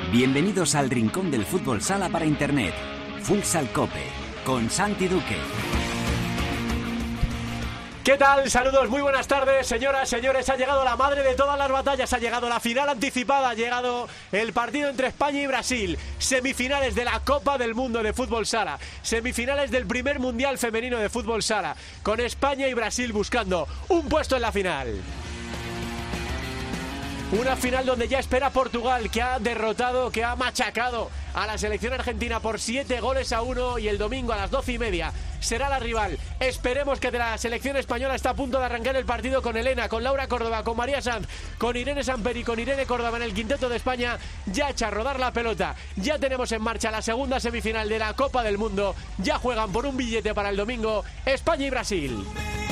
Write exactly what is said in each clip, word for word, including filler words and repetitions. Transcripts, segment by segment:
Bienvenidos al rincón del fútbol sala para internet. Futsal Cope, con Santi Duque. ¿Qué tal? Saludos, muy buenas tardes, señoras, señores. Ha llegado la madre de todas las batallas, ha llegado la final anticipada, ha llegado el partido entre España y Brasil, semifinales de la Copa del Mundo de Fútbol Sala, semifinales del primer Mundial Femenino de Fútbol Sala, con España y Brasil buscando un puesto en la final. Una final donde ya espera Portugal, que ha derrotado, que ha machacado a la selección argentina por siete goles a uno, y el domingo a las doce y media será la rival. Esperemos que de la selección española está a punto de arrancar el partido con Elena, con Laura Córdoba, con María Sanz, con Irene Samper y con Irene Córdoba en el quinteto de España, ya echa a rodar la pelota. Ya tenemos en marcha la segunda semifinal de la Copa del Mundo. Ya juegan por un billete para el domingo España y Brasil.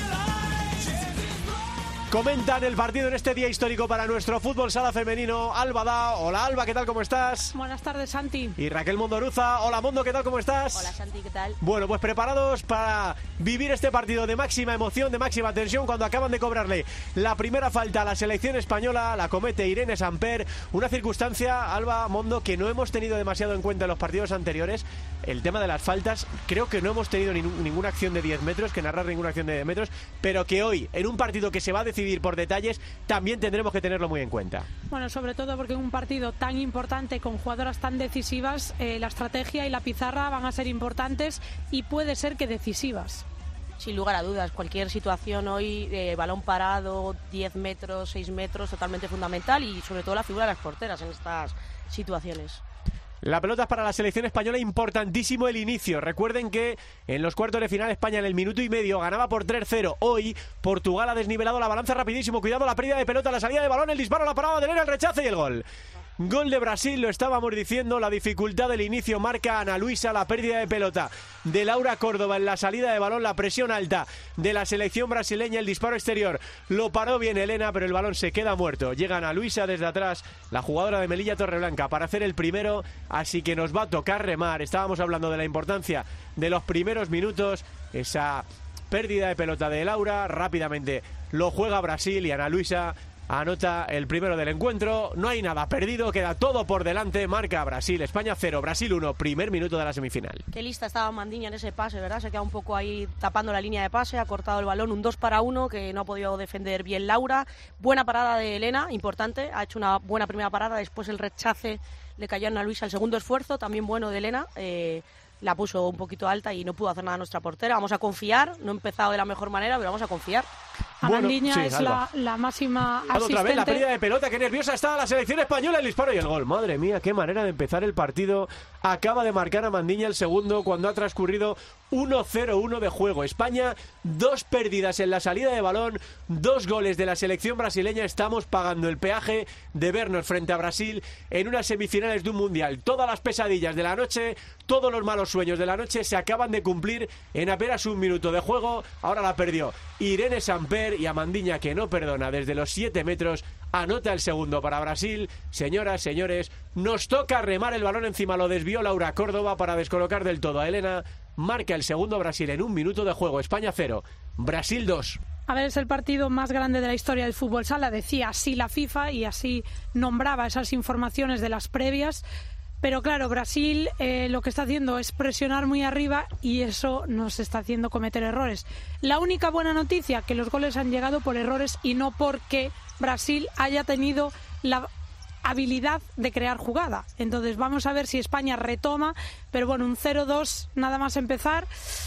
Comentan el partido en este día histórico para nuestro fútbol sala femenino. Alba Da. Hola Alba, ¿qué tal? ¿Cómo estás? Buenas tardes, Santi. Y Raquel Mondoruza. Hola Mondo, ¿qué tal? ¿Cómo estás? Hola Santi, ¿qué tal? Bueno, pues preparados para vivir este partido de máxima emoción, de máxima tensión, cuando acaban de cobrarle la primera falta a la selección española. La comete Irene Samper. Una circunstancia, Alba, Mondo, que no hemos tenido demasiado en cuenta en los partidos anteriores. El tema de las faltas. Creo que no hemos tenido ni, ninguna acción de diez metros, que narrar ninguna acción de diez metros, pero que hoy, en un partido que se va a decidir por detalles, también tendremos que tenerlo muy en cuenta. Bueno, sobre todo porque en un partido tan importante, con jugadoras tan decisivas, eh, la estrategia y la pizarra van a ser importantes y puede ser que decisivas. Sin lugar a dudas, cualquier situación hoy, eh, balón parado, diez metros, seis metros, totalmente fundamental, y sobre todo la figura de las porteras en estas situaciones. La pelota es para la selección española, importantísimo el inicio. Recuerden que en los cuartos de final España en el minuto y medio ganaba por tres cero. Hoy Portugal ha desnivelado la balanza rapidísimo. Cuidado la pérdida de pelota, la salida de balón, el disparo, la parada de Elena, el rechace y el gol. Gol de Brasil, lo estábamos diciendo, la dificultad del inicio marca Ana Luisa, la pérdida de pelota de Laura Córdoba en la salida de balón, la presión alta de la selección brasileña, el disparo exterior, lo paró bien Elena, pero el balón se queda muerto. Llega Ana Luisa desde atrás, la jugadora de Melilla Torreblanca, para hacer el primero, así que nos va a tocar remar. Estábamos hablando de la importancia de los primeros minutos, esa pérdida de pelota de Laura, rápidamente lo juega Brasil y Ana Luisa anota el primero del encuentro. No hay nada perdido, queda todo por delante. Marca Brasil, España cero, Brasil uno, primer minuto de la semifinal. Qué lista estaba Mandiña en ese pase, ¿verdad? Se queda un poco ahí tapando la línea de pase, ha cortado el balón, un dos para uno que no ha podido defender bien Laura. Buena parada de Elena, importante, ha hecho una buena primera parada, después el rechace le cayó a Ana Luisa, el segundo esfuerzo, también bueno de Elena. eh, la puso un poquito alta y no pudo hacer nada nuestra portera. Vamos a confiar, no ha empezado de la mejor manera, pero vamos a confiar. Amandiña bueno, sí, es la, la máxima asistente. Otra vez la pérdida de pelota, qué nerviosa está la selección española, el disparo y el gol. Madre mía, qué manera de empezar el partido. Acaba de marcar Amandiña el segundo cuando ha transcurrido uno cero uno de juego. España, dos pérdidas en la salida de balón, dos goles de la selección brasileña. Estamos pagando el peaje de vernos frente a Brasil en unas semifinales de un mundial. Todas las pesadillas de la noche, todos los malos sueños de la noche se acaban de cumplir en apenas un minuto de juego. Ahora la perdió Irene Samper, y Amandiña, que no perdona desde los siete metros, anota el segundo para Brasil. Señoras, señores, nos toca remar el balón encima, lo desvió Laura Córdoba para descolocar del todo a Elena. Marca el segundo Brasil en un minuto de juego. España cero, Brasil dos. A ver, es el partido más grande de la historia del fútbol sala, decía así la FIFA y así nombraba esas informaciones de las previas. Pero claro, Brasil eh, lo que está haciendo es presionar muy arriba y eso nos está haciendo cometer errores. La única buena noticia, que los goles han llegado por errores y no porque Brasil haya tenido la habilidad de crear jugada. Entonces vamos a ver si España retoma, pero bueno, un cero dos nada más empezar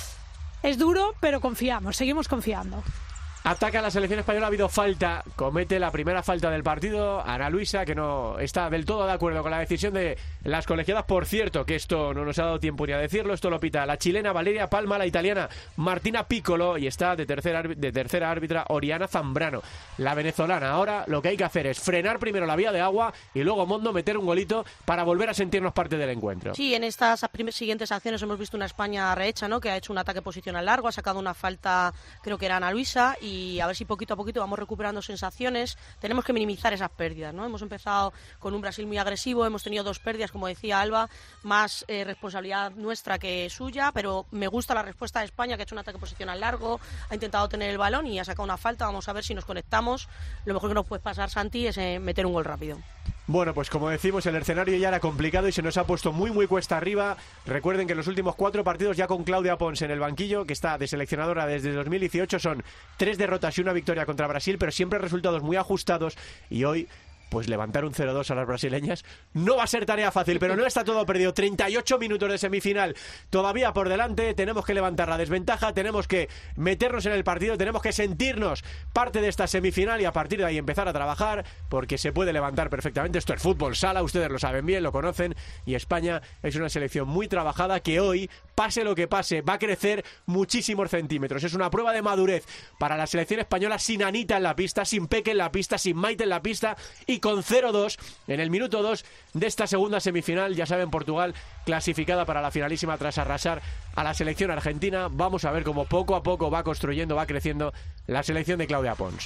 es duro, pero confiamos, seguimos confiando. Ataca la selección española, ha habido falta, comete la primera falta del partido Ana Luisa, que no está del todo de acuerdo con la decisión de las colegiadas. Por cierto, que esto no nos ha dado tiempo ni a decirlo, esto lo pita la chilena Valeria Palma, la italiana Martina Piccolo y está de tercera, de tercera árbitra Oriana Zambrano, la venezolana. Ahora lo que hay que hacer es frenar primero la vía de agua y luego, Mondo, meter un golito para volver a sentirnos parte del encuentro. Sí, en estas siguientes acciones hemos visto una España rehecha, ¿no?, que ha hecho un ataque posicional largo, ha sacado una falta, creo que era Ana Luisa, y y a ver si poquito a poquito vamos recuperando sensaciones. Tenemos que minimizar esas pérdidas, ¿no? Hemos empezado con un Brasil muy agresivo, hemos tenido dos pérdidas, como decía Alba, más eh, responsabilidad nuestra que suya, pero me gusta la respuesta de España, que ha hecho un ataque posicional largo, ha intentado tener el balón y ha sacado una falta. Vamos a ver si nos conectamos. Lo mejor que nos puede pasar, Santi, es eh, meter un gol rápido. Bueno, pues como decimos, el escenario ya era complicado y se nos ha puesto muy muy cuesta arriba. Recuerden que en los últimos cuatro partidos ya con Claudia Pons en el banquillo, que está de seleccionadora desde dos mil dieciocho, son tres derrotas y una victoria contra Brasil, pero siempre resultados muy ajustados, y hoy pues levantar un cero dos a las brasileñas no va a ser tarea fácil, pero no está todo perdido. treinta y ocho minutos de semifinal todavía por delante, tenemos que levantar la desventaja, tenemos que meternos en el partido, tenemos que sentirnos parte de esta semifinal y a partir de ahí empezar a trabajar, porque se puede levantar perfectamente. Esto es fútbol sala, ustedes lo saben bien, lo conocen, y España es una selección muy trabajada que hoy, pase lo que pase, va a crecer muchísimos centímetros. Es una prueba de madurez para la selección española sin Anita en la pista, sin Peque en la pista, sin Maite en la pista y con cero dos en el minuto dos de esta segunda semifinal. Ya saben, Portugal clasificada para la finalísima tras arrasar a la selección argentina. Vamos a ver cómo poco a poco va construyendo, va creciendo la selección de Claudia Pons.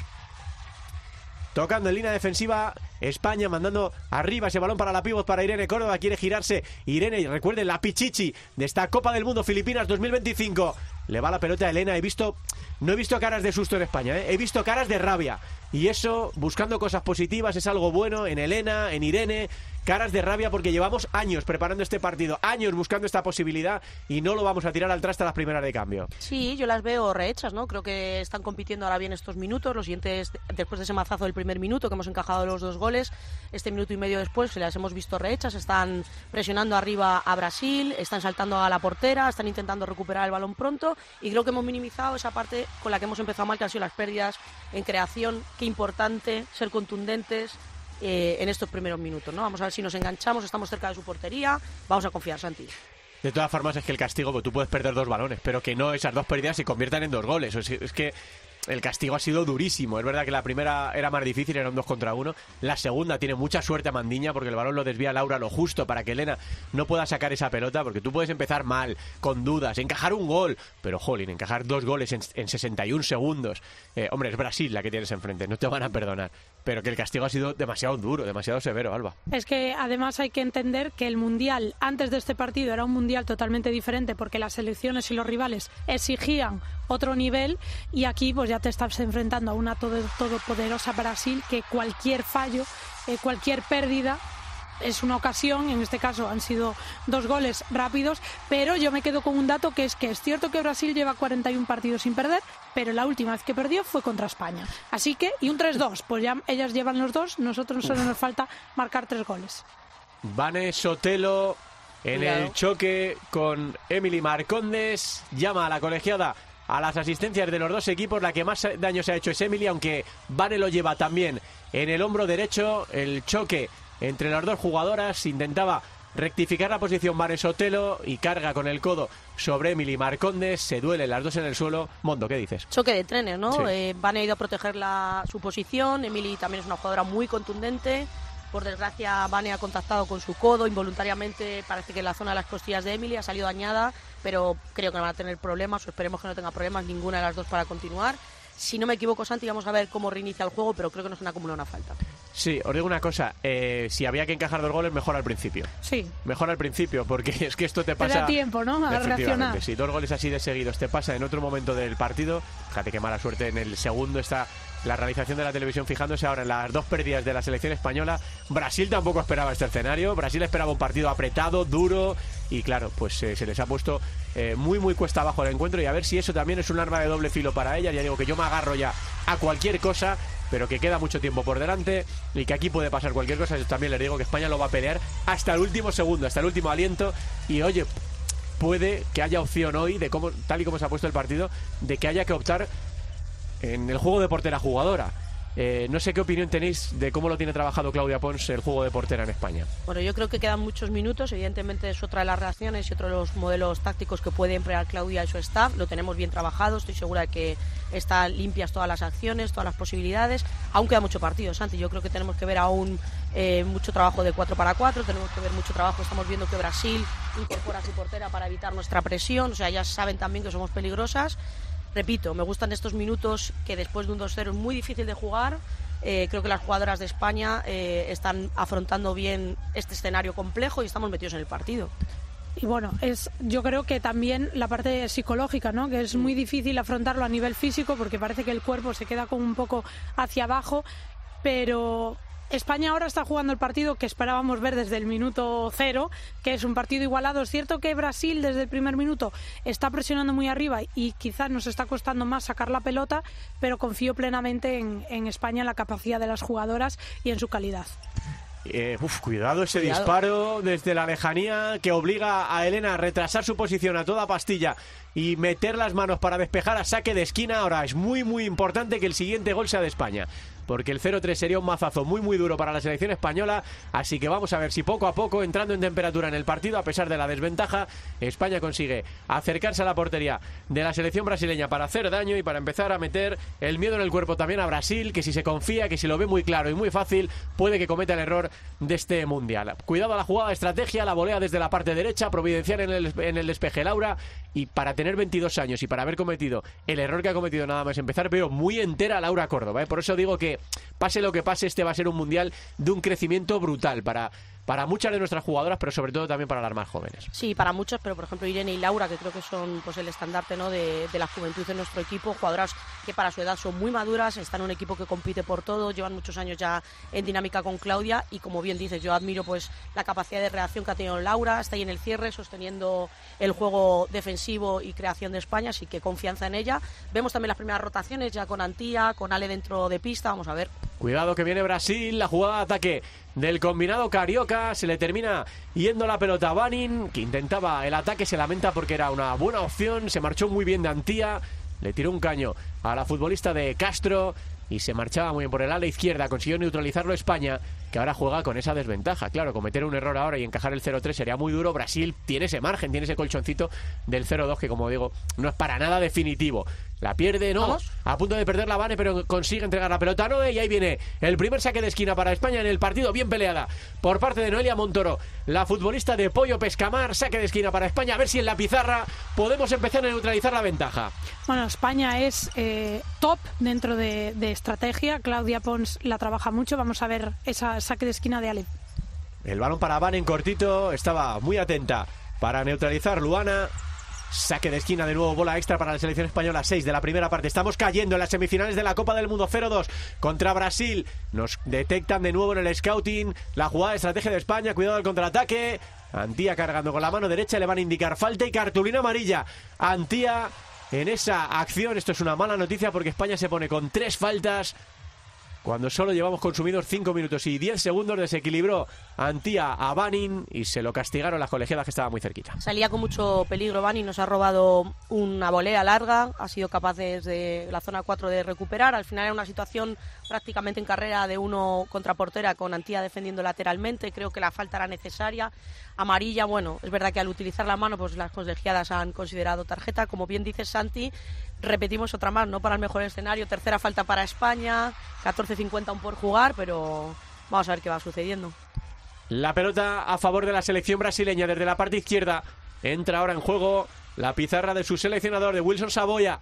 Tocando en línea defensiva, España mandando arriba ese balón para la pívot, para Irene Córdoba. Quiere girarse Irene, y recuerden, la pichichi de esta Copa del Mundo Filipinas dos mil veinticinco. Le va la pelota a Elena. He visto, no he visto caras de susto en España, ¿eh? He visto caras de rabia. Y eso, buscando cosas positivas, es algo bueno en Elena, en Irene. Caras de rabia porque llevamos años preparando este partido, años buscando esta posibilidad, y no lo vamos a tirar al traste a las primeras de cambio. Sí, yo las veo rehechas, ¿no? Creo que están compitiendo ahora bien estos minutos, los siguientes, después de ese mazazo del primer minuto, que hemos encajado los dos goles, este minuto y medio después se las hemos visto rehechas, están presionando arriba a Brasil, están saltando a la portera, están intentando recuperar el balón pronto, y creo que hemos minimizado esa parte con la que hemos empezado mal, que han sido las pérdidas en creación. Qué importante ser contundentes Eh, en estos primeros minutos, ¿no? Vamos a ver si nos enganchamos, estamos cerca de su portería, vamos a confiar, Santi. De todas formas, es que el castigo, pues tú puedes perder dos balones, pero que no esas dos pérdidas se conviertan en dos goles. Es, es que el castigo ha sido durísimo. Es verdad que la primera era más difícil, era un dos contra uno. La segunda tiene mucha suerte a Mandiña, porque el balón lo desvía Laura lo justo para que Elena no pueda sacar esa pelota, porque tú puedes empezar mal, con dudas, encajar un gol, pero jolín, encajar dos goles en, en sesenta y un segundos. Eh, hombre, es Brasil la que tienes enfrente, no te van a perdonar. Pero que el castigo ha sido demasiado duro, demasiado severo, Alba. Es que además hay que entender que el Mundial antes de este partido era un Mundial totalmente diferente, porque las selecciones y los rivales exigían otro nivel, y aquí pues ya te estás enfrentando a una todo, todopoderosa Brasil, que cualquier fallo, eh, cualquier pérdida es una ocasión. En este caso han sido dos goles rápidos, pero yo me quedo con un dato, que es que es cierto que Brasil lleva cuarenta y un partidos sin perder, pero la última vez que perdió fue contra España. Así que, y un tres dos, pues ya ellas llevan los dos, nosotros solo nos falta marcar tres goles. Vane Sotelo en Cuidado. El choque con Emily Marcondes, llama a la colegiada a las asistencias de los dos equipos. La que más daño se ha hecho es Emily, aunque Vane lo lleva también en el hombro derecho. El choque entre las dos jugadoras, intentaba rectificar la posición Vane Sotelo y carga con el codo sobre Emily Marcondes, se duelen las dos en el suelo. Mondo, ¿qué dices? Choque de trenes, ¿no? Sí. Eh, Vane ha ido a proteger la, su posición, Emily también es una jugadora muy contundente. Por desgracia, Vane ha contactado con su codo involuntariamente, parece que en la zona de las costillas de Emily ha salido dañada, pero creo que no van a tener problemas, o esperemos que no tenga problemas ninguna de las dos para continuar. Si no me equivoco, Santi, vamos a ver cómo reinicia el juego, pero creo que nos han acumulado una falta. Sí, os digo una cosa, eh, si había que encajar dos goles, mejor al principio. Sí. Mejor al principio, porque es que esto te pasa... Te da tiempo, ¿no?, a reaccionar. Si dos goles así de seguidos te pasa en otro momento del partido, fíjate qué mala suerte en el segundo está la realización de la televisión fijándose ahora en las dos pérdidas de la selección española. Brasil tampoco esperaba este escenario, Brasil esperaba un partido apretado, duro, y claro, pues eh, se les ha puesto eh, muy muy cuesta abajo el encuentro, y a ver si eso también es un arma de doble filo para ellas. Ya digo que yo me agarro ya a cualquier cosa, pero que queda mucho tiempo por delante y que aquí puede pasar cualquier cosa. Yo también les digo que España lo va a pelear hasta el último segundo, hasta el último aliento, y oye, puede que haya opción hoy, de cómo, tal y como se ha puesto el partido, de que haya que optar en el juego de portera jugadora. Eh, no sé qué opinión tenéis de cómo lo tiene trabajado Claudia Pons el juego de portera en España. Bueno, yo creo que quedan muchos minutos, evidentemente es otra de las reacciones y otro de los modelos tácticos que puede emplear Claudia y su staff. Lo tenemos bien trabajado, estoy segura de que están limpias todas las acciones, todas las posibilidades. Aún queda mucho partido, Santi, yo creo que tenemos que ver aún eh, mucho trabajo de cuatro para cuatro, tenemos que ver mucho trabajo, estamos viendo que Brasil incorpora a su portera para evitar nuestra presión, o sea, ya saben también que somos peligrosas. Repito, me gustan estos minutos que después de un dos cero es muy difícil de jugar. Eh, creo que las jugadoras de España eh, están afrontando bien este escenario complejo y estamos metidos en el partido. Y bueno, es yo creo que también la parte psicológica, ¿no?, que es muy difícil afrontarlo a nivel físico porque parece que el cuerpo se queda como un poco hacia abajo, pero España ahora está jugando el partido que esperábamos ver desde el minuto cero, que es un partido igualado. Es cierto que Brasil desde el primer minuto está presionando muy arriba y quizás nos está costando más sacar la pelota, pero confío plenamente en, en España, en la capacidad de las jugadoras y en su calidad. Eh, uf, cuidado ese Cuidado. disparo desde la lejanía que obliga a Elena a retrasar su posición a toda pastilla y meter las manos para despejar a saque de esquina. Ahora es muy muy importante que el siguiente gol sea de España, porque el cero tres sería un mazazo muy muy duro para la selección española, así que vamos a ver si poco a poco, entrando en temperatura en el partido, a pesar de la desventaja, España consigue acercarse a la portería de la selección brasileña para hacer daño y para empezar a meter el miedo en el cuerpo también a Brasil, que si se confía, que si lo ve muy claro y muy fácil, puede que cometa el error de este mundial. Cuidado a la jugada, estrategia, la volea desde la parte derecha, providencial en el, en el despeje Laura, y para tener veintidós años y para haber cometido el error que ha cometido nada más empezar, veo muy entera a Laura Córdoba, ¿eh? Por eso digo que pase lo que pase, este va a ser un mundial de un crecimiento brutal para, para muchas de nuestras jugadoras, pero sobre todo también para las más jóvenes. Sí, para muchos, pero por ejemplo Irene y Laura, que creo que son pues el estandarte, ¿no?, de, de la juventud en nuestro equipo, jugadoras que para su edad son muy maduras, están en un equipo que compite por todo, llevan muchos años ya en dinámica con Claudia y como bien dices, yo admiro pues la capacidad de reacción que ha tenido Laura, está ahí en el cierre sosteniendo el juego defensivo y creación de España, así que confianza en ella. Vemos también las primeras rotaciones ya con Antía, con Ale dentro de pista, vamos a ver. Cuidado que viene Brasil, la jugada de ataque del combinado carioca, se le termina yendo la pelota a Banin, que intentaba el ataque, se lamenta porque era una buena opción, se marchó muy bien de Antía, le tiró un caño a la futbolista de Castro y se marchaba muy bien por el ala izquierda, consiguió neutralizarlo España, que ahora juega con esa desventaja. Claro, cometer un error ahora y encajar el cero tres sería muy duro. Brasil tiene ese margen, tiene ese colchoncito del cero dos que, como digo, no es para nada definitivo. La pierde, no, ¿Vamos? a punto de perder la Vane, pero consigue entregar la pelota a Noé y ahí viene el primer saque de esquina para España en el partido, bien peleada por parte de Noelia Montoro, la futbolista de Pollo Pescamar. Saque de esquina para España, a ver si en la pizarra podemos empezar a neutralizar la ventaja. Bueno, España es eh, top dentro de, de estrategia. Claudia Pons la trabaja mucho. Vamos a ver esa saque de esquina de Ale. El balón para Van en cortito, estaba muy atenta para neutralizar Luana. Saque de esquina de nuevo, bola extra para la selección española, seis de la primera parte. Estamos cayendo en las semifinales de la Copa del Mundo, cero dos contra Brasil. Nos detectan de nuevo en el scouting la jugada de estrategia de España, cuidado del contraataque. Antía cargando con la mano derecha, le van a indicar falta y cartulina amarilla. Antía en esa acción, esto es una mala noticia porque España se pone con tres faltas cuando solo llevamos consumidos cinco minutos y diez segundos. Desequilibró Antía a Banin y se lo castigaron las colegiadas, que estaba muy cerquita. Salía con mucho peligro Banin, nos ha robado una volea larga, ha sido capaz desde la zona cuatro de recuperar. Al final era una situación prácticamente en carrera de uno contra portera, con Antía defendiendo lateralmente. Creo que la falta era necesaria. Amarilla, bueno, es verdad que al utilizar la mano pues las colegiadas han considerado tarjeta. Como bien dice Santi, repetimos otra más, no para el mejor escenario. Tercera falta para España, catorce cincuenta aún por jugar, pero vamos a ver qué va sucediendo. La pelota a favor de la selección brasileña desde la parte izquierda. Entra ahora en juego la pizarra de su seleccionador, de Wilson Saboya.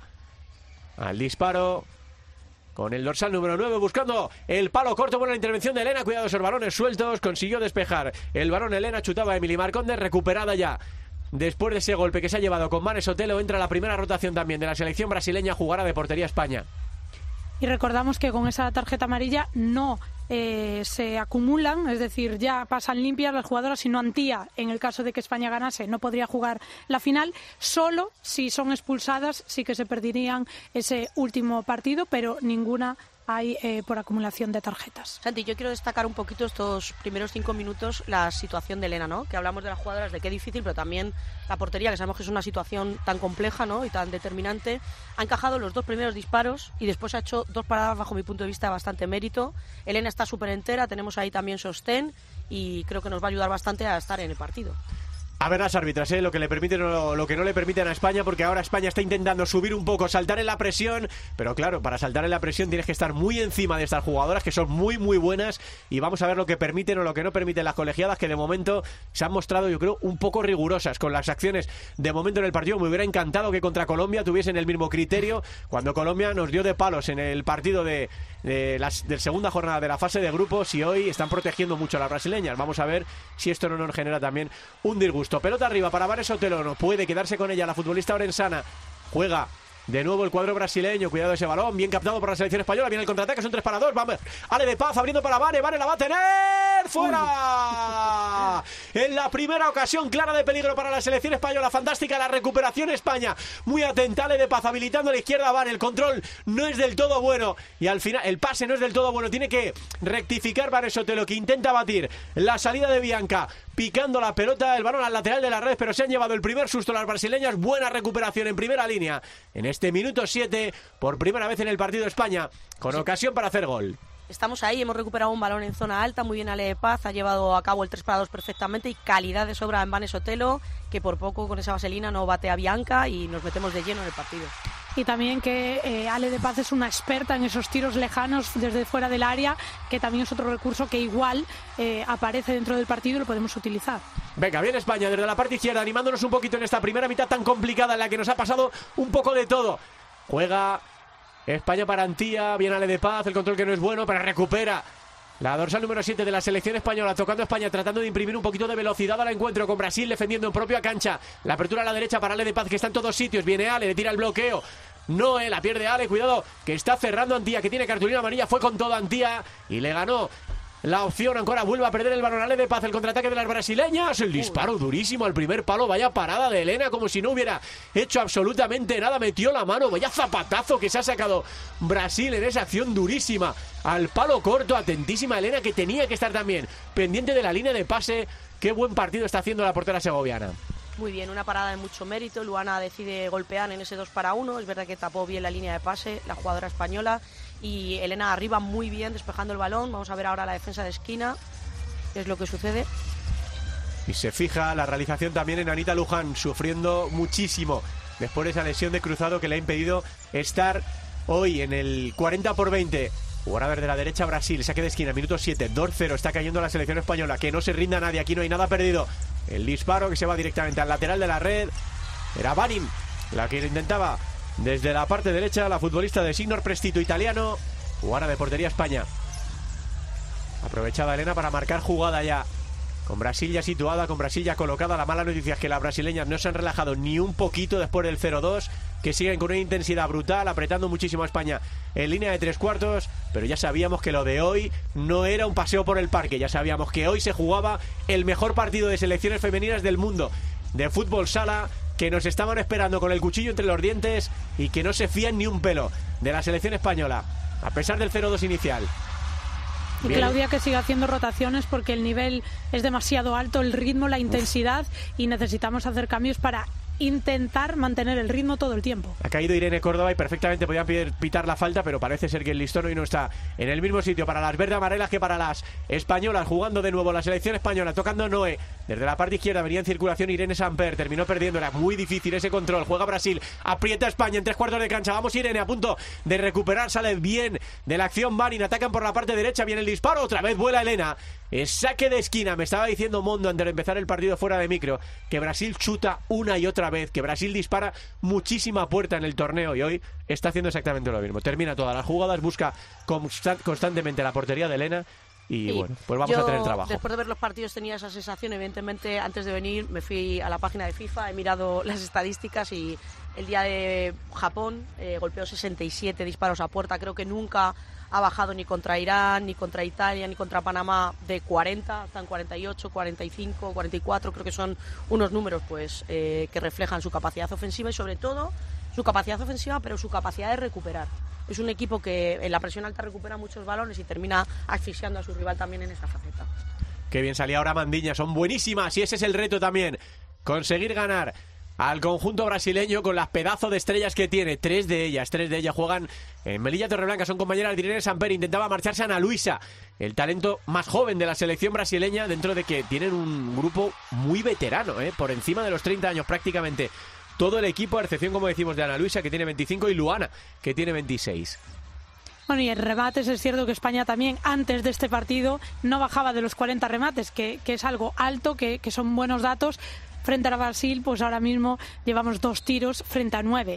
Al disparo con el dorsal número nueve, buscando el palo corto. Buena intervención de Elena, cuidado esos balones sueltos, consiguió despejar el balón. Elena chutaba a Emily Marcondes, recuperada ya después de ese golpe que se ha llevado con Mane Sotelo. Entra la primera rotación también de la selección brasileña, jugará de portería España. Y recordamos que con esa tarjeta amarilla no eh, se acumulan, es decir, ya pasan limpias las jugadoras, sino Antía, en el caso de que España ganase, no podría jugar la final. Solo si son expulsadas sí que se perderían ese último partido, pero ninguna hay eh, por acumulación de tarjetas. Santi, yo quiero destacar un poquito estos primeros cinco minutos la situación de Elena, ¿no? Que hablamos de las jugadoras, de qué difícil, pero también la portería, que sabemos que es una situación tan compleja, ¿no?, y tan determinante. Ha encajado los dos primeros disparos y después ha hecho dos paradas, bajo mi punto de vista, de bastante mérito. Elena está súper entera, tenemos ahí también sostén y creo que nos va a ayudar bastante a estar en el partido. A ver las árbitras, ¿eh? lo que le permiten o lo, lo que no le permiten a España, porque ahora España está intentando subir un poco, saltar en la presión, pero claro, para saltar en la presión tienes que estar muy encima de estas jugadoras, que son muy muy buenas, y vamos a ver lo que permiten o lo que no permiten las colegiadas, que de momento se han mostrado, yo creo, un poco rigurosas con las acciones de momento en el partido. Me hubiera encantado que contra Colombia tuviesen el mismo criterio, cuando Colombia nos dio de palos en el partido de, de la de segunda jornada de la fase de grupos, y hoy están protegiendo mucho a las brasileñas. Vamos a ver si esto no nos genera también un disgusto. Pelota arriba para Vane Sotelo, no puede quedarse con ella la futbolista orensana. Juega de nuevo el cuadro brasileño. Cuidado ese balón, bien captado por la selección española. Viene el contraataque, son tres para dos. Vamos, Ale de Paz abriendo para Vane. Vane la va a tener. ¡Fuera! En la primera ocasión clara de peligro para la selección española. Fantástica la recuperación España. Muy atenta Ale de Paz, habilitando a la izquierda a Vane. El control no es del todo bueno. Y al final, el pase no es del todo bueno. Tiene que rectificar Vane Sotelo, que intenta batir la salida de Bianca, picando la pelota, el balón al lateral de la red, pero se han llevado el primer susto las brasileñas. Buena recuperación en primera línea en este minuto siete, por primera vez en el partido España, con ocasión para hacer gol. Estamos ahí, hemos recuperado un balón en zona alta, muy bien Ale de Paz, ha llevado a cabo el tres para dos perfectamente y calidad de sobra en Vane Sotelo, que por poco con esa vaselina no bate a Bianca y nos metemos de lleno en el partido. Y también que eh, Ale de Paz es una experta en esos tiros lejanos desde fuera del área, que también es otro recurso que igual eh, aparece dentro del partido y lo podemos utilizar. Venga, bien España desde la parte izquierda, animándonos un poquito en esta primera mitad tan complicada en la que nos ha pasado un poco de todo. Juega España para Antía, bien Ale de Paz, el control que no es bueno, pero recupera la dorsal número siete de la selección española, tocando a España, tratando de imprimir un poquito de velocidad al encuentro con Brasil, defendiendo en propia cancha. La apertura a la derecha para Ale de Paz, que está en todos sitios. Viene Ale, le tira el bloqueo. No, eh, la pierde Ale, cuidado, que está cerrando Antía, que tiene cartulina amarilla. Fue con todo Antía y le ganó la opción. Ancora vuelve a perder el balón Ale de Paz, el contraataque de las brasileñas. El disparo durísimo al primer palo. Vaya parada de Elena, como si no hubiera hecho absolutamente nada. Metió la mano, vaya zapatazo que se ha sacado Brasil en esa acción durísima al palo corto. Atentísima Elena, que tenía que estar también pendiente de la línea de pase. Qué buen partido está haciendo la portera segoviana. Muy bien, una parada de mucho mérito. Luana decide golpear en ese dos para uno. Es verdad que tapó bien la línea de pase la jugadora española. Y Elena arriba muy bien, despejando el balón. Vamos a ver ahora la defensa de esquina, qué es lo que sucede. Y se fija la realización también en Anita Luján, sufriendo muchísimo después de esa lesión de cruzado que le ha impedido estar hoy en el cuarenta por veinte. Jugar a ver de la derecha Brasil, saque de esquina, minuto siete, dos cero, está cayendo la selección española, que no se rinda nadie, aquí no hay nada perdido. El disparo que se va directamente al lateral de la red, era Vanim la que intentaba desde la parte derecha, la futbolista de Signor Prestito italiano. Jugada de portería España, aprovechaba Elena para marcar jugada ya, con Brasil ya situada, con Brasil ya colocada. La mala noticia es que las brasileñas no se han relajado ni un poquito después del cero dos, que siguen con una intensidad brutal, apretando muchísimo a España en línea de tres cuartos, pero ya sabíamos que lo de hoy no era un paseo por el parque, ya sabíamos que hoy se jugaba el mejor partido de selecciones femeninas del mundo, de fútbol sala, que nos estaban esperando con el cuchillo entre los dientes y que no se fían ni un pelo de la selección española, a pesar del cero dos inicial. Y bien. Claudia, que sigue haciendo rotaciones porque el nivel es demasiado alto, el ritmo, la intensidad, Uf. y necesitamos hacer cambios para intentar mantener el ritmo todo el tiempo. Ha caído Irene Córdoba y perfectamente podían pitar la falta, pero parece ser que el listón hoy no está en el mismo sitio para las verde amarelas que para las españolas. Jugando de nuevo la selección española, tocando Noé desde la parte izquierda, venía en circulación Irene Samper, terminó perdiendo, era muy difícil ese control. Juega Brasil, aprieta España en tres cuartos de cancha. Vamos Irene, a punto de recuperar, sale bien de la acción Marin, atacan por la parte derecha, viene el disparo, otra vez vuela Elena. Es saque de esquina. Me estaba diciendo Mondo antes de empezar el partido fuera de micro que Brasil chuta una y otra vez, que Brasil dispara muchísima puerta en el torneo y hoy está haciendo exactamente lo mismo. Termina todas las jugadas, busca constant- constantemente la portería de Elena y sí, bueno, pues vamos yo, a tener trabajo. Después de ver los partidos tenía esa sensación. Evidentemente, antes de venir me fui a la página de FIFA, he mirado las estadísticas y el día de Japón eh, golpeó sesenta y siete disparos a puerta. Creo que nunca ha bajado ni contra Irán, ni contra Italia, ni contra Panamá de cuarenta, están cuarenta y ocho, cuarenta y cinco, cuarenta y cuatro. Creo que son unos números pues eh, que reflejan su capacidad ofensiva y sobre todo su capacidad ofensiva, pero su capacidad de recuperar. Es un equipo que en la presión alta recupera muchos balones y termina asfixiando a su rival también en esa faceta. Qué bien salía ahora Mandiña, son buenísimas y ese es el reto también, conseguir ganar al conjunto brasileño con las pedazos de estrellas que tiene. Tres de ellas, tres de ellas juegan en Melilla Torreblanca, son compañeras de Irene Samper. Intentaba marcharse Ana Luisa, el talento más joven de la selección brasileña, dentro de que tienen un grupo muy veterano, ¿eh? por encima de los treinta años prácticamente todo el equipo, a excepción, como decimos, de Ana Luisa, que tiene veinticinco, y Luana, que tiene veintiséis. Bueno, y en remates es cierto que España también antes de este partido no bajaba de los cuarenta remates, que, que es algo alto, que, que son buenos datos. Frente a Brasil, pues ahora mismo llevamos dos tiros frente a nueve.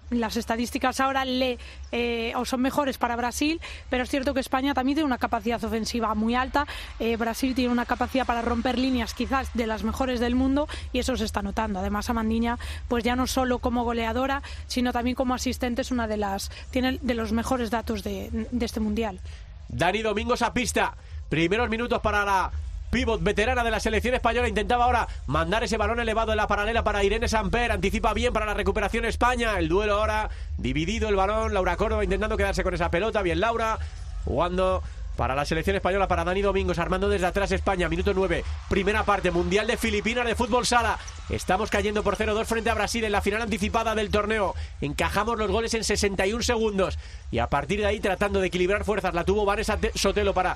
las estadísticas ahora le eh, o son mejores para Brasil, pero es cierto que España también tiene una capacidad ofensiva muy alta. eh, Brasil tiene una capacidad para romper líneas quizás de las mejores del mundo y eso se está notando. Además, Amandiña, pues ya no solo como goleadora, sino también como asistente, es una de las tiene de los mejores datos de, de este mundial. Dani Domingos a pista, primeros minutos para la pívot veterana de la selección española. Intentaba ahora mandar ese balón elevado en la paralela para Irene Samper. Anticipa bien para la recuperación España. El duelo ahora dividido el balón. Laura Córdoba intentando quedarse con esa pelota. Bien Laura. Jugando para la selección española, para Dani Domingos. Armando desde atrás España. Minuto nueve. Primera parte. Mundial de Filipinas de fútbol sala. Estamos cayendo por cero dos frente a Brasil en la final anticipada del torneo. Encajamos los goles en sesenta y un segundos. Y a partir de ahí tratando de equilibrar fuerzas. La tuvo Vanessa Sotelo para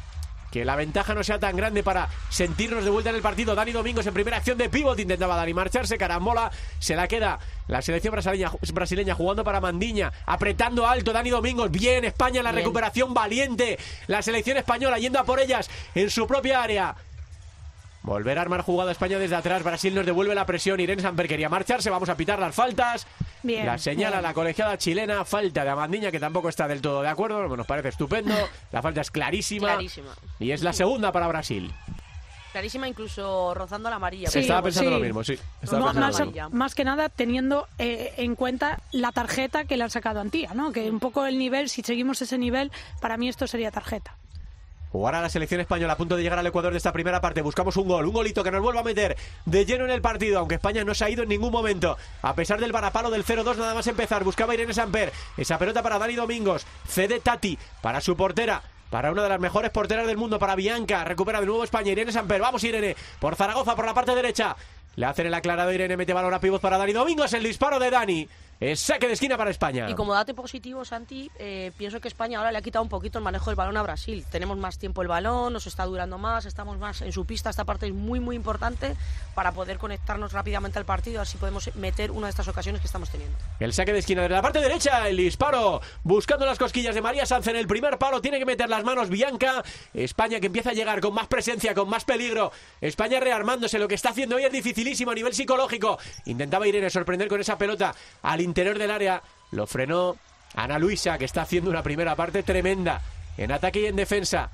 que la ventaja no sea tan grande, para sentirnos de vuelta en el partido. Dani Domingos en primera acción de pívot. Intentaba Dani marcharse, carambola, se la queda la selección brasileña, brasileña jugando para Mandiña, apretando alto Dani Domingos. Bien, España en la bien. Recuperación valiente. La selección española yendo a por ellas en su propia área. Volver a armar jugada España desde atrás. Brasil nos devuelve la presión. Irene Samper quería marcharse. Vamos a pitar las faltas. Bien, la señala bien. La colegiada chilena. Falta de Amandiña, que tampoco está del todo de acuerdo. Nos parece estupendo. La falta es clarísima. Clarísima. Y es la segunda para Brasil. Clarísima, incluso rozando la amarilla. Sí, estaba pensando sí. lo mismo, sí. No, más, lo más que nada teniendo eh, en cuenta la tarjeta que le han sacado a Antía, ¿no? Que un poco el nivel, si seguimos ese nivel, para mí esto sería tarjeta. Jugar a la selección española a punto de llegar al Ecuador de esta primera parte. Buscamos un gol, un golito que nos vuelva a meter de lleno en el partido, aunque España no se ha ido en ningún momento. A pesar del varapalo del cero dos, nada más empezar. Buscaba Irene Samper. Esa pelota para Dani Domingos. Cede Tati para su portera. Para una de las mejores porteras del mundo, para Bianca. Recupera de nuevo España. Irene Samper. Vamos, Irene. Por Zaragoza, por la parte derecha. Le hacen el aclarado. Irene mete balón a pívot para Dani Domingos. El disparo de Dani. Es saque de esquina para España. Y como dato positivo, Santi, eh, pienso que España ahora le ha quitado un poquito el manejo del balón a Brasil. Tenemos más tiempo el balón, nos está durando más, estamos más en su pista. Esta parte es muy, muy importante para poder conectarnos rápidamente al partido. Así podemos meter una de estas ocasiones que estamos teniendo. El saque de esquina de la parte derecha, el disparo buscando las cosquillas de María Sanz en el primer palo. Tiene que meter las manos Bianca. España que empieza a llegar con más presencia, con más peligro. España rearmándose. Lo que está haciendo hoy es dificilísimo a nivel psicológico. Intentaba Irene sorprender con esa pelota al interior del área. Lo frenó Ana Luisa, que está haciendo una primera parte tremenda en ataque y en defensa.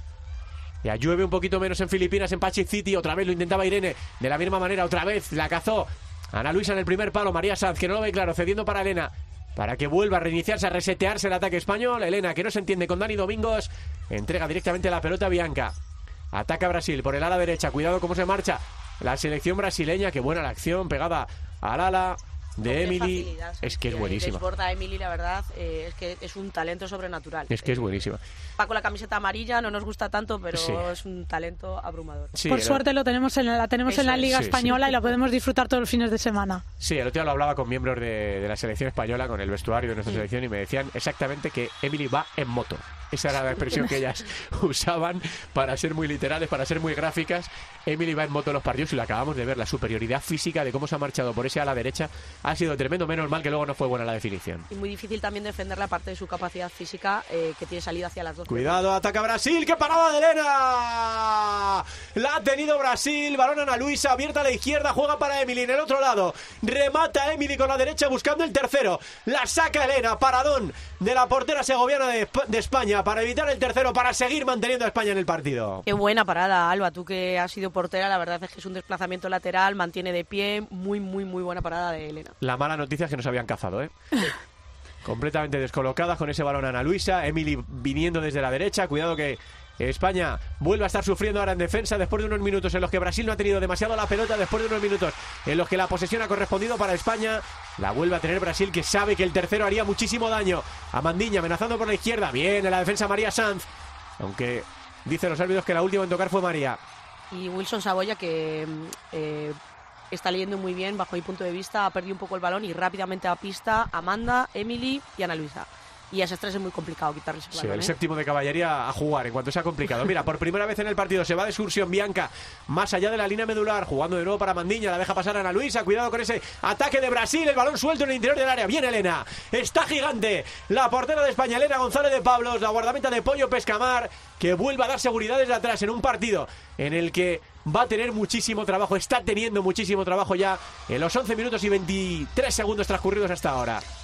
Ya llueve un poquito menos en Filipinas, en Pachi City. Otra vez lo intentaba Irene de la misma manera. Otra vez la cazó Ana Luisa en el primer palo. María Sanz, que no lo ve claro, cediendo para Elena, para que vuelva a reiniciarse, a resetearse el ataque español. Elena, que no se entiende con Dani Domingos, entrega directamente la pelota a Bianca. Ataca Brasil por el ala derecha. Cuidado cómo se marcha la selección brasileña. Qué buena la acción, pegada al ala de Emily. Facilidad, es que es buenísima. Desborda a Emily, la verdad, eh, es que es un talento sobrenatural. Es que es buenísima. Va con la camiseta amarilla, no nos gusta tanto, pero sí. es un talento abrumador. Sí, Por suerte lo tenemos en la, la tenemos en la Liga sí, Española sí. y lo podemos disfrutar todos los fines de semana. Sí, el otro día lo hablaba con miembros de, de la selección española, con el vestuario de nuestra sí. selección, y me decían exactamente que Emily va en moto. Esa era la expresión que ellas usaban para ser muy literales, para ser muy gráficas. Emily va en moto en los partidos y lo acabamos de ver. La superioridad física de cómo se ha marchado por ese ala derecha ha sido tremendo. Menos mal que luego no fue buena la definición. Y muy difícil también defender la parte de su capacidad física, eh, que tiene salida hacia las dos. Cuidado, ataca Brasil. ¡Qué parada de Elena! La ha tenido Brasil. Balón Ana Luisa, abierta a la izquierda. Juega para Emily en el otro lado. Remata Emily con la derecha buscando el tercero. La saca Elena. Paradón de la portera segoviana de, de España para evitar el tercero, para seguir manteniendo a España en el partido. Qué buena parada, Alba. Tú que has sido portera, la verdad es que es un desplazamiento lateral, mantiene de pie. Muy, muy, muy buena parada de Elena. La mala noticia es que nos habían cazado, ¿eh? Completamente descolocadas con ese balón Ana Luisa. Emily viniendo desde la derecha. Cuidado que España vuelve a estar sufriendo ahora en defensa después de unos minutos en los que Brasil no ha tenido demasiado la pelota, después de unos minutos en los que la posesión ha correspondido para España. La vuelve a tener Brasil, que sabe que el tercero haría muchísimo daño. Amandiña amenazando por la izquierda. Bien en la defensa María Sanz, aunque dicen los árbitros que la última en tocar fue María. Y Wilson Saboya, que eh, está leyendo muy bien bajo mi punto de vista, ha perdido un poco el balón y rápidamente a pista Amanda, Emily y Ana Luisa. Y a esas tres es muy complicado quitarles el balón. Sí, el ¿eh? séptimo de caballería a jugar en cuanto sea complicado. Mira, por primera vez en el partido se va de excursión Bianca más allá de la línea medular, jugando de nuevo para Mandiña, la deja pasar a Ana Luisa. Cuidado con ese ataque de Brasil, el balón suelto en el interior del área. Bien Elena, está gigante la portera de España, Elena González de Pablos, la guardameta de Pollo Pescamar, que vuelve a dar seguridad desde atrás en un partido en el que va a tener muchísimo trabajo, está teniendo muchísimo trabajo ya en los once minutos y veintitrés segundos transcurridos hasta ahora.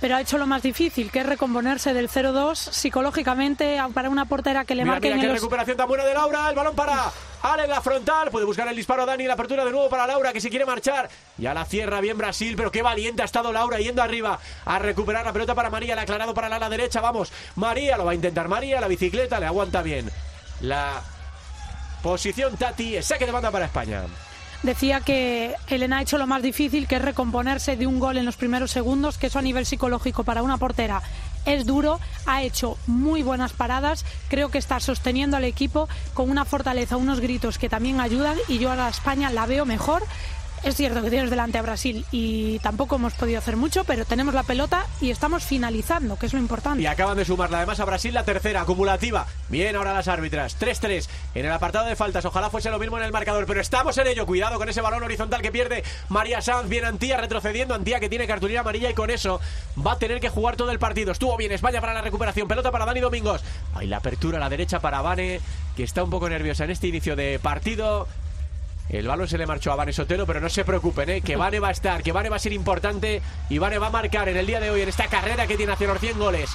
pero ha hecho lo más difícil, que es recomponerse del cero dos psicológicamente para una portera que le Mira, marque mira, en qué los... recuperación tan buena de Laura, el balón para Ale en la frontal, puede buscar el disparo Dani, la apertura de nuevo para Laura, que se quiere marchar, ya la cierra bien Brasil, pero qué valiente ha estado Laura yendo arriba a recuperar la pelota para María, le ha aclarado para la ala derecha, vamos, María, lo va a intentar María, la bicicleta, le aguanta bien la posición Tati, saque de banda para España. Decía que Elena ha hecho lo más difícil, que es recomponerse de un gol en los primeros segundos, que eso a nivel psicológico para una portera es duro. Ha hecho muy buenas paradas, creo que está sosteniendo al equipo con una fortaleza, unos gritos que también ayudan, y yo a la España la veo mejor. Es cierto que tienes delante a Brasil y tampoco hemos podido hacer mucho, pero tenemos la pelota y estamos finalizando, que es lo importante. Y acaban de sumarla además a Brasil la tercera, acumulativa. Bien ahora las árbitras, tres tres en el apartado de faltas. Ojalá fuese lo mismo en el marcador, pero estamos en ello. Cuidado con ese balón horizontal que pierde María Sanz. Bien Antía retrocediendo, Antía que tiene cartulina amarilla y con eso va a tener que jugar todo el partido. Estuvo bien España para la recuperación, pelota para Dani Domingos. Ahí la apertura a la derecha para Vane, que está un poco nerviosa en este inicio de partido. El balón se le marchó a Vane Sotelo, pero no se preocupen, ¿eh? Que Vane va a estar, que Vane va a ser importante y Vane va a marcar en el día de hoy, en esta carrera que tiene hacia los cien goles.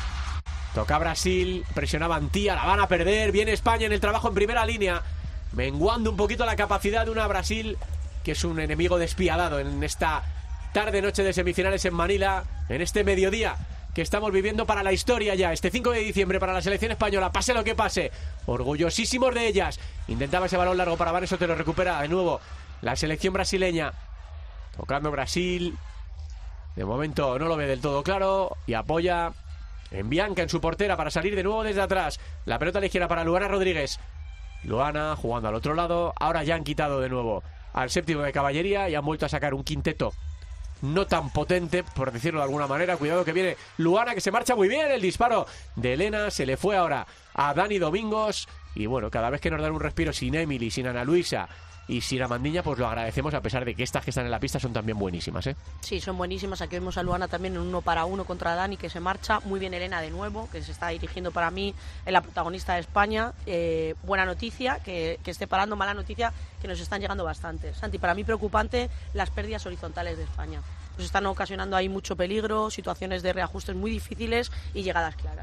Toca Brasil, presionaba Antía, la van a perder. Viene España en el trabajo en primera línea, menguando un poquito la capacidad de una Brasil que es un enemigo despiadado en esta tarde-noche de semifinales en Manila, en este mediodía que estamos viviendo para la historia ya, este cinco de diciembre para la selección española, pase lo que pase, orgullosísimos de ellas. Intentaba ese balón largo para Vane Sotelo, recupera de nuevo la selección brasileña, tocando Brasil, de momento no lo ve del todo claro y apoya en Bianca, en su portera, para salir de nuevo desde atrás. La pelota a la izquierda para Luana Rodríguez, Luana jugando al otro lado, ahora ya han quitado de nuevo al séptimo de caballería y han vuelto a sacar un quinteto no tan potente, por decirlo de alguna manera. Cuidado que viene Luana, que se marcha muy bien. El disparo de Elena se le fue ahora a Dani Domingos. Y bueno, cada vez que nos dan un respiro sin Emily, sin Ana Luisa y sin Amandiña, pues lo agradecemos, a pesar de que estas que están en la pista son también buenísimas, ¿eh? Sí, son buenísimas. Aquí vemos a Luana también en uno para uno contra Dani, que se marcha. Muy bien Elena de nuevo, que se está dirigiendo para mí en la protagonista de España. Eh, buena noticia, que, que esté parando. Mala noticia, que nos están llegando bastante. Santi, para mí preocupante las pérdidas horizontales de España. Nos están ocasionando ahí mucho peligro, situaciones de reajustes muy difíciles y llegadas claras.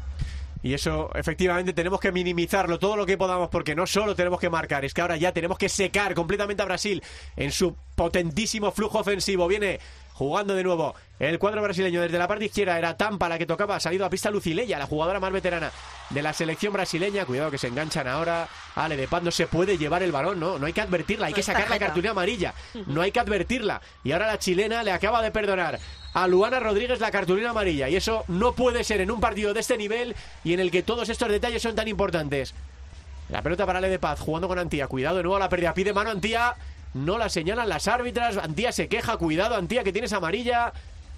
Y eso, efectivamente, tenemos que minimizarlo todo lo que podamos, porque no solo tenemos que marcar, es que ahora ya tenemos que secar completamente a Brasil en su potentísimo flujo ofensivo. Viene jugando de nuevo el cuadro brasileño desde la parte izquierda, era Tampa la que tocaba, ha salido a pista Lucileya, la jugadora más veterana de la selección brasileña. Cuidado que se enganchan ahora. Ale de Paz no se puede llevar el balón, no, no hay que advertirla, hay que sacar la cartulina amarilla, no hay que advertirla. Y ahora la chilena le acaba de perdonar a Luana Rodríguez la cartulina amarilla, y eso no puede ser en un partido de este nivel y en el que todos estos detalles son tan importantes. La pelota para Ale de Paz, jugando con Antía, cuidado de nuevo la pérdida, pide mano Antía, no la señalan las árbitras, Antía se queja, cuidado Antía que tienes amarilla.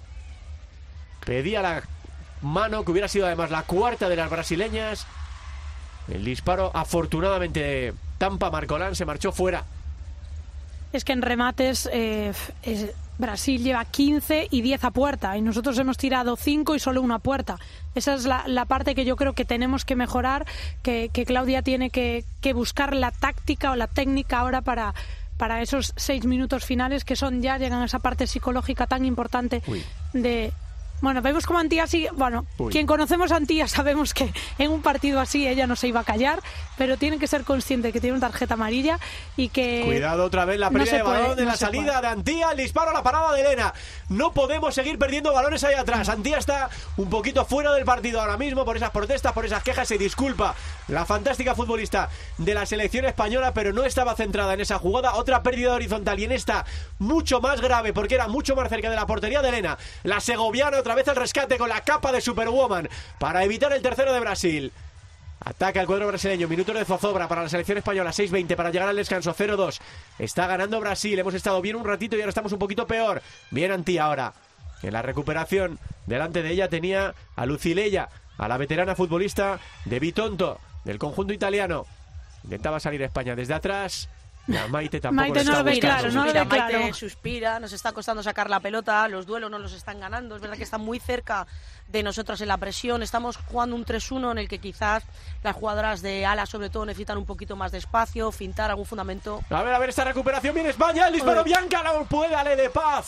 Pedía la mano, que hubiera sido además la cuarta de las brasileñas. El disparo, afortunadamente, Tampa Marcolán se marchó fuera. Es que en remates eh, es, Brasil lleva quince y diez a puerta, y nosotros hemos tirado cinco y solo una a puerta. Esa es la, la parte que yo creo que tenemos que mejorar, que, que Claudia tiene que, que buscar la táctica o la técnica ahora para, para esos seis minutos finales, que son ya, llegan a esa parte psicológica tan importante. Uy. de... Bueno, vemos como Antía sigue... Bueno, Uy. quien conocemos a Antía sabemos que en un partido así ella no se iba a callar, pero tiene que ser consciente que tiene una tarjeta amarilla y que... Cuidado otra vez la pérdida no de balón puede, de no la salida puede. de Antía, el disparo a la parada de Elena. No podemos seguir perdiendo balones ahí atrás. Antía está un poquito fuera del partido ahora mismo por esas protestas, por esas quejas. Se disculpa la fantástica futbolista de la selección española, pero no estaba centrada en esa jugada. Otra pérdida horizontal, y en esta mucho más grave, porque era mucho más cerca de la portería de Elena. La segoviana otra vez al rescate con la capa de Superwoman para evitar el tercero de Brasil. Ataca el cuadro brasileño, minuto de zozobra para la selección española, seis veinte para llegar al descanso, cero dos. Está ganando Brasil, hemos estado bien un ratito y ahora estamos un poquito peor. Bien Antía ahora. En la recuperación, delante de ella tenía a Lucileya, a la veterana futbolista de Bitonto, del conjunto italiano. Intentaba salir España desde atrás. Ya, Maite tampoco Maite no lo ve claro, no lo ve claro. Maite suspira, nos está costando sacar la pelota, los duelos no los están ganando, es verdad que están muy cerca de nosotros en la presión, estamos jugando un tres uno en el que quizás las jugadoras de ala sobre todo necesitan un poquito más de espacio, fintar algún fundamento. A ver, a ver esta recuperación, viene España, el disparo, Uy. Bianca, no puede, Ale de Paz.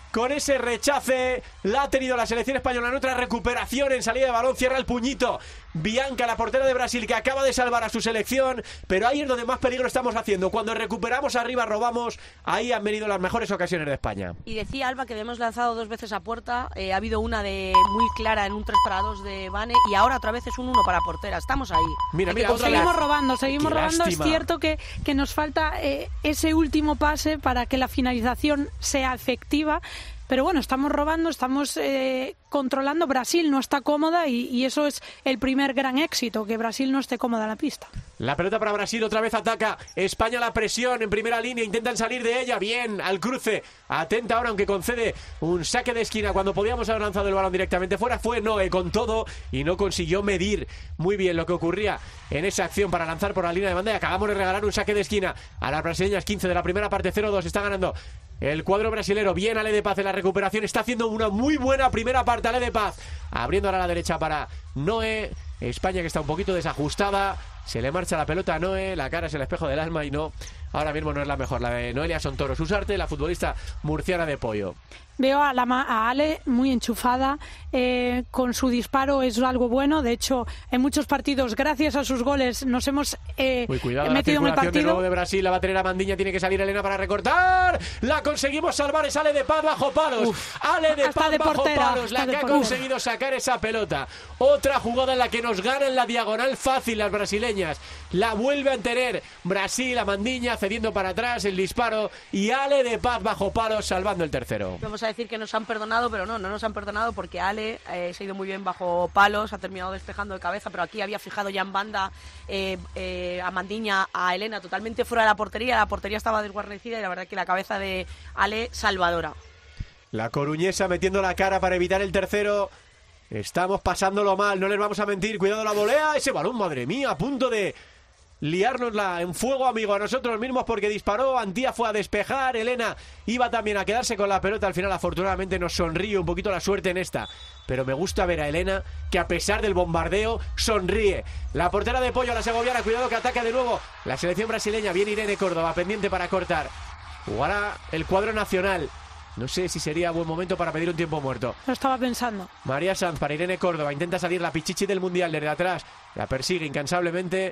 con ese rechace, la ha tenido la selección española en otra recuperación, en salida de balón, cierra el puñito Bianca, la portera de Brasil, que acaba de salvar a su selección, pero ahí es donde más peligro estamos haciendo. Cuando recuperamos arriba, robamos, ahí han venido las mejores ocasiones de España. Y decía Alba que hemos lanzado dos veces a puerta, eh, ha habido una de muy clara en un tres para dos de Vane, y ahora otra vez es un uno para portera. Estamos ahí. Mira, mira, otra seguimos vez. robando, seguimos Qué robando. lástima. Es cierto que, que nos falta eh, ese último pase para que la finalización sea efectiva. Pero bueno, estamos robando, estamos eh, controlando. Brasil no está cómoda y, y eso es el primer gran éxito, que Brasil no esté cómoda en la pista. La pelota para Brasil, otra vez ataca España, la presión en primera línea, intentan salir de ella, bien, al cruce, atenta ahora, aunque concede un saque de esquina cuando podíamos haber lanzado el balón directamente fuera, fue Noé con todo y no consiguió medir muy bien lo que ocurría en esa acción para lanzar por la línea de banda, y acabamos de regalar un saque de esquina a las brasileñas. Quince de la primera parte, cero dos, está ganando el cuadro brasilero. Bien Ale de Paz en la recuperación, está haciendo una muy buena primera parte Ale de Paz, abriendo ahora a la derecha para Noé. España que está un poquito desajustada, se le marcha la pelota a Noé, la cara es el espejo del alma y no, ahora mismo no es la mejor, la de Noelia Sontoro Susarte, la futbolista murciana de Pollo. Veo a, la, a Ale muy enchufada, eh, con su disparo es algo bueno. De hecho, en muchos partidos, gracias a sus goles, nos hemos eh, Uy, cuidado, metido en el de partido. nuevo de Brasil, la va a tener a Mandiña, tiene que salir Elena para recortar. La conseguimos salvar, es Ale de Paz bajo palos. Uf, Ale de Paz de bajo portera, palos, la que ha portera. conseguido sacar esa pelota. Otra jugada en la que nos ganan la diagonal fácil las brasileñas. La vuelve a tener Brasil, a Mandiña cediendo para atrás el disparo y Ale de Paz bajo palos salvando el tercero. Vamos a decir que nos han perdonado, pero no, no nos han perdonado porque Ale eh, se ha ido muy bien bajo palos, ha terminado despejando de cabeza, pero aquí había fijado ya en banda eh, eh, a Mandiña, a Elena totalmente fuera de la portería, la portería estaba desguarnecida y la verdad que la cabeza de Ale salvadora. La coruñesa metiendo la cara para evitar el tercero. Estamos pasándolo mal, no les vamos a mentir. Cuidado la volea, ese balón, madre mía, a punto de liárnosla en fuego, amigo, a nosotros mismos, porque disparó, Antía fue a despejar, Elena iba también a quedarse con la pelota. Al final, afortunadamente, nos sonríe un poquito la suerte en esta, pero me gusta ver a Elena, que a pesar del bombardeo, sonríe. La portera de Pollo, la segoviana, cuidado que ataca de nuevo la selección brasileña. Viene Irene Córdoba, pendiente para cortar. Jugará el cuadro nacional. No sé si sería buen momento para pedir un tiempo muerto. Lo estaba pensando. María Sanz para Irene Córdoba. Intenta salir la pichichi del Mundial desde atrás. La persigue incansablemente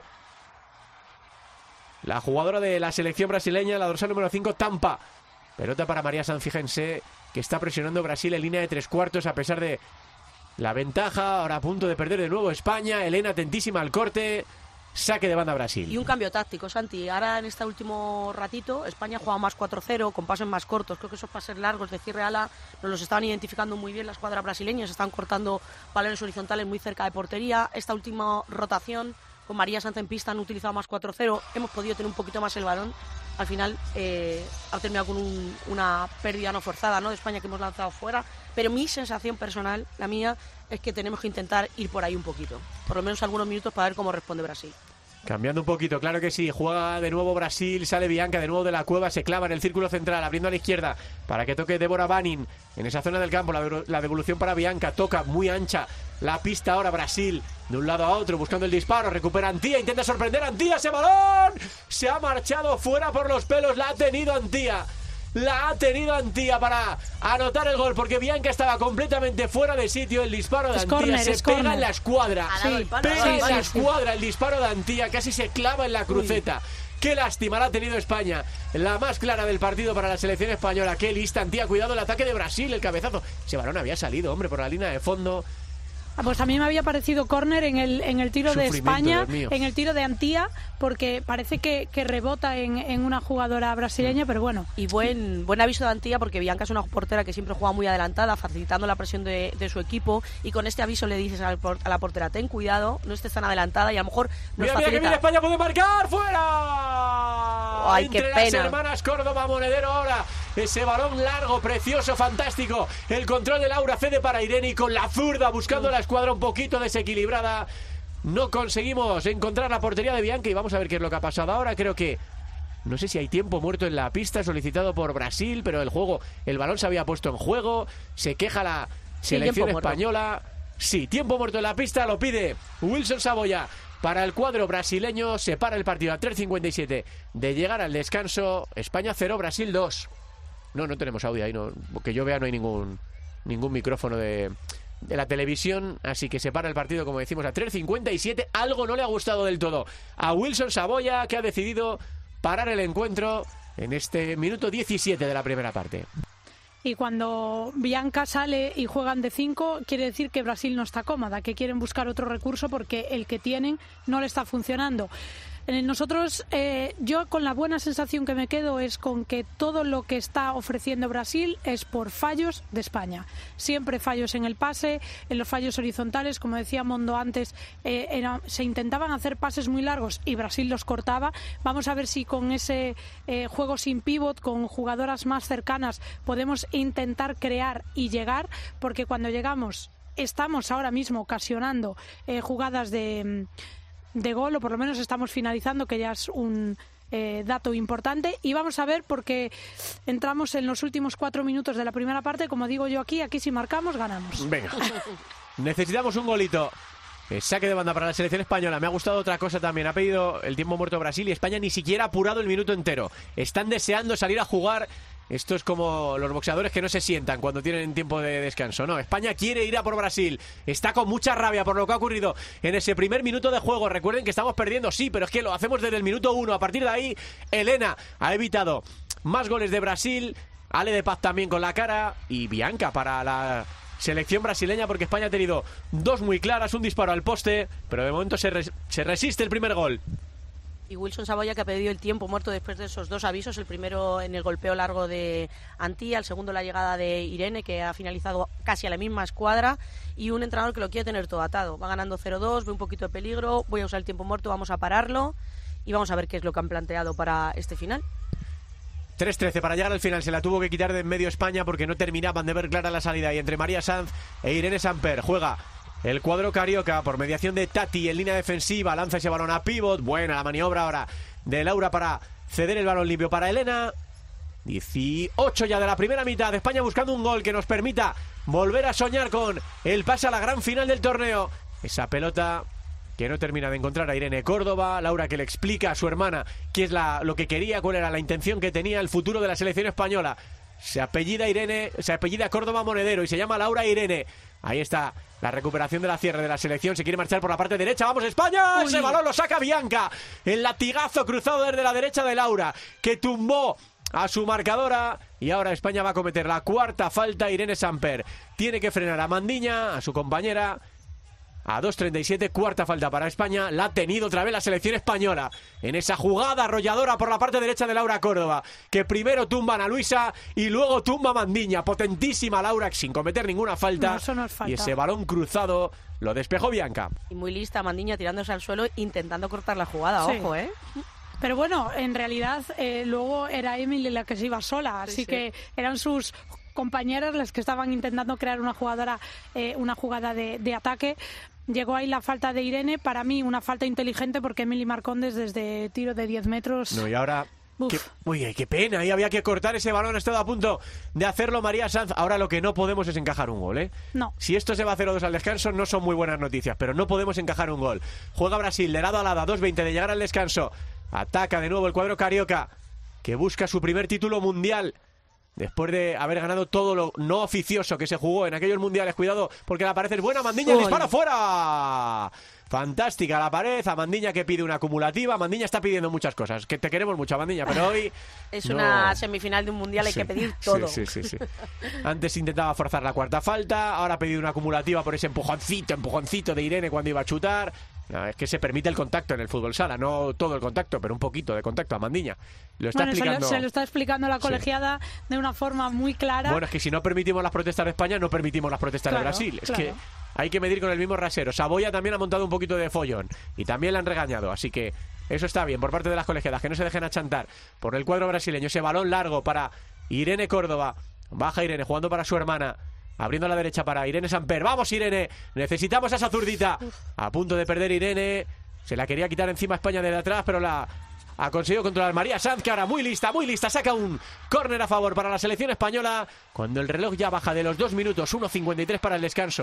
la jugadora de la selección brasileña, la dorsal número cinco, Tampa. Pelota para María Sanz, fíjense que está presionando Brasil en línea de tres cuartos a pesar de la ventaja. Ahora a punto de perder de nuevo España. Elena atentísima al corte. Saque de banda Brasil. Y un cambio táctico, Santi. Ahora en este último ratito España juega más cuatro cero con pases más cortos. Creo que esos pases largos de cierre ala nos los estaban identificando muy bien la escuadra brasileña. Se están cortando balones horizontales muy cerca de portería. Esta última rotación con María Sanz en pista han utilizado más cuatro cero. Hemos podido tener un poquito más el balón. Al final eh, ha terminado con un, una pérdida no forzada, ¿no?, de España, que hemos lanzado fuera. Pero mi sensación personal, la mía, es que tenemos que intentar ir por ahí un poquito. Por lo menos algunos minutos para ver cómo responde Brasil. Cambiando un poquito, claro que sí. Juega de nuevo Brasil, sale Bianca de nuevo de la cueva, se clava en el círculo central, abriendo a la izquierda para que toque Débora Banning en esa zona del campo. La, la devolución para Bianca, toca muy ancha la pista ahora Brasil, de un lado a otro, buscando el disparo. Recupera Antía, intenta sorprender a Antía, ese balón se ha marchado fuera por los pelos. La ha tenido Antía. La ha tenido Antía para anotar el gol, porque Bianca estaba completamente fuera de sitio. El disparo de es Antía corner, se es pega corner. en la escuadra. Ha dado el palo, Pega ha dado el en palo. la escuadra el disparo de Antía, casi se clava en la cruceta. Uy. Qué lástima la ha tenido España. La más clara del partido para la selección española. Qué lista Antía, cuidado el ataque de Brasil, el cabezazo. Ese balón había salido, hombre, por la línea de fondo. Pues a mí me había parecido córner en el, en el tiro de España, en el tiro de Antía, porque parece que, que rebota en, en una jugadora brasileña, pero bueno. Y buen buen aviso de Antía, porque Bianca es una portera que siempre juega muy adelantada, facilitando la presión de, de su equipo, y con este aviso le dices al, a la portera, ten cuidado, no estés tan adelantada, y a lo mejor nos mira, facilita. Mira, que viene España, puede marcar, ¡fuera! Ay, Entre qué las pena. hermanas Córdoba, Monedero ahora. Ese balón largo, precioso, fantástico. El control de Laura cede para Irene y con la zurda buscando la escuadra un poquito desequilibrada. No conseguimos encontrar la portería de Bianca y vamos a ver qué es lo que ha pasado ahora. Creo que no sé si hay tiempo muerto en la pista solicitado por Brasil, pero el juego, el balón se había puesto en juego. Se queja la selección sí, española. Sí, tiempo muerto en la pista, lo pide Wilson Saboya. Para el cuadro brasileño, se para el partido a tres cincuenta y siete de llegar al descanso. España cero, Brasil dos. No, no tenemos audio ahí, no, que yo vea no hay ningún ningún micrófono de, de la televisión, así que se para el partido, como decimos, a tres cincuenta y siete. Algo no le ha gustado del todo a Wilson Saboya, que ha decidido parar el encuentro en este minuto diecisiete de la primera parte. Y cuando Bianca sale y juegan de cinco, quiere decir que Brasil no está cómoda, que quieren buscar otro recurso porque el que tienen no le está funcionando. Nosotros, eh, yo con la buena sensación que me quedo es con que todo lo que está ofreciendo Brasil es por fallos de España. Siempre fallos en el pase, en los fallos horizontales, como decía Mondo antes, eh, era, se intentaban hacer pases muy largos y Brasil los cortaba. Vamos a ver si con ese eh, juego sin pívot, con jugadoras más cercanas, podemos intentar crear y llegar, porque cuando llegamos estamos ahora mismo ocasionando eh, jugadas de... de gol, o por lo menos estamos finalizando, que ya es un eh, dato importante. Y vamos a ver, porque entramos en los últimos cuatro minutos de la primera parte, como digo yo aquí, aquí si marcamos, ganamos. Venga, necesitamos un golito. Eh, saque de banda para la selección española. Me ha gustado otra cosa también. Ha pedido el tiempo muerto Brasil y España ni siquiera ha apurado el minuto entero. Están deseando salir a jugar. Esto es como los boxeadores que no se sientan cuando tienen tiempo de descanso. No, España quiere ir a por Brasil. Está con mucha rabia por lo que ha ocurrido en ese primer minuto de juego. Recuerden que estamos perdiendo, sí, pero es que lo hacemos desde el minuto uno. A partir de ahí, Elena ha evitado más goles de Brasil. Ale de Paz también con la cara. Y Bianca para la selección brasileña, porque España ha tenido dos muy claras, un disparo al poste, pero de momento se, res- se resiste el primer gol. Y Wilson Saboya, que ha pedido el tiempo muerto después de esos dos avisos, el primero en el golpeo largo de Antía, el segundo la llegada de Irene, que ha finalizado casi a la misma escuadra, y un entrenador que lo quiere tener todo atado. Va ganando cero dos, ve un poquito de peligro, voy a usar el tiempo muerto, vamos a pararlo y vamos a ver qué es lo que han planteado para este final. tres trece para llegar al final. Se la tuvo que quitar de en medio España porque no terminaban de ver clara la salida, y entre María Sanz e Irene Samper juega el cuadro carioca por mediación de Tati en línea defensiva. Lanza ese balón a pívot. Buena la maniobra ahora de Laura para ceder el balón limpio para Elena. dieciocho ya de la primera mitad. España buscando un gol que nos permita volver a soñar con el pase a la gran final del torneo. Esa pelota que no termina de encontrar a Irene Córdoba. Laura, que le explica a su hermana qué es la, lo que quería, cuál era la intención que tenía, el futuro de la selección española. Se apellida Irene, se apellida Córdoba Monedero y se llama Laura Irene. Ahí está la recuperación de la cierre de la selección. Se quiere marchar por la parte derecha. ¡Vamos, España! Uy. Ese balón lo saca Bianca. El latigazo cruzado desde la derecha de Laura, que tumbó a su marcadora. Y ahora España va a cometer la cuarta falta. Irene Samper tiene que frenar a Mandiña, a su compañera. A dos treinta y siete, cuarta falta para España. La ha tenido otra vez la selección española en esa jugada arrolladora por la parte derecha de Laura Córdoba, que primero tumba a Ana Luisa y luego tumba a Mandiña. Potentísima Laura, sin cometer ninguna falta. No, eso no es falta. Y ese balón cruzado lo despejó Bianca. Y muy lista Mandiña tirándose al suelo intentando cortar la jugada, Sí. ojo, ¿eh? Pero bueno, en realidad eh, luego era Emily la que se iba sola, así Sí, sí. que eran sus compañeras las que estaban intentando crear una jugadora, eh, una jugada de, de ataque. Llegó ahí la falta de Irene, para mí una falta inteligente, porque Emily Marcondes desde tiro de diez metros... No, y ahora... Uf. Qué, uy, qué pena, ahí había que cortar ese balón. Ha estado a punto de hacerlo María Sanz. Ahora lo que no podemos es encajar un gol, ¿eh? No. Si esto se va a cero dos al descanso, no son muy buenas noticias, pero no podemos encajar un gol. Juega Brasil de lado a lado, dos veinte de llegar al descanso. Ataca de nuevo el cuadro carioca, que busca su primer título mundial después de haber ganado todo lo no oficioso que se jugó en aquellos mundiales. Cuidado, porque la pared es buena. Mandiña, el Uy. disparo fuera. Fantástica la pared. A Mandiña, que pide una acumulativa. Mandiña está pidiendo muchas cosas. Que te queremos mucho, Mandiña, pero hoy Es no. una semifinal de un mundial, hay Sí, que pedir todo. Sí, sí, sí, sí. Antes intentaba forzar la cuarta falta. Ahora ha pedido una acumulativa por ese empujoncito, empujoncito de Irene cuando iba a chutar. No, es que se permite el contacto en el fútbol sala, no todo el contacto, pero un poquito de contacto a Mandiña. Lo está Bueno, se lo, explicando. se lo está explicando la colegiada de una forma muy clara. Bueno, es que si no permitimos las protestas de España, no permitimos las protestas Claro, de Brasil. Es claro. que hay que medir con el mismo rasero. Saboya también ha montado un poquito de follón y también le han regañado, así que eso está bien por parte de las colegiadas, que no se dejen achantar por el cuadro brasileño. Ese balón largo para Irene Córdoba. Baja Irene jugando para su hermana, abriendo a la derecha para Irene Samper. ¡Vamos, Irene! Necesitamos a esa zurdita. A punto de perder Irene. Se la quería quitar encima España desde atrás, pero la ha conseguido controlar María Sanz, que ahora muy lista, muy lista. Saca un córner a favor para la selección española, cuando el reloj ya baja de los dos minutos. uno cincuenta y tres para el descanso.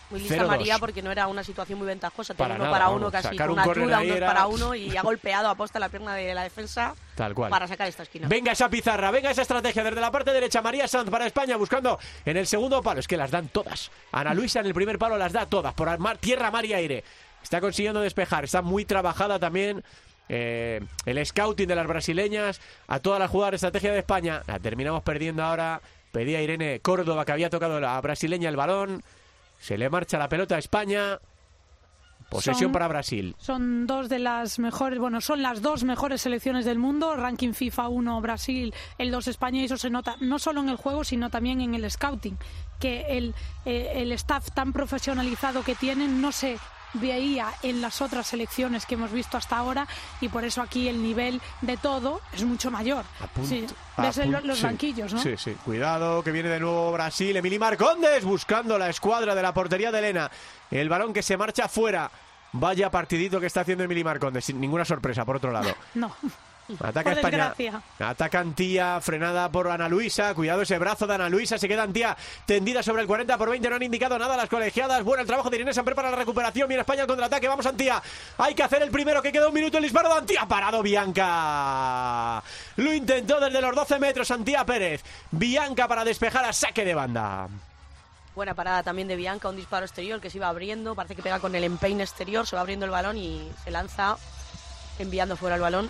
Muy lista cero dos. María, porque no era una situación muy ventajosa. Tenía Para uno nada, para vamos, uno casi, sacar con un una córner ayuda, ahí un dos era- para uno, y ha golpeado a posta la pierna de la defensa. Tal cual. Para sacar esta esquina. Venga esa pizarra, venga esa estrategia desde la parte derecha. María Sanz para España buscando en el segundo palo. Es que las dan todas. Ana Luisa en el primer palo las da todas. Por mar, tierra, mar y aire. Está consiguiendo despejar. Está muy trabajada también eh, el scouting de las brasileñas. A todas las jugadoras de estrategia de España. La terminamos perdiendo ahora. Pedía Irene Córdoba, que había tocado la brasileña el balón. Se le marcha la pelota a España. Posesión Son- para Brasil. Son dos de las mejores, bueno, son las dos mejores selecciones del mundo. Ranking FIFA uno Brasil, el dos España, y eso se nota no solo en el juego, sino también en el scouting. Que el, eh, el staff tan profesionalizado que tienen no se veía en las otras selecciones que hemos visto hasta ahora, y por eso aquí el nivel de todo es mucho mayor. A punto, Sí, a ves en lo- punto, los sí, banquillos, ¿no? Sí, sí. Cuidado, que viene de nuevo Brasil. Emily Marcondes buscando la escuadra de la portería de Elena. El balón que se marcha fuera. Vaya partidito que está haciendo Emily Marcondes. Sin ninguna sorpresa, por otro lado. No. Ataca Por España. desgracia. Ataca Antía, frenada por Ana Luisa. Cuidado ese brazo de Ana Luisa. Se queda Antía tendida sobre el cuarenta por veinte. No han indicado nada las colegiadas. Bueno, el trabajo de Irene Samper para la recuperación. Viene España al contraataque. Vamos, Antía. Hay que hacer el primero, que queda un minuto. El disparo de Antía. Parado Bianca. Lo intentó desde los doce metros Antía Pérez. Bianca para despejar a saque de banda. Buena parada también de Bianca, un disparo exterior que se iba abriendo. Parece que pega con el empeine exterior. Se va abriendo el balón y se lanza enviando fuera el balón.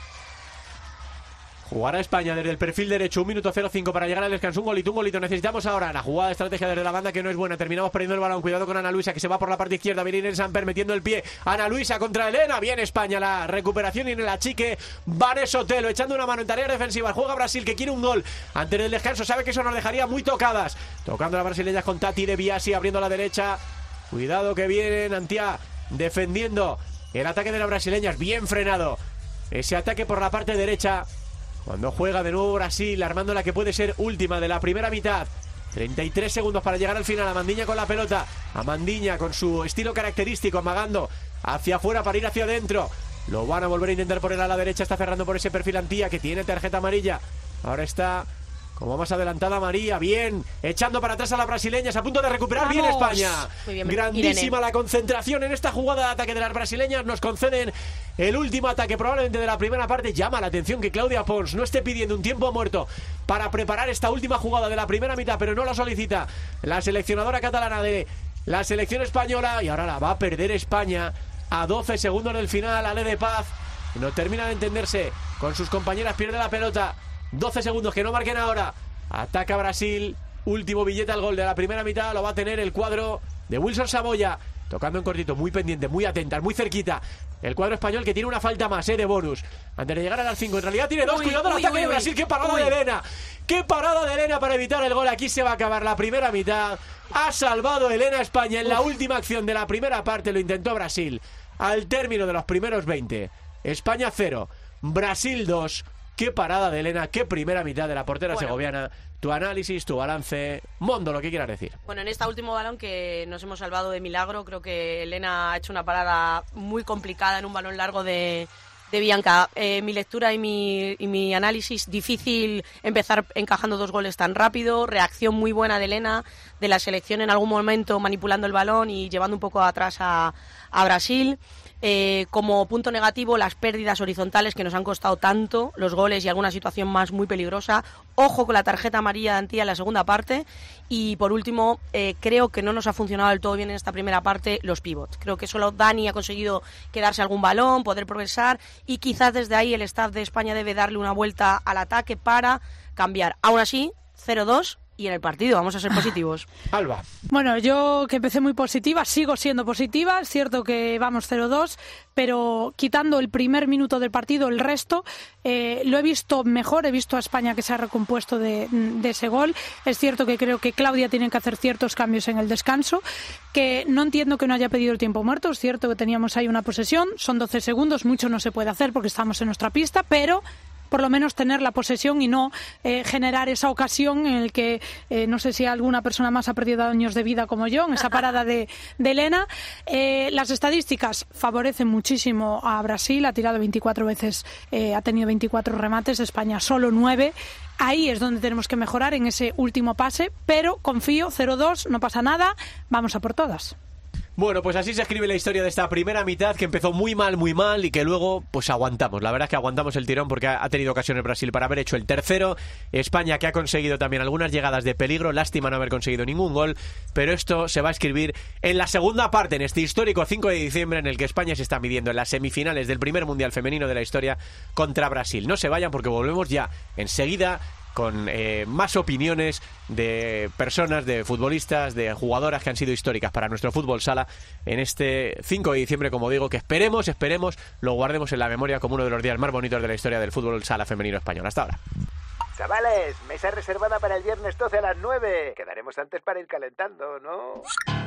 Jugará España desde el perfil derecho, un minuto cero cinco para llegar al descanso. Un golito, un golito. Necesitamos ahora la jugada de estrategia desde la banda, que no es buena. Terminamos perdiendo el balón. Cuidado con Ana Luisa, que se va por la parte izquierda. Viene Irene Samper metiendo el pie. Ana Luisa contra Elena. Bien España, la recuperación y en el achique. Vanessa Otelo echando una mano en tareas defensivas. Juega Brasil, que quiere un gol antes del descanso. Sabe que eso nos dejaría muy tocadas. Tocando a la brasileña con Tati de Biasi, abriendo a la derecha. Cuidado que vienen Antía defendiendo el ataque de las brasileñas. Bien frenado ese ataque por la parte derecha. Cuando juega de nuevo Brasil, armando la que puede ser última de la primera mitad. treinta y tres segundos para llegar al final. Amandiña con la pelota. Amandiña con su estilo característico, amagando hacia afuera para ir hacia adentro. Lo van a volver a intentar poner a la derecha. Está cerrando por ese perfil Antía, que tiene tarjeta amarilla. Ahora está como más adelantada María. Bien, echando para atrás a las brasileñas. A punto de recuperar. Bien ¡Vamos! España. Muy bien, Grandísima Irene. la concentración en esta jugada de ataque de las brasileñas. Nos conceden el último ataque probablemente de la primera parte. Llama la atención que Claudia Pons no esté pidiendo un tiempo muerto para preparar esta última jugada de la primera mitad, pero no la solicita la seleccionadora catalana de la selección española, y ahora la va a perder España a doce segundos del final. Ale de Paz no termina de entenderse con sus compañeras, pierde la pelota. doce segundos, que no marquen ahora. Ataca Brasil. Último billete al gol de la primera mitad. Lo va a tener el cuadro de Wilson Saboya. Tocando en cortito, muy pendiente, muy atenta, muy cerquita. El cuadro español, que tiene una falta más, eh, de bonus. Antes de llegar a las cinco, en realidad tiene dos. Uy, Cuidado el uy, ataque uy, de uy. Brasil. ¡Qué parada Uy. de Elena! ¡Qué parada de Elena para evitar el gol! Aquí se va a acabar la primera mitad. Ha salvado Elena a España en la última acción de la primera parte. Lo intentó Brasil. Al término de los primeros veinte, España cero, Brasil dos. ¡Qué parada de Elena! ¡Qué primera mitad de la portera Bueno. segoviana! Tu análisis, tu balance, Mondo, lo que quieras decir. Bueno, en este último balón que nos hemos salvado de milagro, creo que Elena ha hecho una parada muy complicada en un balón largo de, de Bianca. Eh, mi lectura y mi, y mi análisis: difícil empezar encajando dos goles tan rápido, reacción muy buena de Elena, de la selección en algún momento manipulando el balón y llevando un poco atrás a, a Brasil. Eh, como punto negativo, las pérdidas horizontales que nos han costado tanto, los goles y alguna situación más muy peligrosa. Ojo con la tarjeta amarilla de Antía en la segunda parte. Y por último, eh, creo que no nos ha funcionado del todo bien en esta primera parte los pivots. Creo que solo Dani ha conseguido quedarse algún balón, poder progresar, y quizás desde ahí el staff de España debe darle una vuelta al ataque para cambiar. Aún así, cero dos. Y en el partido vamos a ser positivos. Alba. Bueno, yo que empecé muy positiva, sigo siendo positiva. Es cierto que vamos cero dos, pero quitando el primer minuto del partido, el resto eh, lo he visto mejor. He visto a España que se ha recompuesto de, de ese gol. Es cierto que creo que Claudia tiene que hacer ciertos cambios en el descanso, que no entiendo que no haya pedido el tiempo muerto. Es cierto que teníamos ahí una posesión, son doce segundos, mucho no se puede hacer porque estamos en nuestra pista, pero por lo menos tener la posesión y no eh, generar esa ocasión en el que eh, no sé si alguna persona más ha perdido años de vida como yo en esa parada de, de Elena. Eh, las estadísticas favorecen muchísimo a Brasil, ha tirado veinticuatro veces, eh, ha tenido veinticuatro remates, España solo nueve. Ahí es donde tenemos que mejorar, en ese último pase, pero confío, cero dos, no pasa nada, vamos a por todas. Bueno, pues así se escribe la historia de esta primera mitad, que empezó muy mal, muy mal, y que luego pues aguantamos. La verdad es que aguantamos el tirón porque ha tenido ocasiones Brasil para haber hecho el tercero. España, que ha conseguido también algunas llegadas de peligro, lástima no haber conseguido ningún gol, pero esto se va a escribir en la segunda parte, en este histórico cinco de diciembre, en el que España se está midiendo en las semifinales del primer Mundial femenino de la historia contra Brasil. No se vayan porque volvemos ya enseguida con eh, más opiniones de personas, de futbolistas, de jugadoras que han sido históricas para nuestro fútbol sala en este cinco de diciembre, como digo, que esperemos, esperemos, lo guardemos en la memoria como uno de los días más bonitos de la historia del fútbol sala femenino español. Hasta ahora. Chavales, mesa reservada para el viernes doce a las nueve. Quedaremos antes para ir calentando, ¿no?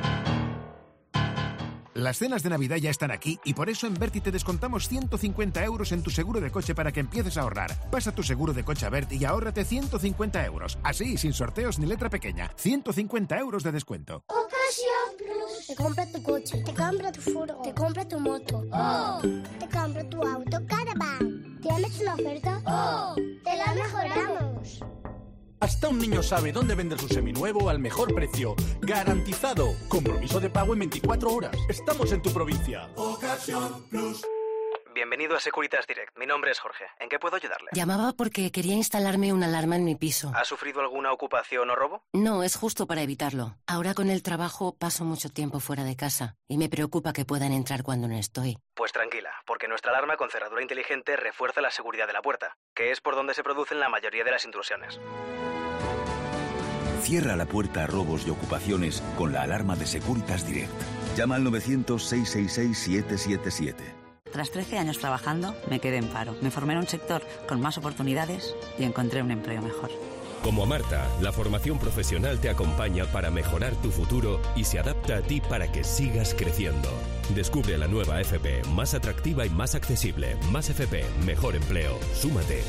Las cenas de Navidad ya están aquí y por eso en Berti te descontamos ciento cincuenta euros en tu seguro de coche para que empieces a ahorrar. Pasa tu seguro de coche a Berti y ahórrate ciento cincuenta euros. Así, sin sorteos ni letra pequeña. ciento cincuenta euros de descuento. Ocasión Plus. Te compra tu coche, te compra tu furgo, te compra tu moto. ¡Oh! Te compra tu auto Caravan. ¿Tienes una oferta? ¡Oh! ¡Te la mejoramos! Hasta un niño sabe dónde vender su seminuevo al mejor precio. ¡Garantizado! Compromiso de pago en veinticuatro horas. Estamos en tu provincia. Ocasión Plus. Bienvenido a Securitas Direct. Mi nombre es Jorge. ¿En qué puedo ayudarle? Llamaba porque quería instalarme una alarma en mi piso. ¿Ha sufrido alguna ocupación o robo? No, es justo para evitarlo. Ahora con el trabajo paso mucho tiempo fuera de casa y me preocupa que puedan entrar cuando no estoy. Pues tranquila, porque nuestra alarma con cerradura inteligente refuerza la seguridad de la puerta, que es por donde se producen la mayoría de las intrusiones. Cierra la puerta a robos y ocupaciones con la alarma de Securitas Direct. Llama al novecientos, seiscientos sesenta y seis, siete siete siete. Tras trece años trabajando, me quedé en paro. Me formé en un sector con más oportunidades y encontré un empleo mejor. Como Marta, la formación profesional te acompaña para mejorar tu futuro y se adapta a ti para que sigas creciendo. Descubre la nueva F P, más atractiva y más accesible. Más F P, mejor empleo. Súmate.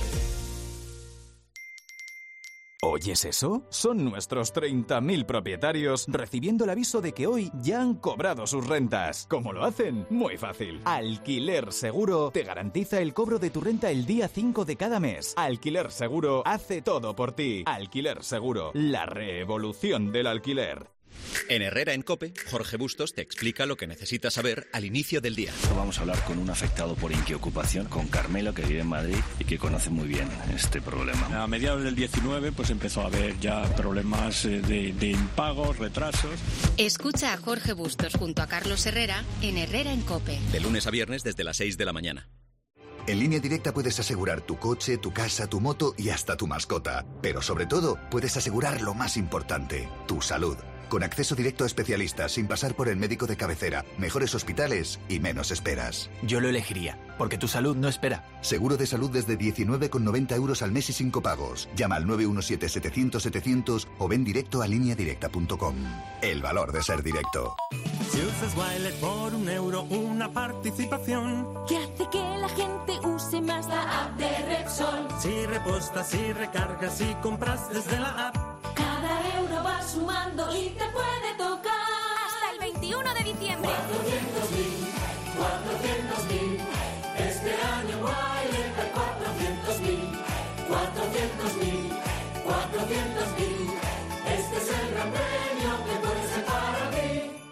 ¿Oyes eso? Son nuestros treinta mil propietarios recibiendo el aviso de que hoy ya han cobrado sus rentas. ¿Cómo lo hacen? Muy fácil. Alquiler Seguro te garantiza el cobro de tu renta el día cinco de cada mes. Alquiler Seguro hace todo por ti. Alquiler Seguro, la revolución del alquiler. En Herrera en COPE, Jorge Bustos te explica lo que necesitas saber al inicio del día. Vamos a hablar con un afectado por inquiocupación, con Carmelo, que vive en Madrid y que conoce muy bien este problema. A mediados del diecinueve pues empezó a haber ya problemas de, de impagos, retrasos. Escucha a Jorge Bustos junto a Carlos Herrera en Herrera en COPE. De lunes a viernes desde las seis de la mañana. En Línea Directa puedes asegurar tu coche, tu casa, tu moto y hasta tu mascota. Pero sobre todo, puedes asegurar lo más importante, tu salud. Con acceso directo a especialistas, sin pasar por el médico de cabecera, mejores hospitales y menos esperas. Yo lo elegiría, porque tu salud no espera. Seguro de salud desde diecinueve con noventa euros al mes y sin copagos. Llama al nueve uno siete, setecientos, setecientos o ven directo a línea directa punto com. El valor de ser directo. Si usas Wiley por un euro, una participación que hace que la gente use más la app de Repsol. Si repostas, si recargas, si compras desde la app, cada euro va sumando y te puede tocar hasta el veintiuno de diciembre. cuatrocientos mil, cuatrocientos mil. Este año Wiley da cuatrocientos mil, cuatrocientos mil, cuatrocientos mil. Este es el gran premio que puede ser para ti.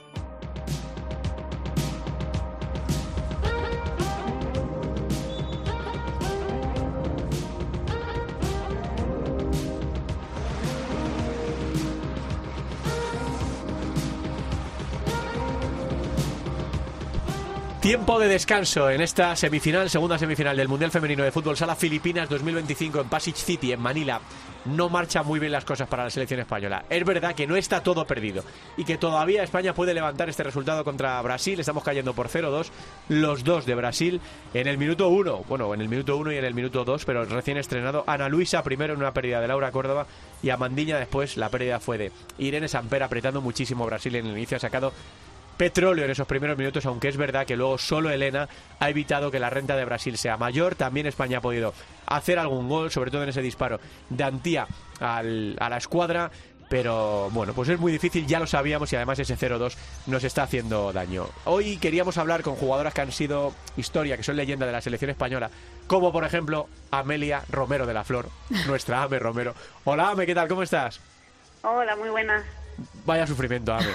Tiempo de descanso en esta semifinal, segunda semifinal del Mundial Femenino de Fútbol Sala Filipinas dos mil veinticinco en Pasig City, en Manila. No marchan muy bien las cosas para la selección española. Es verdad que no está todo perdido y que todavía España puede levantar este resultado contra Brasil. Estamos cayendo por cero dos, los dos de Brasil en el minuto uno. Bueno, en el minuto uno y en el minuto dos, pero recién estrenado. Ana Luisa primero en una pérdida de Laura Córdoba y Amandiña después. La pérdida fue de Irene Samper, apretando muchísimo Brasil en el inicio. Ha sacado petróleo en esos primeros minutos, aunque es verdad que luego solo Elena ha evitado que la renta de Brasil sea mayor. También España ha podido hacer algún gol, sobre todo en ese disparo de Antía al, a la escuadra. Pero bueno, pues es muy difícil, ya lo sabíamos, y además ese cero dos nos está haciendo daño. Hoy queríamos hablar con jugadoras que han sido historia, que son leyenda de la selección española, como por ejemplo Amelia Romero de la Flor, nuestra Ame Romero. Hola Ame, ¿qué tal? ¿Cómo estás? Hola, muy buenas. Vaya sufrimiento, Ame.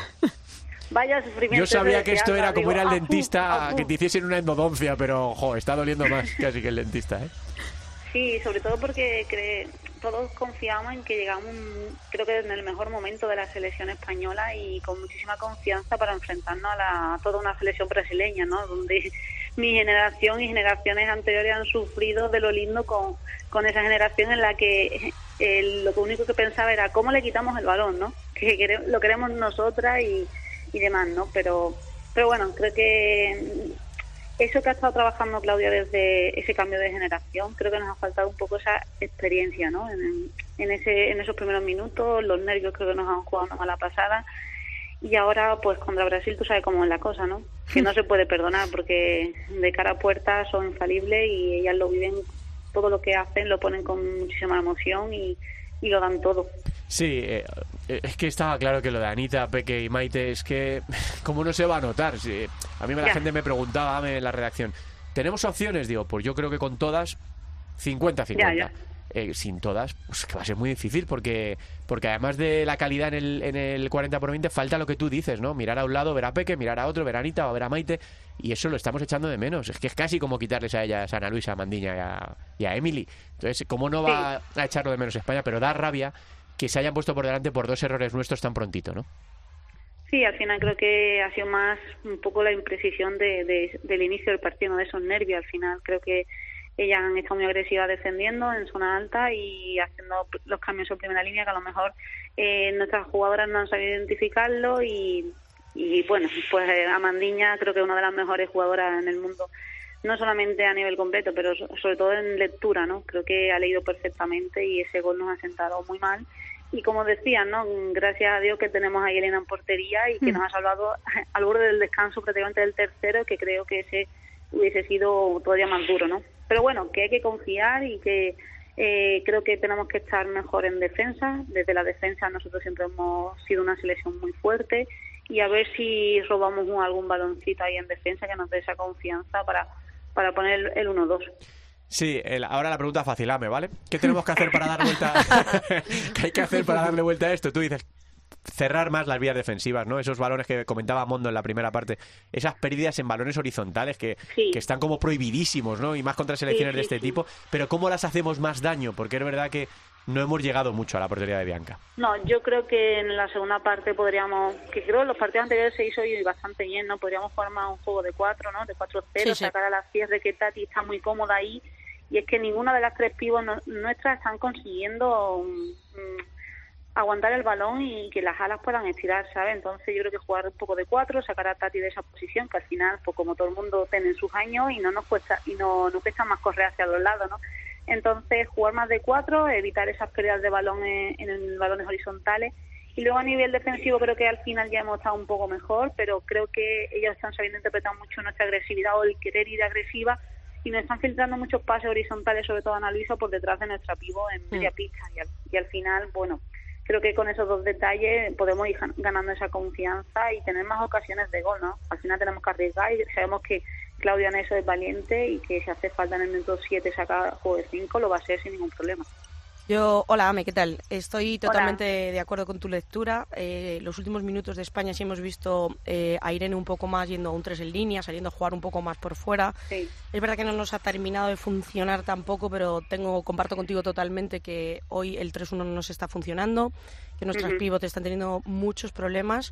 Vaya sufrimiento. Yo sabía que esto era como ir al digo, dentista, ajú, que te hiciesen una endodoncia, pero jo, está doliendo más casi que el dentista, ¿eh? Sí, sobre todo porque cree, todos confiamos en que llegamos, creo que en el mejor momento de la selección española y con muchísima confianza para enfrentarnos a, la, a toda una selección brasileña, ¿no? Donde mi generación y generaciones anteriores han sufrido de lo lindo con, con esa generación en la que eh, lo único que pensaba era cómo le quitamos el balón, ¿no? Que queremos, lo queremos nosotras y, y demás, ¿no? Pero, pero bueno, creo que eso que ha estado trabajando Claudia desde ese cambio de generación, creo que nos ha faltado un poco esa experiencia, ¿no? En, en ese en esos primeros minutos, los nervios creo que nos han jugado una mala pasada, y ahora pues contra Brasil tú sabes cómo es la cosa, ¿no? Que no se puede perdonar porque de cara a puerta son infalibles y ellas lo viven, todo lo que hacen lo ponen con muchísima emoción y, y lo dan todo. Sí, eh, es que estaba claro que lo de Anita, Peque y Maite, es que ¿cómo no se va a notar? Sí, a mí la ya. gente me preguntaba en la redacción, ¿tenemos opciones? Digo, pues yo creo que con todas cincuenta cincuenta. Eh, sin todas, pues que va a ser muy difícil porque porque además de la calidad en el, en el cuarenta por veinte falta lo que tú dices, ¿no? Mirar a un lado, ver a Peque, mirar a otro, ver a Anita o ver a Maite, y eso lo estamos echando de menos. Es que es casi como quitarles a ellas a Ana Luisa, a Mandiña y a, y a Emily. Entonces, ¿cómo no va sí. a echarlo de menos España? Pero da rabia que se hayan puesto por delante por dos errores nuestros tan prontito, ¿no? Sí, al final creo que ha sido más un poco la imprecisión de, de, del inicio del partido, ¿no? De esos nervios. Al final creo que ellas han estado muy agresivas defendiendo en zona alta y haciendo los cambios en primera línea que a lo mejor eh, nuestras jugadoras no han sabido identificarlo y, y bueno, pues eh, Amandiña creo que es una de las mejores jugadoras en el mundo, no solamente a nivel completo, pero sobre todo en lectura, ¿no? Creo que ha leído perfectamente y ese gol nos ha sentado muy mal. Y como decía, ¿no? Gracias a Dios que tenemos a Elena en portería y que mm. nos ha salvado al borde del descanso prácticamente del tercero, que creo que ese hubiese sido todavía más duro, ¿no? Pero bueno, que hay que confiar y que eh, creo que tenemos que estar mejor en defensa. Desde la defensa nosotros siempre hemos sido una selección muy fuerte y a ver si robamos un, algún baloncito ahí en defensa que nos dé esa confianza para, para poner el uno dos. Sí, el, ahora la pregunta fácil, Ame, ¿vale? ¿Qué tenemos que hacer para dar vuelta? ¿Qué hay que hacer para darle vuelta a esto? Tú dices cerrar más las vías defensivas, ¿no? Esos balones que comentaba Mondo en la primera parte, esas pérdidas en balones horizontales que, sí. que están como prohibidísimos, ¿no? Y más contra selecciones sí, sí, de este sí. tipo. Pero ¿cómo las hacemos más daño? Porque es verdad que no hemos llegado mucho a la portería de Bianca. No, yo creo que en la segunda parte podríamos, que creo que los partidos anteriores se hizo bastante bien, ¿no? Podríamos jugar más un juego de cuatro, ¿no? De cuatro cero, sí, sacar sí. a la cierre, que Tati está muy cómoda ahí. Y es que ninguna de las tres pibos no, nuestras están consiguiendo um, aguantar el balón y que las alas puedan estirar, ¿sabes? Entonces yo creo que jugar un poco de cuatro, sacar a Tati de esa posición, que al final, pues como todo el mundo tiene sus años y no nos cuesta y no nos cuesta más correr hacia los lados, ¿no? Entonces jugar más de cuatro, evitar esas pérdidas de balón en, en balones horizontales. Y luego a nivel defensivo creo que al final ya hemos estado un poco mejor, pero creo que ellos están sabiendo interpretar mucho nuestra agresividad o el querer ir agresiva y nos están filtrando muchos pases horizontales, sobre todo a Ana Luisa, por detrás de nuestra pivot en media pista. Y al, y al final, bueno, creo que con esos dos detalles podemos ir ganando esa confianza y tener más ocasiones de gol, ¿no? Al final tenemos que arriesgar y sabemos que Claudia en eso es valiente y que si hace falta en el minuto siete sacar juego de cinco, lo va a hacer sin ningún problema. Yo, hola Ame, ¿qué tal? Estoy totalmente hola. de acuerdo con tu lectura. Eh, los últimos minutos de España sí hemos visto eh, a Irene un poco más yendo a un tres en línea, saliendo a jugar un poco más por fuera. Sí. Es verdad que no nos ha terminado de funcionar tampoco, pero tengo comparto contigo totalmente que hoy el tres uno no nos está funcionando, que nuestras uh-huh. pivotes están teniendo muchos problemas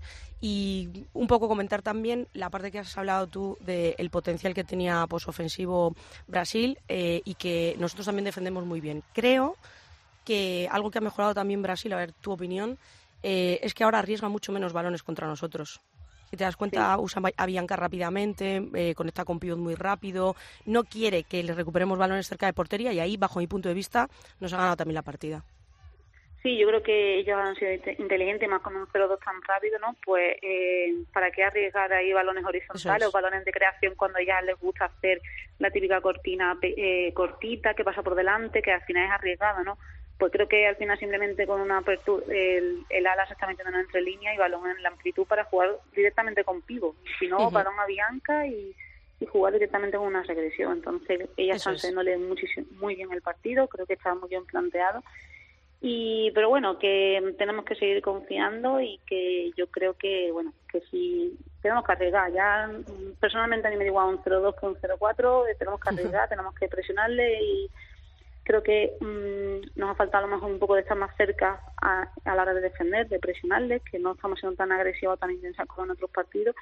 y un poco comentar también la parte que has hablado tú del potencial que tenía pues, ofensivo Brasil eh, y que nosotros también defendemos muy bien. Creo que algo que ha mejorado también Brasil, a ver tu opinión, eh, es que ahora arriesga mucho menos balones contra nosotros. Si te das cuenta, sí. usa a Bianca rápidamente, eh, conecta con pivot muy rápido, no quiere que le recuperemos balones cerca de portería y ahí, bajo mi punto de vista, nos ha ganado también la partida. Sí, yo creo que ellos han sido inteligentes, más con un cero dos tan rápido, ¿no? Pues, eh, ¿para qué arriesgar ahí balones horizontales o balones de creación cuando ya les gusta hacer la típica cortina eh, cortita que pasa por delante, que al final es arriesgado, ¿no? Pues creo que al final simplemente con una apertura, el, el ala se está metiendo entre línea y balón en la amplitud para jugar directamente con pivot. Si no, uh-huh. balón a Bianca y, y jugar directamente con una regresión. Entonces, ellas están haciéndole muchísimo, muy bien el partido, creo que está muy bien planteado. Y pero bueno, que tenemos que seguir confiando y que yo creo que bueno que si tenemos que arriesgar, ya personalmente a mí me da igual un cero dos que un cero cuatro, tenemos que arriesgar, tenemos que presionarle y creo que mmm, nos ha faltado a lo mejor un poco de estar más cerca a, a la hora de defender, de presionarles, que no estamos siendo tan agresivos, tan intensos como en otros partidos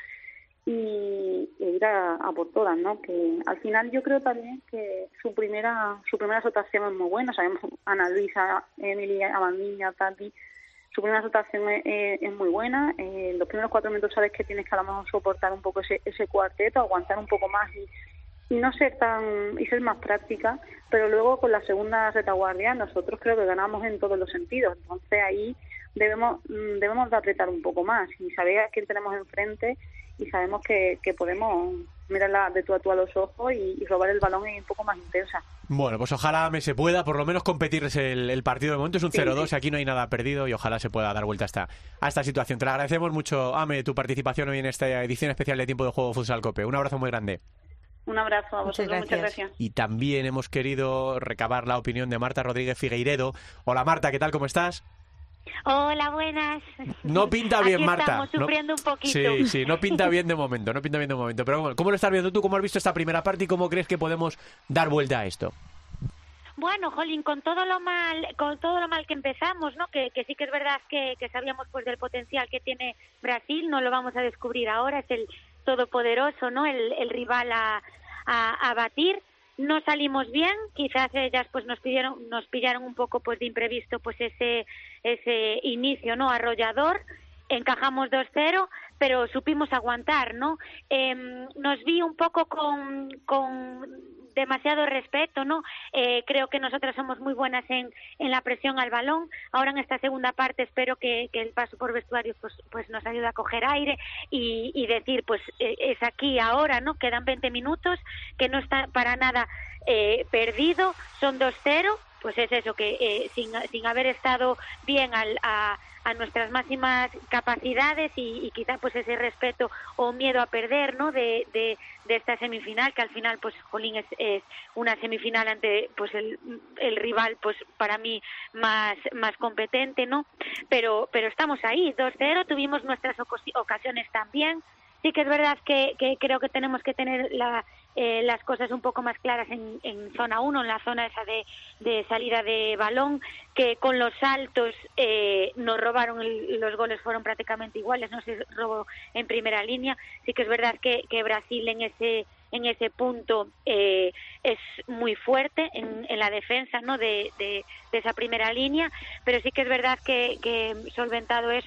y, y ir a, a por todas, ¿no? Que al final yo creo también que su primera su primera rotación es muy buena. Sabemos Ana Luisa, Emily, Amandina, Tati, su primera rotación es, es, es muy buena. En los primeros cuatro minutos sabes que tienes que a lo mejor soportar un poco ese, ese cuarteto, aguantar un poco más y, y no ser tan y ser más práctica, pero luego con la segunda retaguardia nosotros creo que ganamos en todos los sentidos. Entonces ahí debemos debemos de apretar un poco más y saber a quién tenemos enfrente y sabemos que, que podemos mirarla de tú a tú a los ojos y, y robar el balón y un poco más intensa. Bueno, pues ojalá me se pueda por lo menos competirles el, el partido. De momento es un cero dos, sí, sí. Aquí no hay nada perdido y ojalá se pueda dar vuelta a esta, a esta situación. Te lo agradecemos mucho, Ame, tu participación hoy en esta edición especial de Tiempo de Juego Futsal Cope. Un abrazo muy grande. Un abrazo a vosotros, muchas gracias. muchas gracias. Y también hemos querido recabar la opinión de Marta Rodríguez Figueiredo. Hola Marta, ¿qué tal? ¿Cómo estás? Hola, buenas. No pinta bien, Aquí Marta. Estamos sufriendo no, un poquito. Sí, sí, no pinta bien de momento, no pinta bien de momento. Pero ¿cómo lo estás viendo tú? ¿Cómo has visto esta primera parte y cómo crees que podemos dar vuelta a esto? Bueno, Jolín, con todo lo mal, con todo lo mal que empezamos, ¿no? Que, que sí que es verdad que, que sabíamos pues del potencial que tiene Brasil, no lo vamos a descubrir ahora, es el todopoderoso, ¿no? El, el rival a, a, a batir. No salimos bien, quizás ellas pues nos pidieron, nos pillaron un poco pues de imprevisto pues ese ese inicio, ¿no? Arrollador, encajamos dos cero, pero supimos aguantar, ¿no? Eh, nos vi un poco con con demasiado respeto, ¿no? Eh, creo que nosotras somos muy buenas en, en la presión al balón. Ahora en esta segunda parte espero que, que el paso por vestuario pues, pues nos ayude a coger aire y, y decir, pues eh, es aquí ahora, ¿no? Quedan veinte minutos, que no está para nada eh, perdido, son dos cero, pues es eso, que eh, sin, sin haber estado bien al, a, a nuestras máximas capacidades y, y quizá pues ese respeto o miedo a perder, ¿no? De, de, de esta semifinal, que al final pues jolín es, es una semifinal ante pues el, el rival pues para mí más más competente, ¿no? Pero pero estamos ahí, dos cero, tuvimos nuestras ocasiones también. Sí que es verdad que, que creo que tenemos que tener la, eh, las cosas un poco más claras en, en zona uno, en la zona esa de, de salida de balón, que con los saltos eh, nos robaron, el, los goles fueron prácticamente iguales, no se robó en primera línea. Sí que es verdad que, que Brasil en ese en ese punto eh, es muy fuerte en, en la defensa, ¿no? de, de, de esa primera línea, pero sí que es verdad que, que solventado es.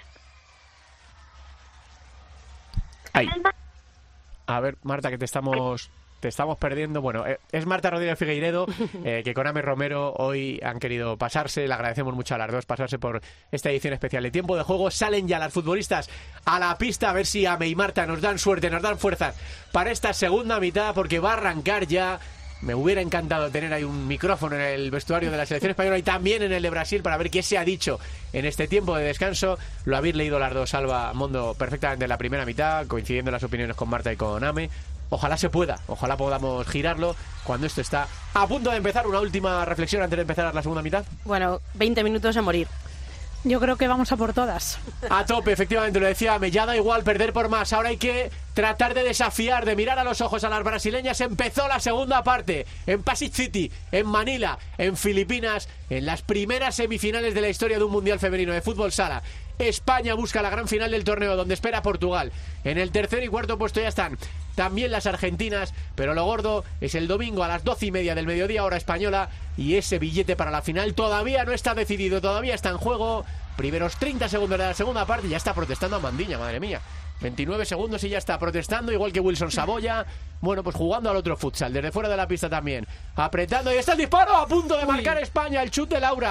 Ay. A ver, Marta, que te estamos te estamos perdiendo. Bueno, es Marta Rodríguez Figueiredo, eh, que con Ame Romero hoy han querido pasarse. Le agradecemos mucho a las dos pasarse por esta edición especial de Tiempo de Juego. Salen ya las futbolistas a la pista a ver si Ame y Marta nos dan suerte, nos dan fuerzas para esta segunda mitad, porque va a arrancar ya. Me hubiera encantado tener ahí un micrófono en el vestuario de la selección española y también en el de Brasil para ver qué se ha dicho en este tiempo de descanso. Lo habéis leído las dos, Alba, Mondo, perfectamente en la primera mitad, coincidiendo las opiniones con Marta y con Ame. Ojalá se pueda, ojalá podamos girarlo cuando esto está a punto de empezar. Una última reflexión antes de empezar la segunda mitad. Bueno, veinte minutos a morir. Yo creo que vamos a por todas. A tope, efectivamente, lo decía Ame, ya da igual perder por más. Ahora hay que tratar de desafiar, de mirar a los ojos a las brasileñas. Empezó la segunda parte en Pasig City, en Manila, en Filipinas, en las primeras semifinales de la historia de un Mundial Femenino de Fútbol Sala. España busca la gran final del torneo, donde espera Portugal. En el tercer y cuarto puesto ya están también las argentinas, pero lo gordo es el domingo a las doce y media del mediodía, hora española, y ese billete para la final todavía no está decidido, todavía está en juego. Primeros treinta segundos de la segunda parte y ya está protestando a Mandiña, madre mía. veintinueve segundos y ya está protestando, igual que Wilson Saboya. Bueno, pues jugando al otro futsal, desde fuera de la pista también. Apretando, y está el disparo, a punto de marcar España, el chute de Laura.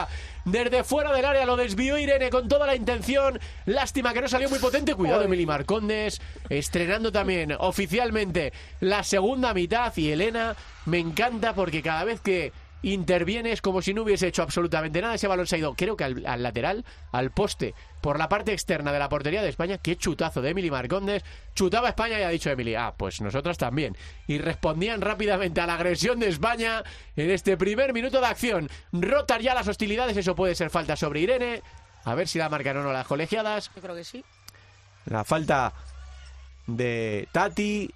desde fuera del área, lo desvió Irene con toda la intención. Lástima que no salió muy potente. Cuidado, Emily Marcondes, estrenando también oficialmente la segunda mitad. Y Elena, me encanta porque cada vez que interviene es como si no hubiese hecho absolutamente nada. Ese balón se ha ido, creo que al, al lateral, al poste, por la parte externa de la portería de España. Qué chutazo de Emily Marcondes. Chutaba España y ha dicho Emily, ah, pues nosotras también. Y respondían rápidamente a la agresión de España en este primer minuto de acción. Rotar ya las hostilidades, eso puede ser falta sobre Irene. A ver si la marcan o no las colegiadas. Yo creo que sí. La falta de Tati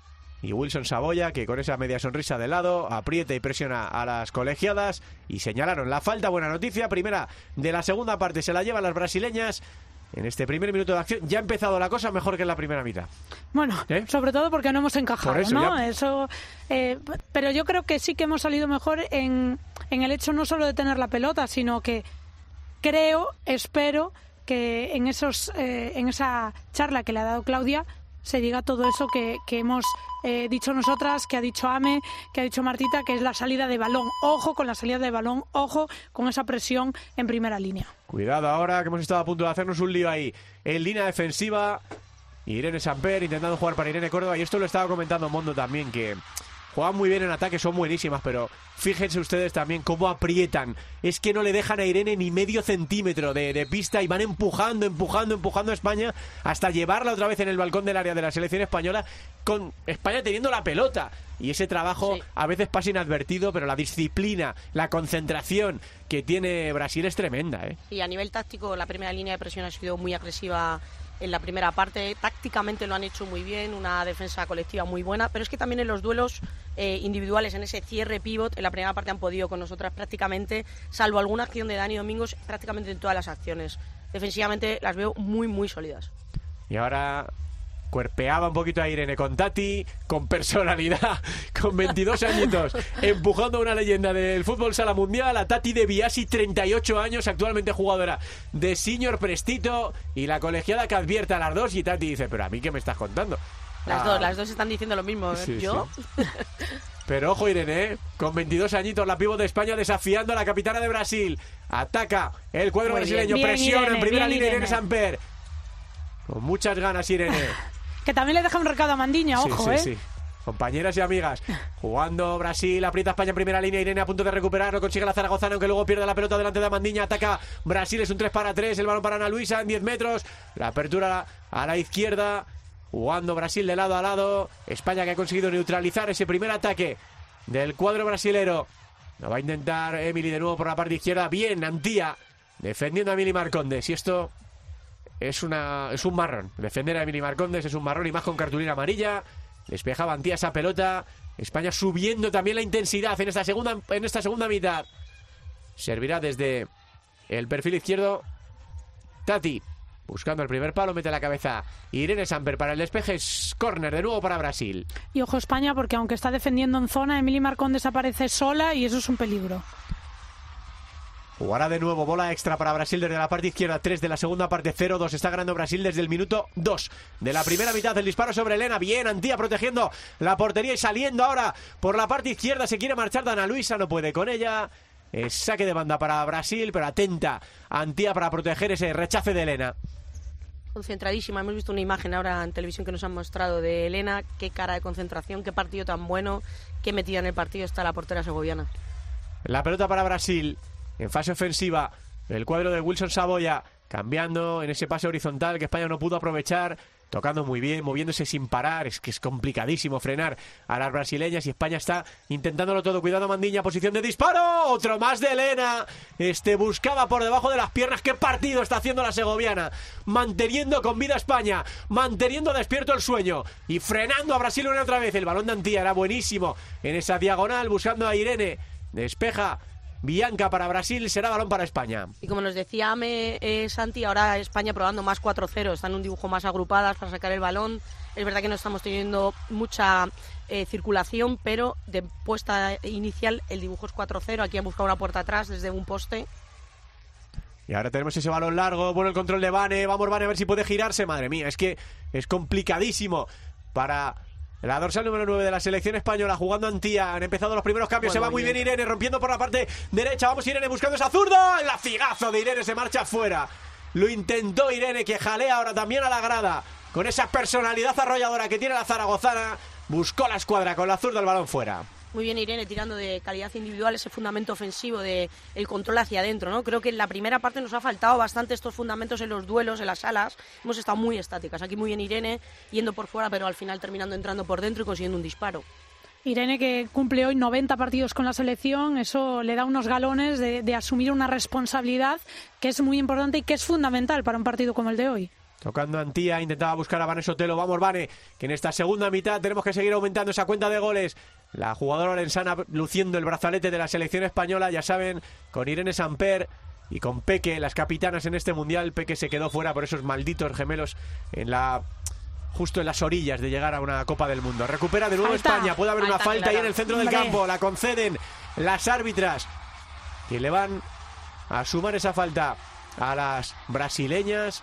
y Wilson Saboya, que con esa media sonrisa de lado aprieta y presiona a las colegiadas, y señalaron la falta. Buena noticia, primera de la segunda parte se la llevan las brasileñas. En este primer minuto de acción ya ha empezado la cosa mejor que en la primera mitad. Bueno, ¿Eh? sobre todo porque no hemos encajado, Por eso, ¿no? Ya... Eso, eh, pero yo creo que sí que hemos salido mejor en, en el hecho no solo de tener la pelota, sino que creo, espero que en esos eh, en esa charla que le ha dado Claudia se diga todo eso que, que hemos eh, dicho nosotras, que ha dicho Ame, que ha dicho Martita, que es la salida de balón. Ojo con la salida de balón, ojo con esa presión en primera línea. Cuidado ahora, que hemos estado a punto de hacernos un lío ahí. En línea defensiva, Irene Samper intentando jugar para Irene Córdoba. Y esto lo estaba comentando Mondo también, que juegan muy bien en ataque, son buenísimas, pero fíjense ustedes también cómo aprietan. Es que no le dejan a Irene ni medio centímetro de, de pista y van empujando, empujando, empujando a España hasta llevarla otra vez en el balcón del área de la selección española, con España teniendo la pelota. Y ese trabajo sí. a veces pasa inadvertido, pero la disciplina, la concentración que tiene Brasil es tremenda, ¿eh? Y a nivel táctico, la primera línea de presión ha sido muy agresiva en la primera parte. Tácticamente lo han hecho muy bien, una defensa colectiva muy buena, pero es que también en los duelos eh, individuales, en ese cierre pivot, en la primera parte han podido con nosotras prácticamente, salvo alguna acción de Dani Domingos, prácticamente en todas las acciones. Defensivamente las veo muy, muy sólidas. Y ahora cuerpeaba un poquito a Irene con Tati, con personalidad, con veintidós añitos, empujando a una leyenda del fútbol sala mundial, a Tati de Biasi, treinta y ocho años, actualmente jugadora de Senior Prestito, y la colegiada que advierte a las dos, y Tati dice, pero a mí ¿qué me estás contando? Las ah. dos, las dos están diciendo lo mismo, ¿eh? Sí, ¿Yo? Sí. Pero ojo Irene, ¿eh? Con veintidós añitos, la pívot de España desafiando a la capitana de Brasil. Ataca el cuadro Muy brasileño, bien, presiona Irene, en primera bien, línea Irene Irene. Samper. Con muchas ganas Irene. Que también le deja un recado a Mandiña, sí, ojo, sí, ¿eh? Sí. Compañeras y amigas, jugando Brasil, aprieta España en primera línea, Irene a punto de recuperar, no consigue la zaragozana, aunque luego pierde la pelota delante de Amandiña, ataca Brasil, es un tres para tres, el balón para Ana Luisa en diez metros, la apertura a la izquierda, jugando Brasil de lado a lado, España que ha conseguido neutralizar ese primer ataque del cuadro brasilero. Lo va a intentar Emily de nuevo por la parte izquierda, bien Antía, defendiendo a Emily Marcondes, y esto es, una, es un marrón, defender a Emily Marcondes es un marrón, y más con cartulina amarilla. Despejaba Antía esa pelota. España subiendo también la intensidad en esta segunda, en esta segunda mitad. Servirá desde el perfil izquierdo Tati, buscando el primer palo, mete la cabeza Irene Samper para el despeje. Es córner de nuevo para Brasil. Y ojo España, porque aunque está defendiendo en zona, Emily Marcondes aparece sola y eso es un peligro. Jugará de nuevo, bola extra para Brasil desde la parte izquierda, tres de la segunda parte, cero dos, está ganando Brasil desde el minuto dos de la primera mitad. El disparo sobre Elena, bien Antía protegiendo la portería y saliendo ahora por la parte izquierda, se quiere marchar Ana Luisa, no puede con ella. Eh, saque de banda para Brasil, pero atenta Antía para proteger ese rechace de Elena. Concentradísima, hemos visto una imagen ahora en televisión que nos han mostrado de Elena, qué cara de concentración, qué partido tan bueno, qué metida en el partido está la portera segoviana. La pelota para Brasil. En fase ofensiva, el cuadro de Wilson Saboya cambiando en ese pase horizontal que España no pudo aprovechar, tocando muy bien, moviéndose sin parar. Es que es complicadísimo frenar a las brasileñas y España está intentándolo todo. Cuidado Mandiña, posición de disparo, otro más de Elena. Este buscaba por debajo de las piernas. ¿Qué partido está haciendo la segoviana? Manteniendo con vida a España, manteniendo despierto el sueño y frenando a Brasil una otra vez. El balón de Antía era buenísimo en esa diagonal, buscando a Irene. Despeja Bianca para Brasil, será balón para España. Y como nos decía Ame, eh, Santi, ahora España probando más cuatro cero, están en un dibujo más agrupadas para sacar el balón. Es verdad que no estamos teniendo mucha eh, circulación, pero de puesta inicial el dibujo es cuatro cero, aquí han buscado una puerta atrás desde un poste. Y ahora tenemos ese balón largo, bueno el control de Vane, vamos Vane a ver si puede girarse, madre mía, es que es complicadísimo para La dorsal número nueve de la selección española jugando Antía. Han empezado los primeros cambios. Bueno, se va muy bien Irene, rompiendo por la parte derecha. Vamos Irene buscando esa zurda. El lacigazo de Irene se marcha fuera. Lo intentó Irene, que jalea ahora también a la grada. Con esa personalidad arrolladora que tiene la zaragozana. Buscó la escuadra con la zurda, el balón fuera. Muy bien Irene, tirando de calidad individual, ese fundamento ofensivo de el control hacia adentro, ¿no? Creo que en la primera parte nos ha faltado bastante estos fundamentos en los duelos, en las alas. Hemos estado muy estáticas. Aquí muy bien Irene, yendo por fuera, pero al final terminando entrando por dentro y consiguiendo un disparo. Irene, que cumple hoy noventa partidos con la selección, eso le da unos galones de, de asumir una responsabilidad que es muy importante y que es fundamental para un partido como el de hoy. Tocando Antía, intentaba buscar a Vane Sotelo. Vamos, Vane, que en esta segunda mitad tenemos que seguir aumentando esa cuenta de goles. La jugadora orensana luciendo el brazalete de la selección española, ya saben, con Irene Samper y con Peque, las capitanas en este mundial. Peque se quedó fuera por esos malditos gemelos en la... justo en las orillas de llegar a una Copa del Mundo. Recupera de nuevo falta. España, puede haber falta, una falta clara ahí en el centro del Hombre. campo. La conceden las árbitras, que le van a sumar esa falta a las brasileñas.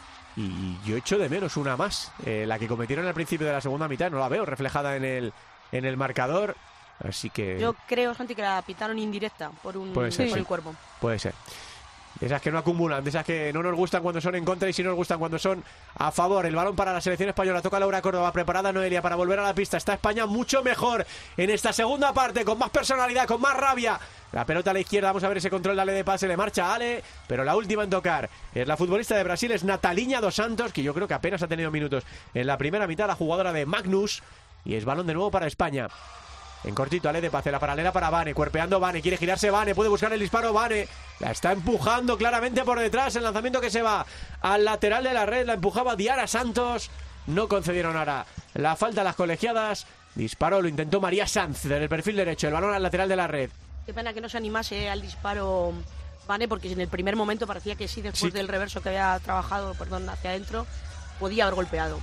Y yo echo de menos una más, eh, la que cometieron al principio de la segunda mitad. No la veo reflejada en el, en el marcador. Así que... Yo creo, Santi, que la pitaron indirecta por, un, Puede ser, por sí. el cuerpo. Puede ser. De esas que no acumulan, de esas que no nos gustan cuando son en contra y sí nos gustan cuando son a favor. El balón para la selección española, toca Laura Córdoba, preparada Noelia para volver a la pista. Está España mucho mejor en esta segunda parte, con más personalidad, con más rabia. La pelota a la izquierda, vamos a ver ese control de Ale de pase, le marcha a Ale, pero la última en tocar es la futbolista de Brasil, es Nataliña dos Santos, que yo creo que apenas ha tenido minutos en la primera mitad, la jugadora de Magnus, y es balón de nuevo para España. En cortito, Ale de pase, la paralela para Vane, cuerpeando Vane, quiere girarse Vane, puede buscar el disparo Vane, la está empujando claramente por detrás, el lanzamiento que se va al lateral de la red, la empujaba Diana Santos, no concedieron ahora la falta a las colegiadas, disparó, lo intentó María Sanz desde el perfil derecho, el balón al lateral de la red. Qué pena que no se animase al disparo Vane, porque en el primer momento parecía que sí, después sí. del reverso que había trabajado, perdón, hacia adentro, podía haber golpeado.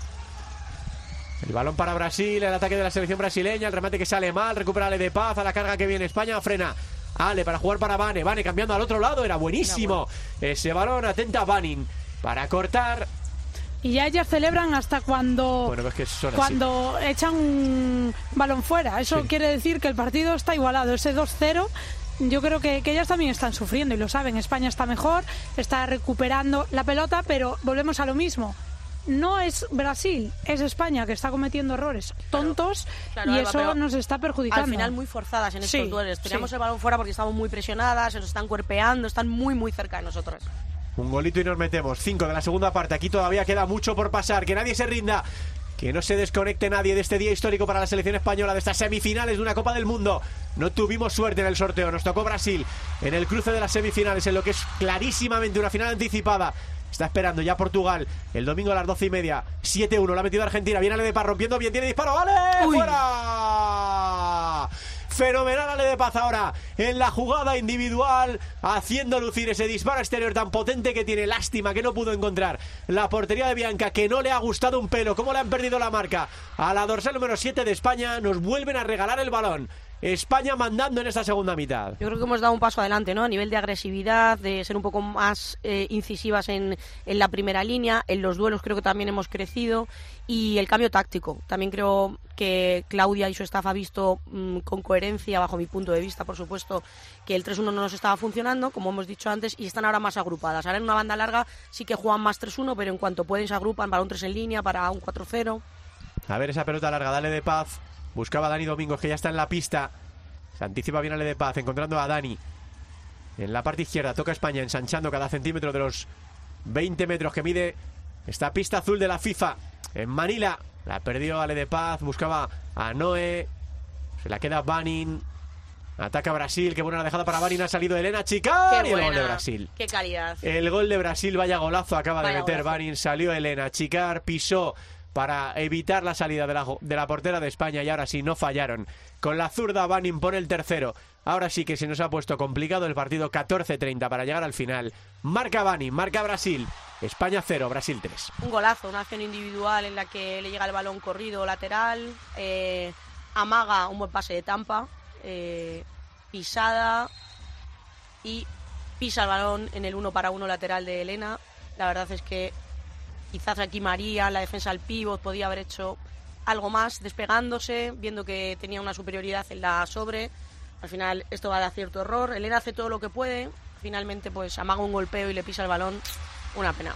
El balón para Brasil, el ataque de la selección brasileña, el remate que sale mal, recupera Ale de Paz, a la carga que viene España, frena Ale para jugar para Vane, Vane cambiando al otro lado, era buenísimo ese balón, atenta Vanin para cortar. Y ya ellas celebran hasta cuando bueno, pues que son cuando así. echan un balón fuera. Eso sí. quiere decir que el partido está igualado. Ese dos cero, yo creo que, que ellas también están sufriendo y lo saben. España está mejor, está recuperando la pelota, pero volvemos a lo mismo. No es Brasil, es España que está cometiendo errores tontos claro, claro, y Alba, eso nos está perjudicando. Al final muy forzadas en estos sí, duelos. Teníamos sí. el balón fuera porque estamos muy presionadas, se nos están cuerpeando, están muy muy cerca de nosotras. Un golito y nos metemos. Cinco de la segunda parte. Aquí todavía queda mucho por pasar. Que nadie se rinda. Que no se desconecte nadie de este día histórico para la selección española, de estas semifinales de una Copa del Mundo. No tuvimos suerte en el sorteo. Nos tocó Brasil en el cruce de las semifinales, en lo que es clarísimamente una final anticipada. Está esperando ya Portugal el domingo a las doce y media. siete uno. La ha metido Argentina. Viene Ale de Paz rompiendo bien. Tiene disparo. ¡Vale! Uy. ¡Fuera! Fenomenal Ale de Paz ahora en la jugada individual, haciendo lucir ese disparo exterior tan potente que tiene. Lástima que no pudo encontrar la portería de Bianca, que no le ha gustado un pelo. Cómo le han perdido la marca a la dorsal número siete de España. Nos vuelven a regalar el balón. España mandando en esta segunda mitad. Yo creo que hemos dado un paso adelante, ¿no? A nivel de agresividad, de ser un poco más eh, incisivas en, en la primera línea. En los duelos creo que también hemos crecido. Y el cambio táctico. También creo que Claudia y su staff ha visto mmm, con coherencia, bajo mi punto de vista, por supuesto, que el tres uno no nos estaba funcionando, como hemos dicho antes, y están ahora más agrupadas. Ahora en una banda larga sí que juegan más tres uno, pero en cuanto pueden se agrupan para un tres en línea, para un cuatro cero. A ver esa pelota larga, dale de Paz. Buscaba a Dani Domingos, que ya está en la pista. Se anticipa bien Ale de Paz, encontrando a Dani en la parte izquierda. Toca España, ensanchando cada centímetro de los veinte metros que mide esta pista azul de la FIFA en Manila. La perdió Ale de Paz, buscaba a Noé, se la queda Banin. Ataca Brasil, qué buena la dejada para Banin. Ha salido Elena Chicar y el gol de Brasil. Qué calidad. El gol de Brasil, vaya golazo acaba vaya de meter golazo. Banin. Salió Elena Chicar, pisó para evitar la salida de la, de la portera de España, y ahora sí, no fallaron. Con la zurda Banin pone el tercero. Ahora sí que se nos ha puesto complicado el partido. Catorce treinta para llegar al final. Marca Banin, marca Brasil. España cero, Brasil tres. Un golazo, una acción individual en la que le llega el balón corrido lateral, eh, amaga un buen pase de Tampa, eh, pisada y pisa el balón en el uno para uno lateral de Elena. La verdad es que quizás aquí María, la defensa al pívot, podía haber hecho algo más, despegándose, viendo que tenía una superioridad en la sobre. Al final esto va a dar cierto error. Elena hace todo lo que puede, finalmente pues amaga un golpeo y le pisa el balón. Una pena.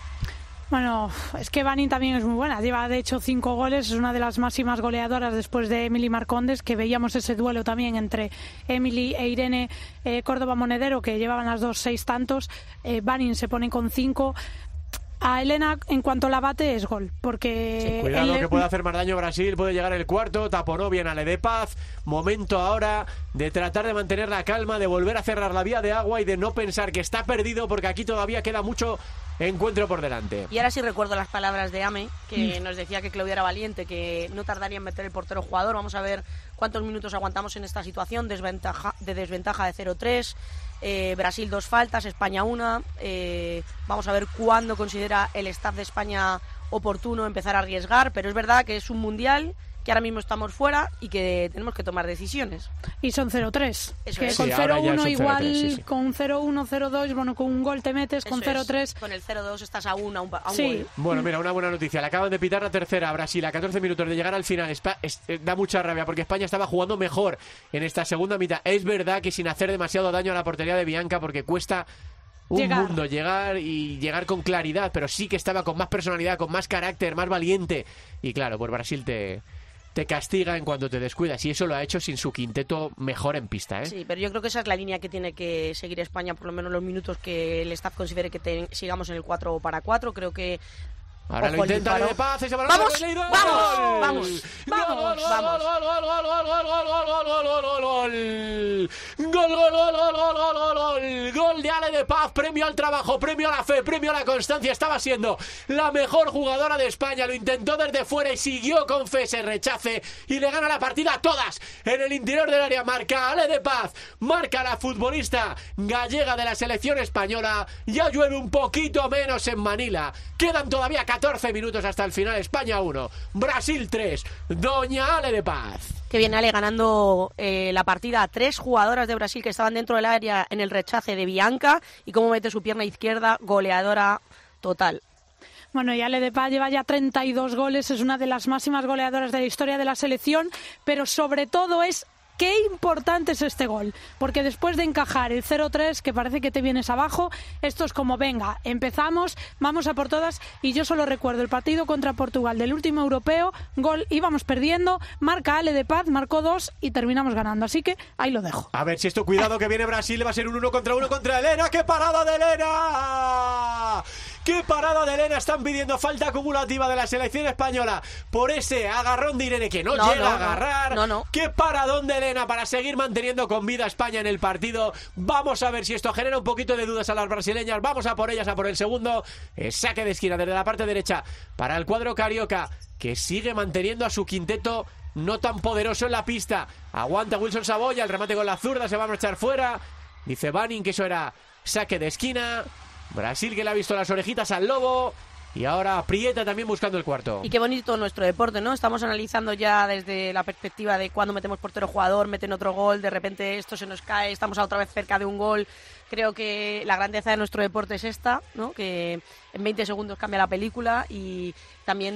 Bueno, es que Banning también es muy buena. Lleva, de hecho, cinco goles. Es una de las máximas goleadoras después de Emily Marcondes, que veíamos ese duelo también entre Emily e Irene eh, Córdoba Monedero, que llevaban las dos seis tantos. Eh, Banning se pone con cinco. A Elena, en cuanto la bate, es gol. Porque sí, cuidado el... que puede hacer más daño Brasil. Puede llegar el cuarto. Taponó bien a Lede Paz. Momento ahora de tratar de mantener la calma, de volver a cerrar la vía de agua y de no pensar que está perdido, porque aquí todavía queda mucho encuentro por delante. Y ahora sí recuerdo las palabras de Ame, que mm. nos decía que Claudia era valiente, que no tardaría en meter el portero jugador. Vamos a ver cuántos minutos aguantamos en esta situación desventaja, de desventaja de cero tres. Eh, Brasil dos faltas, España una. Eh, vamos a ver cuándo considera el staff de España oportuno empezar a arriesgar, pero es verdad que es un mundial, que ahora mismo estamos fuera y que tenemos que tomar decisiones. Y son cero tres. Que es. con sí, cero uno igual, cero tres, sí, sí. Con cero uno, cero dos, bueno, con un gol te metes, con cero tres. Con el cero dos estás a un, a un, a un sí. gol. Bueno, mira, una buena noticia. Le acaban de pitar la tercera a Brasil a catorce minutos de llegar al final. Espa es, eh, da mucha rabia porque España estaba jugando mejor en esta segunda mitad. Es verdad que sin hacer demasiado daño a la portería de Bianca, porque cuesta un llegar. mundo llegar y llegar con claridad, pero sí que estaba con más personalidad, con más carácter, más valiente. Y claro, pues Brasil te... te castiga en cuanto te descuidas, y eso lo ha hecho sin su quinteto mejor en pista, ¿eh? Sí, pero yo creo que esa es la línea que tiene que seguir España, por lo menos los minutos que el staff considere que te, sigamos en el cuatro para cuatro. Creo que ahora Ojo, lo intenta de Paz, ese balón vamos, de vamos, vamos, vamos, vamos, gol, gol, gol, gol, gol, gol, gol, gol, gol, gol, gol, gol, gol, gol de Ale de Paz, premio al trabajo, premio a la fe, premio a la constancia. Estaba siendo la mejor jugadora de España, lo intentó desde fuera y siguió con fe ese rechace y le gana la partida a todas en el interior del área. Marca Ale de Paz, marca la futbolista gallega de la selección española. Ya llueve un poquito menos en Manila, quedan todavía catorce minutos hasta el final. España uno, Brasil tres, doña Ale de Paz. Que viene Ale ganando eh, la partida a tres jugadoras de Brasil que estaban dentro del área en el rechace de Bianca, y cómo mete su pierna izquierda, goleadora total. Bueno, y Ale de Paz lleva ya treinta y dos goles, es una de las máximas goleadoras de la historia de la selección, pero sobre todo es qué importante es este gol, porque después de encajar el cero tres, que parece que te vienes abajo, esto es como, venga, empezamos, vamos a por todas. Y yo solo recuerdo el partido contra Portugal del último europeo, gol, íbamos perdiendo, marca Ale de Paz, marcó dos y terminamos ganando, así que ahí lo dejo. A ver si esto, cuidado que viene Brasil, va a ser un uno contra uno contra Elena. ¡Qué parada de Elena! ¡Qué parada de Elena! Están pidiendo falta acumulativa de la selección española por ese agarrón de Irene, que no, no llega no, a agarrar. No, no. ¡Qué paradón de Elena para seguir manteniendo con vida a España en el partido! Vamos a ver si esto genera un poquito de dudas a las brasileñas. Vamos a por ellas, a por el segundo. El saque de esquina desde la parte derecha para el cuadro carioca, que sigue manteniendo a su quinteto no tan poderoso en la pista. Aguanta Wilson Saboya, el remate con la zurda se va a marchar fuera. Dice Banning que eso era saque de esquina. Brasil, que le ha visto las orejitas al lobo. Y ahora Prieta también buscando el cuarto. Y qué bonito nuestro deporte, ¿no? Estamos analizando ya desde la perspectiva de cuando metemos portero jugador, meten otro gol, de repente esto se nos cae, estamos otra vez cerca de un gol. Creo que la grandeza de nuestro deporte es esta, ¿no? Que en veinte segundos cambia la película, y también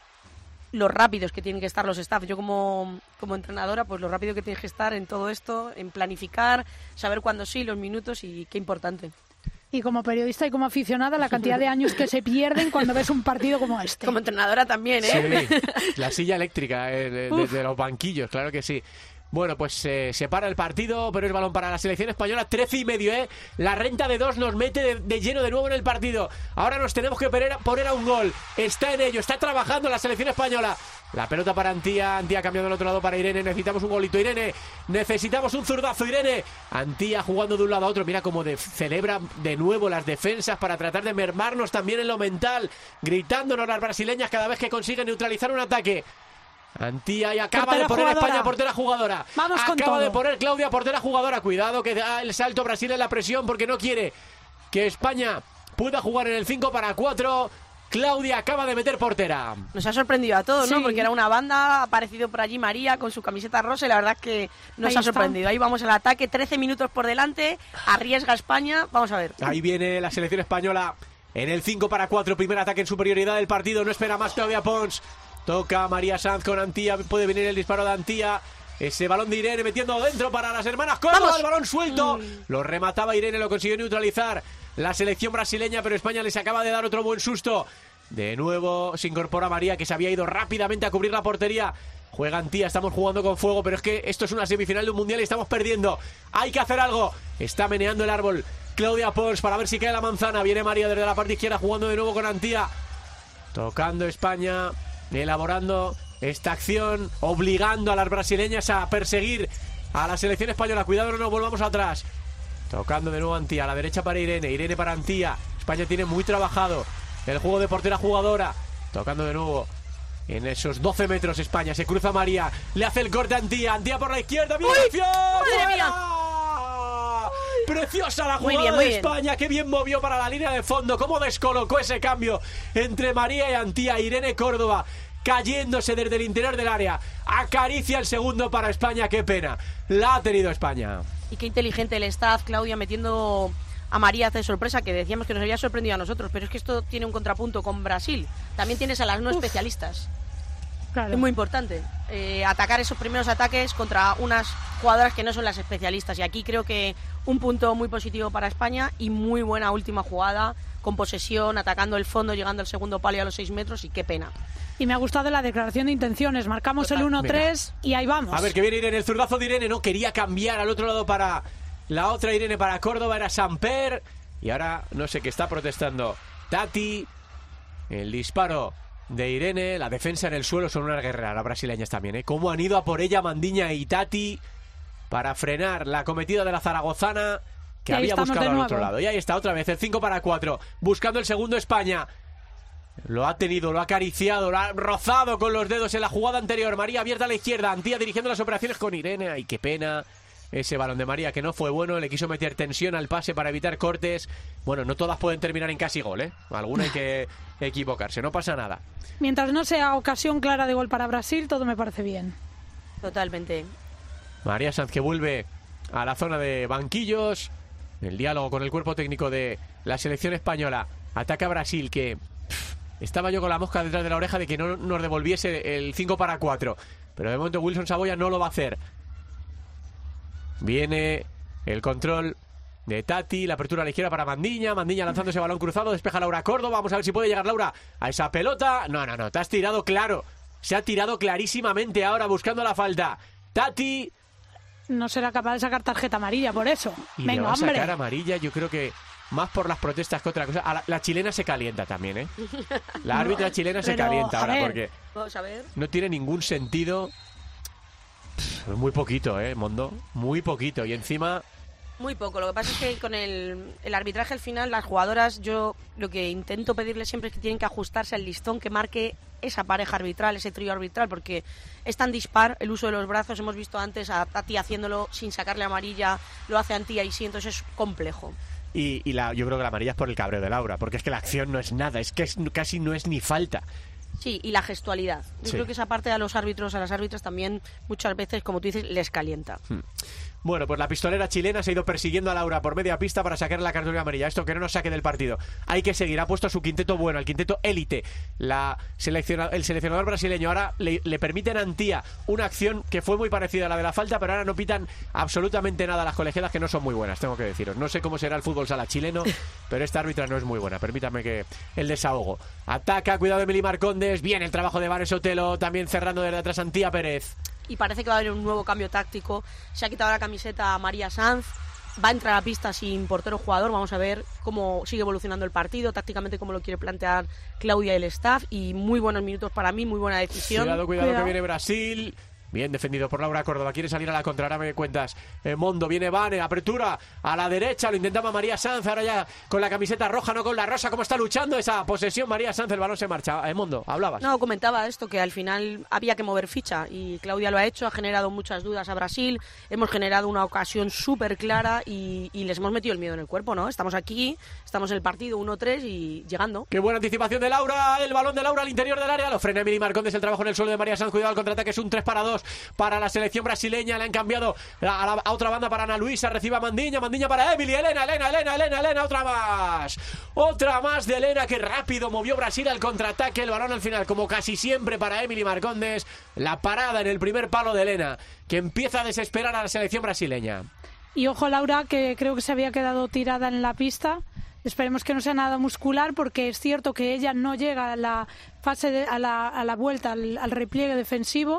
los rápidos que tienen que estar los staff. Yo como, como entrenadora, pues lo rápido que tienes que estar en todo esto, en planificar, saber cuándo sí, los minutos, y qué importante. Y como periodista y como aficionada, la cantidad de años que se pierden cuando ves un partido como este. Como entrenadora también, ¿eh? Sí, la silla eléctrica eh, de, de, de los banquillos, claro que sí. Bueno, pues eh, se para el partido, pero es balón para la selección española. Trece y medio, ¿eh? La renta de dos nos mete de, de lleno de nuevo en el partido. Ahora nos tenemos que poner, poner a un gol. Está en ello, está trabajando la selección española. La pelota para Antía, Antía cambiando al otro lado para Irene. Necesitamos un golito, Irene. Necesitamos un zurdazo, Irene. Antía jugando de un lado a otro. Mira cómo de, celebra de nuevo las defensas para tratar de mermarnos también en lo mental, gritándonos las brasileñas cada vez que consiguen neutralizar un ataque. Antía, y acaba portera de poner jugadora. España portera jugadora. Vamos acaba con todo. de poner Claudia portera jugadora. Cuidado que da el salto Brasil en la presión porque no quiere que España pueda jugar en el cinco para cuatro. Claudia acaba de meter portera. Nos ha sorprendido a todos, sí. ¿no? Porque era una banda, ha aparecido por allí María con su camiseta rosa, y la verdad es que nos Ahí ha está. sorprendido. Ahí vamos al ataque, trece minutos por delante, arriesga España, vamos a ver. Ahí viene la selección española en el cinco para cuatro, primer ataque en superioridad del partido. No espera más Claudia Pons. Toca María Sanz con Antía. Puede venir el disparo de Antía. Ese balón de Irene metiendo dentro para las hermanas Córdoba. El balón suelto. Mm. Lo remataba Irene, lo consiguió neutralizar la selección brasileña, pero España les acaba de dar otro buen susto. De nuevo se incorpora María, que se había ido rápidamente a cubrir la portería. Juega Antía, estamos jugando con fuego, pero es que esto es una semifinal de un mundial y estamos perdiendo. Hay que hacer algo. Está meneando el árbol Claudia Pons para ver si cae la manzana. Viene María desde la parte izquierda jugando de nuevo con Antía. Tocando España, elaborando esta acción, obligando a las brasileñas a perseguir a la selección española. Cuidado, no nos volvamos atrás. Tocando de nuevo Antía, a la derecha para Irene, Irene para Antía. España tiene muy trabajado el juego de portera jugadora. Tocando de nuevo en esos doce metros España. Se cruza María, le hace el corte a Antía. Antía por la izquierda, ¡bien! Preciosa la jugada bien, de España, bien. Qué bien movió para la línea de fondo. Cómo descolocó ese cambio entre María y Antía. Irene Córdoba cayéndose desde el interior del área. Acaricia el segundo para España. Qué pena, la ha tenido España. Y qué inteligente el staff, Claudia, metiendo a María de sorpresa, que decíamos que nos había sorprendido a nosotros, pero es que esto tiene un contrapunto con Brasil. También tienes a las no Uf. especialistas. Claro. Es muy importante eh, atacar esos primeros ataques contra unas jugadoras que no son las especialistas, y aquí creo que un punto muy positivo para España y muy buena última jugada, con posesión, atacando el fondo, llegando al segundo palo y a los seis metros, y qué pena. Y me ha gustado la declaración de intenciones. Marcamos el uno tres y ahí vamos. A ver, que viene Irene, el zurdazo de Irene, no quería cambiar al otro lado para la otra Irene, para Córdoba, era Samper. Y ahora no sé qué está protestando Tati. El disparo de Irene, la defensa en el suelo, son unas guerreras las brasileñas también, ¿eh? Cómo han ido a por ella Mandiña y Tati para frenar la acometida de la zaragozana, que había buscado al otro lado. Y ahí está otra vez, el cinco para cuatro, buscando el segundo España. Lo ha tenido, lo ha acariciado, lo ha rozado con los dedos en la jugada anterior. María abierta a la izquierda, Antía dirigiendo las operaciones con Irene. Ay, qué pena ese balón de María, que no fue bueno. Le quiso meter tensión al pase para evitar cortes. Bueno, no todas pueden terminar en casi gol, ¿eh? Alguna hay que equivocarse, no pasa nada. Mientras no sea ocasión clara de gol para Brasil, todo me parece bien. Totalmente. María Sanz, que vuelve a la zona de banquillos. El diálogo con el cuerpo técnico de la selección española. Ataca Brasil, que pff, estaba yo con la mosca detrás de la oreja de que no nos devolviese el cinco para cuatro. Pero de momento Wilson Saboya no lo va a hacer. Viene el control de Tati, la apertura a la izquierda para Mandiña. Mandiña lanzando ese balón cruzado, despeja Laura Córdoba. Vamos a ver si puede llegar Laura a esa pelota. No, no, no, te has tirado claro. Se ha tirado clarísimamente ahora buscando la falta. Tati no será capaz de sacar tarjeta amarilla por eso. Y Venga, le va a hombre. sacar amarilla, yo creo que más por las protestas que otra cosa. A la, la chilena se calienta también, ¿eh? La árbitra chilena se Pero, calienta ahora ver, porque vamos a ver. No tiene ningún sentido. Pff, muy poquito, ¿eh, Mondo? Muy poquito. Y encima... Muy poco. Lo que pasa es que con el, el arbitraje al final, las jugadoras, yo lo que intento pedirles siempre es que tienen que ajustarse al listón que marque esa pareja arbitral, ese trío arbitral, porque es tan dispar el uso de los brazos. Hemos visto antes a Tati haciéndolo sin sacarle amarilla, lo hace Antía y sí, entonces es complejo. Y, y la, yo creo que la amarilla es por el cabreo de Laura, porque es que la acción no es nada, es que es, casi no es ni falta. Sí, y la gestualidad. Yo sí. creo que esa parte a los árbitros, a las árbitras también muchas veces, como tú dices, les calienta. Hmm. Bueno, pues la pistolera chilena se ha ido persiguiendo a Laura por media pista para sacar la cartulina amarilla. Esto que no nos saque del partido. Hay que seguir. Ha puesto a su quinteto bueno, el quinteto élite. La selecciona, el seleccionador brasileño ahora le, le permiten a Antía una acción que fue muy parecida a la de la falta, pero ahora no pitan absolutamente nada a las colegiadas, que no son muy buenas, tengo que deciros. No sé cómo será el fútbol sala chileno, pero esta árbitra no es muy buena. Permítame que el desahogo. Ataca, cuidado de Emily Marcondes. Bien el trabajo de Vanes Otelo, también cerrando desde atrás Antía Pérez. Y parece que va a haber un nuevo cambio táctico. Se ha quitado la camiseta a María Sanz, va a entrar a la pista sin portero jugador. Vamos a ver cómo sigue evolucionando el partido, tácticamente cómo lo quiere plantear Claudia y el staff. Y muy buenos minutos para mí, muy buena decisión. Cuidado, cuidado, cuidado. Que viene Brasil. Bien defendido por Laura Córdoba. Quiere salir a la contra. Ahora me cuentas. Eh, Mondo, viene Vane. Apertura a la derecha. Lo intentaba María Sanz. Ahora ya con la camiseta roja, no con la rosa. ¿Cómo está luchando esa posesión María Sanz? El balón se marcha. Eh, Mondo, hablabas. No, comentaba esto, que al final había que mover ficha. Y Claudia lo ha hecho. Ha generado muchas dudas a Brasil. Hemos generado una ocasión súper clara. Y, y les hemos metido el miedo en el cuerpo, ¿no? Estamos aquí. Estamos en el partido uno tres y llegando. Qué buena anticipación de Laura. El balón de Laura al interior del área. Lo frena Emily Marcondes. El trabajo en el suelo de María Sanz. Cuidado al contraataque. Es un tres para dos. dos para la selección brasileña. Le han cambiado a, a, la, a otra banda para Ana Luisa. Recibe a Mandiña, Mandiña para Emily. Elena, Elena, Elena, Elena, Elena. Otra más. Otra más de Elena, que rápido movió Brasil al contraataque. El balón al final, como casi siempre para Emily Marcondes. La parada en el primer palo de Elena, que empieza a desesperar a la selección brasileña. Y ojo, Laura, que creo que se había quedado tirada en la pista. Esperemos que no sea nada muscular, porque es cierto que ella no llega a la fase de, a, la, a la vuelta, al, al repliegue defensivo,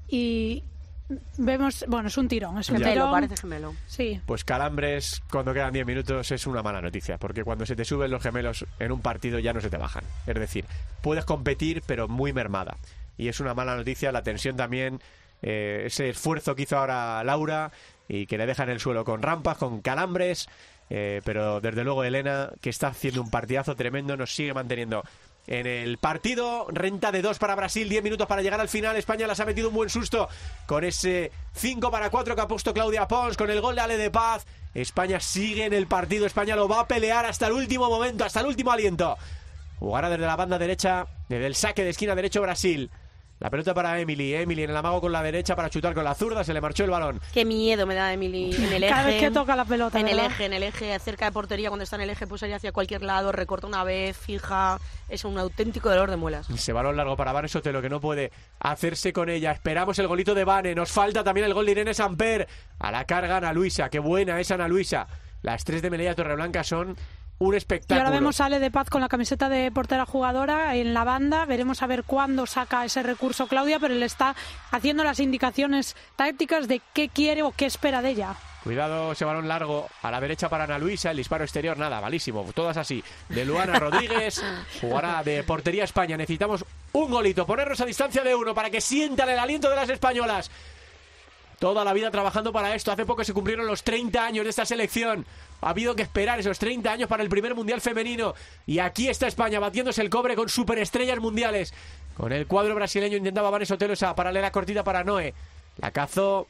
y vemos, bueno, es un tirón, es un gemelo, tirón. Parece gemelo. Sí. Pues calambres cuando quedan diez minutos es una mala noticia, porque cuando se te suben los gemelos en un partido ya no se te bajan. Es decir, puedes competir, pero muy mermada. Y es una mala noticia la tensión también, eh, ese esfuerzo que hizo ahora Laura y que le deja en el suelo con rampas, con calambres, eh, pero desde luego Elena, que está haciendo un partidazo tremendo, nos sigue manteniendo en el partido. Renta de dos para Brasil, diez minutos para llegar al final. España las ha metido un buen susto con ese cinco para cuatro que ha puesto Claudia Pons, con el gol de Ale de Paz. España sigue en el partido, España lo va a pelear hasta el último momento, hasta el último aliento. Jugará desde la banda derecha, desde el saque de esquina derecho Brasil. La pelota para Emily, Emily en el amago con la derecha para chutar con la zurda, se le marchó el balón. Qué miedo me da Emily en el eje. Cada vez que toca la pelota, En ¿verdad? el eje, en el eje, cerca de portería, cuando está en el eje, pues ir hacia cualquier lado, recorta una vez, fija, es un auténtico dolor de muelas. Ese balón largo para Vane Sotelo, que no puede hacerse con ella. Esperamos el golito de Vane, nos falta también el gol de Irene Samper. A la carga Ana Luisa, qué buena es Ana Luisa. Las tres de Melilla Torreblanca son un espectáculo. Y ahora vemos a Ale de Paz con la camiseta de portera jugadora en la banda. Veremos a ver cuándo saca ese recurso Claudia, pero le está haciendo las indicaciones tácticas de qué quiere o qué espera de ella. Cuidado, ese balón largo a la derecha para Ana Luisa. El disparo exterior, nada, malísimo. Todas así. De Luana Rodríguez. Jugará de portería España. Necesitamos un golito. Ponernos a distancia de uno para que sientan el aliento de las españolas. Toda la vida trabajando para esto. Hace poco se cumplieron los treinta años de esta selección. Ha habido que esperar esos treinta años para el primer mundial femenino. Y aquí está España batiéndose el cobre con superestrellas mundiales. Con el cuadro brasileño intentaba Vane Sotelo esa paralela cortita para Noé. La cazó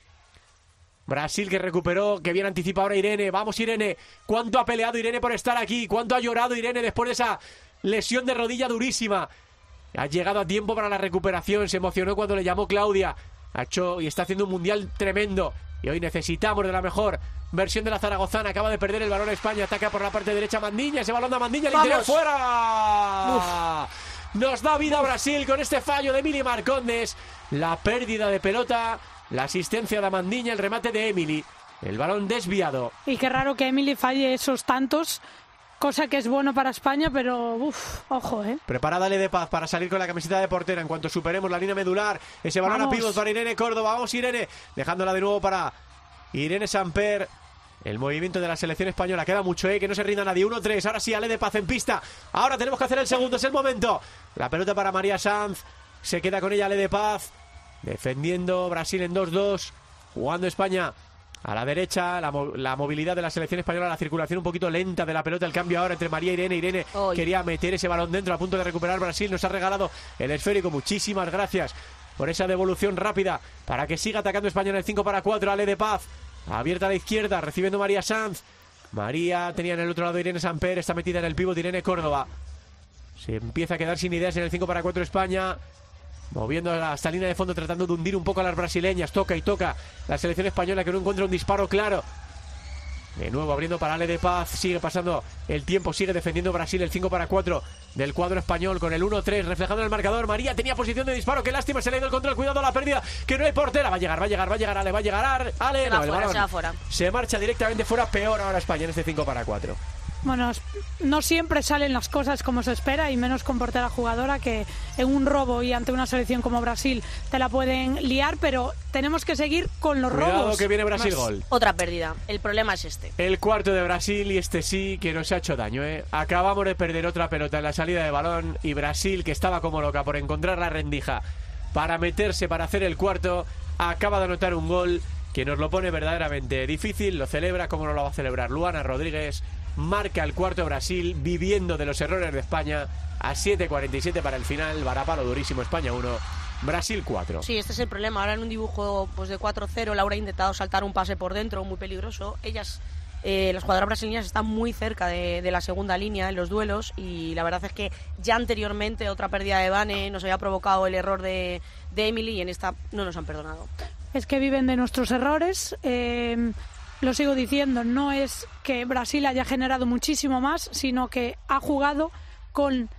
Brasil, que recuperó, que bien anticipa ahora Irene. Vamos, Irene. ¿Cuánto ha peleado Irene por estar aquí? ¿Cuánto ha llorado Irene después de esa lesión de rodilla durísima? Ha llegado a tiempo para la recuperación. Se emocionó cuando le llamó Claudia. Ha hecho y está haciendo un mundial tremendo. Y hoy necesitamos de la mejor versión de la zaragozana. Acaba de perder el balón a España. Ataca por la parte derecha Mandiña. Ese balón de Mandiña al interior, fuera. Uf. Nos da vida Brasil con este fallo de Emily Marcondes. La pérdida de pelota, la asistencia de Amandiña, el remate de Emily, el balón desviado. Y qué raro que Emily falle esos tantos, cosa que es bueno para España, pero uff, ojo, eh. Preparada Ale de Paz para salir con la camiseta de portera en cuanto superemos la línea medular. Ese balón Vamos. a pívot para Irene Córdoba. Vamos, Irene, dejándola de nuevo para Irene Samper. El movimiento de la selección española, queda mucho, eh, que no se rinda nadie. uno tres, ahora sí, Ale de Paz en pista. Ahora tenemos que hacer el segundo, es el momento. La pelota para María Sanz, se queda con ella Ale de Paz. Defendiendo Brasil en dos dos. Jugando España a la derecha, la, mo la movilidad de la selección española, la circulación un poquito lenta de la pelota, el cambio ahora entre María e Irene. Irene Oy. quería meter ese balón dentro, a punto de recuperar Brasil. Nos ha regalado el esférico, muchísimas gracias por esa devolución rápida para que siga atacando España en el cinco para cuatro. Ale de Paz, abierta a la izquierda, recibiendo María Sanz. María tenía en el otro lado Irene Samper, está metida en el pívot Irene Córdoba. Se empieza a quedar sin ideas en el cinco para cuatro España, moviendo hasta línea de fondo, tratando de hundir un poco a las brasileñas. Toca y toca la selección española, que no encuentra un disparo claro. De nuevo abriendo para Ale de Paz. Sigue pasando el tiempo, sigue defendiendo Brasil el cinco para cuatro del cuadro español con el uno tres reflejando en el marcador. María tenía posición de disparo, qué lástima, se le ha ido el control, cuidado la pérdida, que no hay portera. Va a llegar, va a llegar, va a llegar Ale, va a llegar Ale. Se no, va el fuera, balón se va fuera. Se marcha directamente fuera, peor ahora España en este cinco para cuatro. Bueno, no siempre salen las cosas como se espera, y menos con portera jugadora, que en un robo y ante una selección como Brasil te la pueden liar, pero tenemos que seguir con los Cuidado, robos. que viene Brasil, Más, gol. Otra pérdida, el problema es este. El cuarto de Brasil, y este sí que nos ha hecho daño, ¿eh? Acabamos de perder otra pelota en la salida de balón, y Brasil, que estaba como loca por encontrar la rendija para meterse, para hacer el cuarto, acaba de anotar un gol que nos lo pone verdaderamente difícil. Lo celebra, como no lo va a celebrar Luana Rodríguez. Marca el cuarto Brasil, viviendo de los errores de España. A siete cuarenta y siete para el final. Varapalo durísimo, España uno, Brasil cuatro. Sí, este es el problema. Ahora en un dibujo pues de cuatro cero, Laura ha intentado saltar un pase por dentro muy peligroso. Ellas Eh, las jugadoras brasileñas están muy cerca de, de la segunda línea en los duelos y la verdad es que ya anteriormente otra pérdida de Vane nos había provocado el error de, de Emily y en esta no nos han perdonado. Es que viven de nuestros errores. Eh, lo sigo diciendo, no es que Brasil haya generado muchísimo más, sino que ha jugado con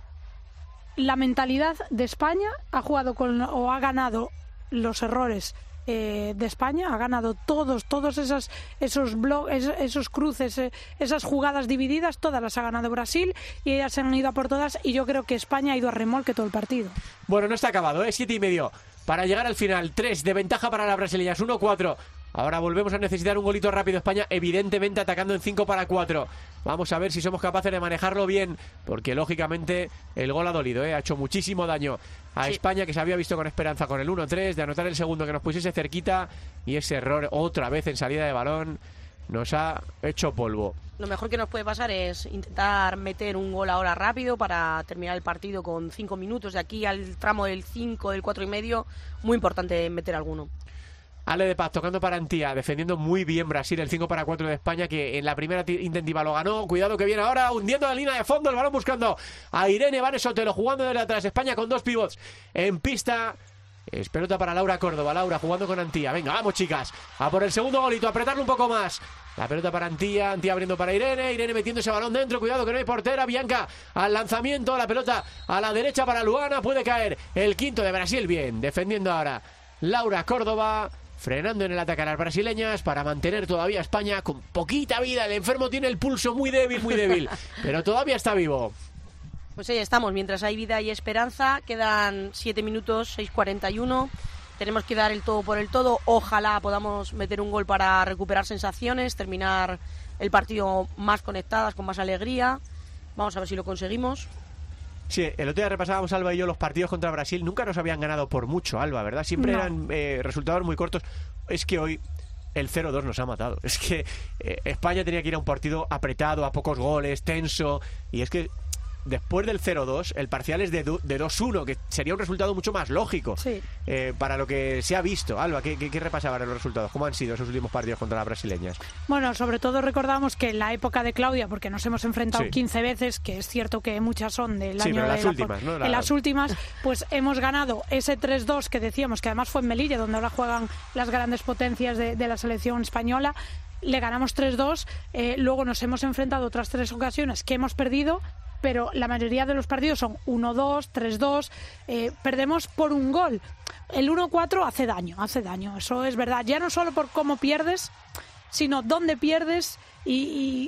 la mentalidad de España, ha jugado con o ha ganado los errores eh, de España, ha ganado todos todos esos esos bloques, esos cruces, eh, esas jugadas divididas, todas las ha ganado Brasil y ellas se han ido a por todas y yo creo que España ha ido a remolque todo el partido. Bueno, no está acabado, ¿eh? Siete y medio para llegar al final, tres de ventaja para las brasileñas, uno cuatro. Ahora volvemos a necesitar un golito rápido España, evidentemente atacando en cinco para cuatro. Vamos a ver si somos capaces de manejarlo bien, porque lógicamente el gol ha dolido, ¿eh? Ha hecho muchísimo daño a sí. España, que se había visto con esperanza con el uno tres, de anotar el segundo que nos pusiese cerquita, y ese error otra vez en salida de balón nos ha hecho polvo. Lo mejor que nos puede pasar es intentar meter un gol ahora rápido para terminar el partido con cinco minutos. De aquí al tramo del cinco, del cuatro y medio, muy importante meter alguno. Ale de Paz tocando para Antía, defendiendo muy bien Brasil, el cinco para cuatro de España, que en la primera intentiva lo ganó. Cuidado que viene ahora, hundiendo la línea de fondo, el balón buscando a Irene Vane Sotelo, jugando desde atrás. España con dos pivots en pista. Es pelota para Laura Córdoba, Laura jugando con Antía. Venga, vamos chicas, a por el segundo golito, a apretarlo un poco más. La pelota para Antía, Antía abriendo para Irene, Irene metiendo ese balón dentro, cuidado que no hay portera. Bianca al lanzamiento, la pelota a la derecha para Luana, puede caer el quinto de Brasil. Bien, defendiendo ahora Laura Córdoba, frenando en el ataque a las brasileñas para mantener todavía a España con poquita vida. El enfermo tiene el pulso muy débil, muy débil, pero todavía está vivo. Pues ahí estamos, mientras hay vida y esperanza. Quedan siete minutos, seis cuarenta y uno. Tenemos que dar el todo por el todo. Ojalá podamos meter un gol para recuperar sensaciones, terminar el partido más conectadas, con más alegría. Vamos a ver si lo conseguimos. Sí, el otro día repasábamos, Alba y yo, los partidos contra Brasil. Nunca nos habían ganado por mucho, Alba, ¿verdad? Siempre no. eran eh, resultados muy cortos. Es que hoy el cero dos nos ha matado. Es que eh, España tenía que ir a un partido apretado, a pocos goles, tenso. Y es que después del cero dos, el parcial es de, de dos uno, que sería un resultado mucho más lógico sí. eh, para lo que se ha visto. Alba, ¿qué, qué, qué repasaban los resultados? ¿Cómo han sido esos últimos partidos contra las brasileñas? Bueno, sobre todo recordamos que en la época de Claudia, porque nos hemos enfrentado sí. quince veces, que es cierto que muchas son del sí, año pero de las la últimas, ¿no? La... En las últimas, pues hemos ganado ese tres dos que decíamos, que además fue en Melilla, donde ahora juegan las grandes potencias de, de la selección española. Le ganamos tres dos, eh, luego nos hemos enfrentado otras tres ocasiones que hemos perdido, pero la mayoría de los partidos son uno dos, tres dos, eh, perdemos por un gol. El uno cuatro hace daño, hace daño, eso es verdad. Ya no solo por cómo pierdes, sino dónde pierdes y,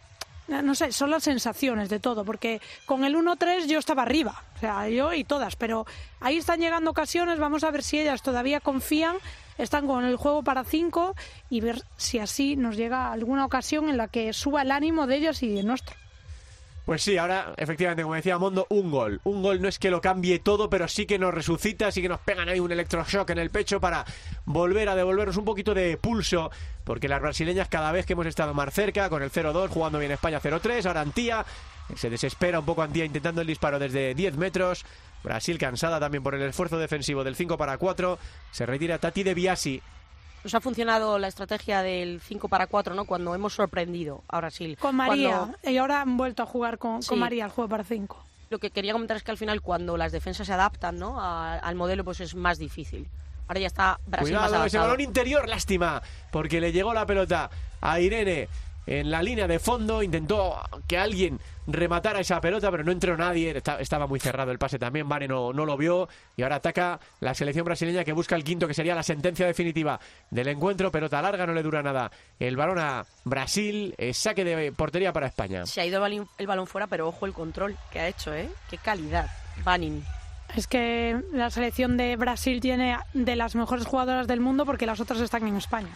y no sé, son las sensaciones de todo, porque con el uno tres yo estaba arriba, o sea, yo y todas, pero ahí están llegando ocasiones, vamos a ver si ellas todavía confían, están con el juego para cinco y ver si así nos llega alguna ocasión en la que suba el ánimo de ellas y de nuestro. Pues sí, ahora, efectivamente, como decía Mondo, un gol. Un gol no es que lo cambie todo, pero sí que nos resucita, sí que nos pegan ahí un electroshock en el pecho para volver a devolvernos un poquito de pulso, porque las brasileñas cada vez que hemos estado más cerca, con el cero dos, jugando bien España cero tres, ahora Antía, se desespera un poco Antía intentando el disparo desde diez metros, Brasil cansada también por el esfuerzo defensivo del cinco para cuatro, se retira Tati de Biasi. Nos ha funcionado la estrategia del cinco para cuatro, ¿no? Cuando hemos sorprendido a Brasil. Con María. Cuando... Y ahora han vuelto a jugar con, sí. con María el juego para cinco. Lo que quería comentar es que al final cuando las defensas se adaptan, ¿no? a, al modelo, pues es más difícil. Ahora ya está Brasil Cuidado, más adaptado. Ese balón interior, lástima, porque le llegó la pelota a Irene en la línea de fondo, intentó que alguien rematara esa pelota, pero no entró nadie, estaba muy cerrado el pase también, Vane no, no lo vio, y ahora ataca la selección brasileña que busca el quinto, que sería la sentencia definitiva del encuentro. Pelota larga, no le dura nada el balón a Brasil, eh, saque de portería para España. Se ha ido el balón, el balón fuera, pero ojo el control que ha hecho, ¿eh? Qué calidad, Vanin. Es que la selección de Brasil tiene de las mejores jugadoras del mundo, porque las otras están en España.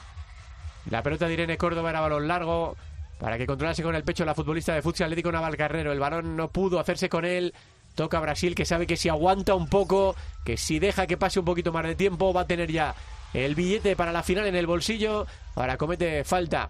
La pelota de Irene Córdoba era balón largo para que controlase con el pecho la futbolista de Futsal Atlético Navalcarnero. El balón no pudo hacerse con él. Toca Brasil, que sabe que si aguanta un poco, que si deja que pase un poquito más de tiempo, va a tener ya el billete para la final en el bolsillo. Ahora comete falta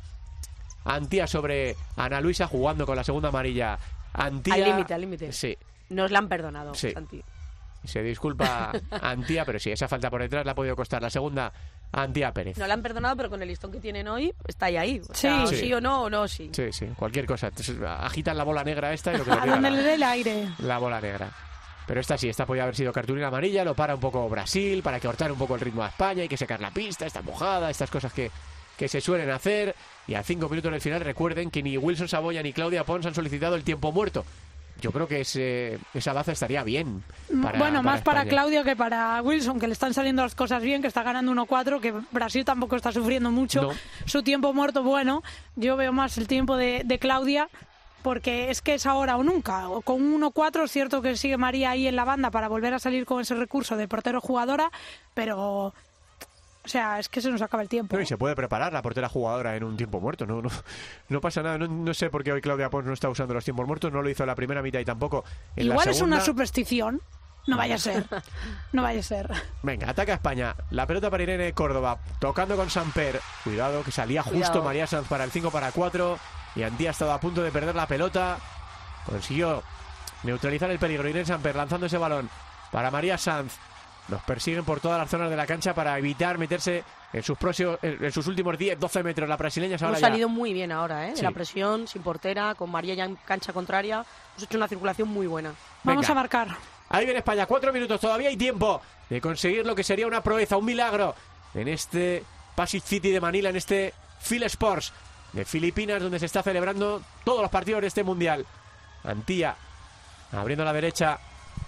Antía sobre Ana Luisa, jugando con la segunda amarilla. Antía... Al límite, al límite. Sí. Nos la han perdonado, sí. Santi. Se disculpa Antía, pero sí, esa falta por detrás le ha podido costar la segunda a Antía Pérez. No la han perdonado, pero con el listón que tienen hoy, está ahí ahí. O Sí. sea, Sí. sí o no, o no, sí. Sí, sí, cualquier cosa. Entonces, agitan la bola negra esta y lo que le A tira donde la- le dé el aire. la bola negra. Pero esta sí, esta podía haber sido cartulina amarilla, lo para un poco Brasil para cortar un poco el ritmo a España, hay que secar la pista, está mojada, estas cosas que, que se suelen hacer. Y a cinco minutos del final recuerden que ni Wilson Saboya ni Claudia Pons han solicitado el tiempo muerto. Yo creo que ese, esa baza estaría bien. Para, bueno, más para España. Claudia que para Wilson, que le están saliendo las cosas bien, que está ganando uno cuatro, que Brasil tampoco está sufriendo mucho. No. Su tiempo muerto, bueno, yo veo más el tiempo de, de Claudia, porque es que es ahora o nunca. O con uno cuatro es cierto que sigue María ahí en la banda para volver a salir con ese recurso de portero jugadora, pero... O sea, es que se nos acaba el tiempo. No, y se puede preparar la portera jugadora en un tiempo muerto, no, no, no pasa nada. No, no sé por qué hoy Claudia Pons no está usando los tiempos muertos, no lo hizo en la primera mitad y tampoco en Igual la es segunda. una superstición. No vaya a ser. No vaya a ser. Venga, ataca España. La pelota para Irene Córdoba. Tocando con Samper. Cuidado, que salía justo Cuidado. María Sanz para el cinco para cuatro. Y Antía ha estado a punto de perder la pelota. Consiguió neutralizar el peligro. Irene Samper lanzando ese balón para María Sanz. Nos persiguen por todas las zonas de la cancha para evitar meterse en sus, próximos, en sus últimos diez doce metros. La brasileña se Hemos ahora ya. salido muy bien ahora, ¿eh? De Sí. la presión, sin portera, con María ya en cancha contraria. Hemos hecho una circulación muy buena. Vamos Venga. a marcar. Ahí viene España, cuatro minutos, todavía hay tiempo de conseguir lo que sería una proeza, un milagro en este Pasig City de Manila, en este Phil Sports de Filipinas, donde se está celebrando todos los partidos de este Mundial. Antía, abriendo a la derecha,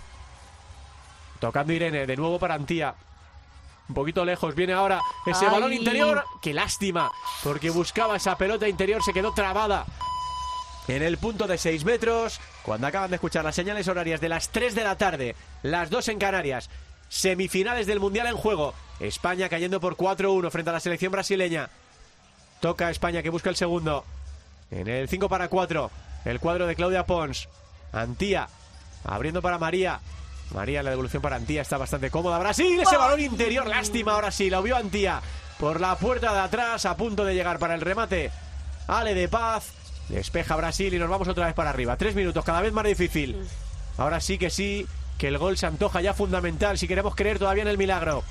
tocando Irene, de nuevo para Antía. Un poquito lejos, viene ahora ese Ay. balón interior. ¡Qué lástima! Porque buscaba esa pelota interior, se quedó trabada en el punto de seis metros. Cuando acaban de escuchar las señales horarias de las tres de la tarde, las dos en Canarias, semifinales del Mundial en juego. España cayendo por cuatro uno frente a la selección brasileña. Toca España, que busca el segundo. En el cinco para cuatro, el cuadro de Claudia Pons. Antía, abriendo para María. María, la devolución para Antía, está bastante cómoda. Brasil, ese balón interior, lástima, ahora sí, lo vio Antía por la puerta de atrás, a punto de llegar para el remate. Ale de Paz, despeja Brasil y nos vamos otra vez para arriba. Tres minutos, cada vez más difícil. Ahora sí que sí, que el gol se antoja ya fundamental si queremos creer todavía en el milagro.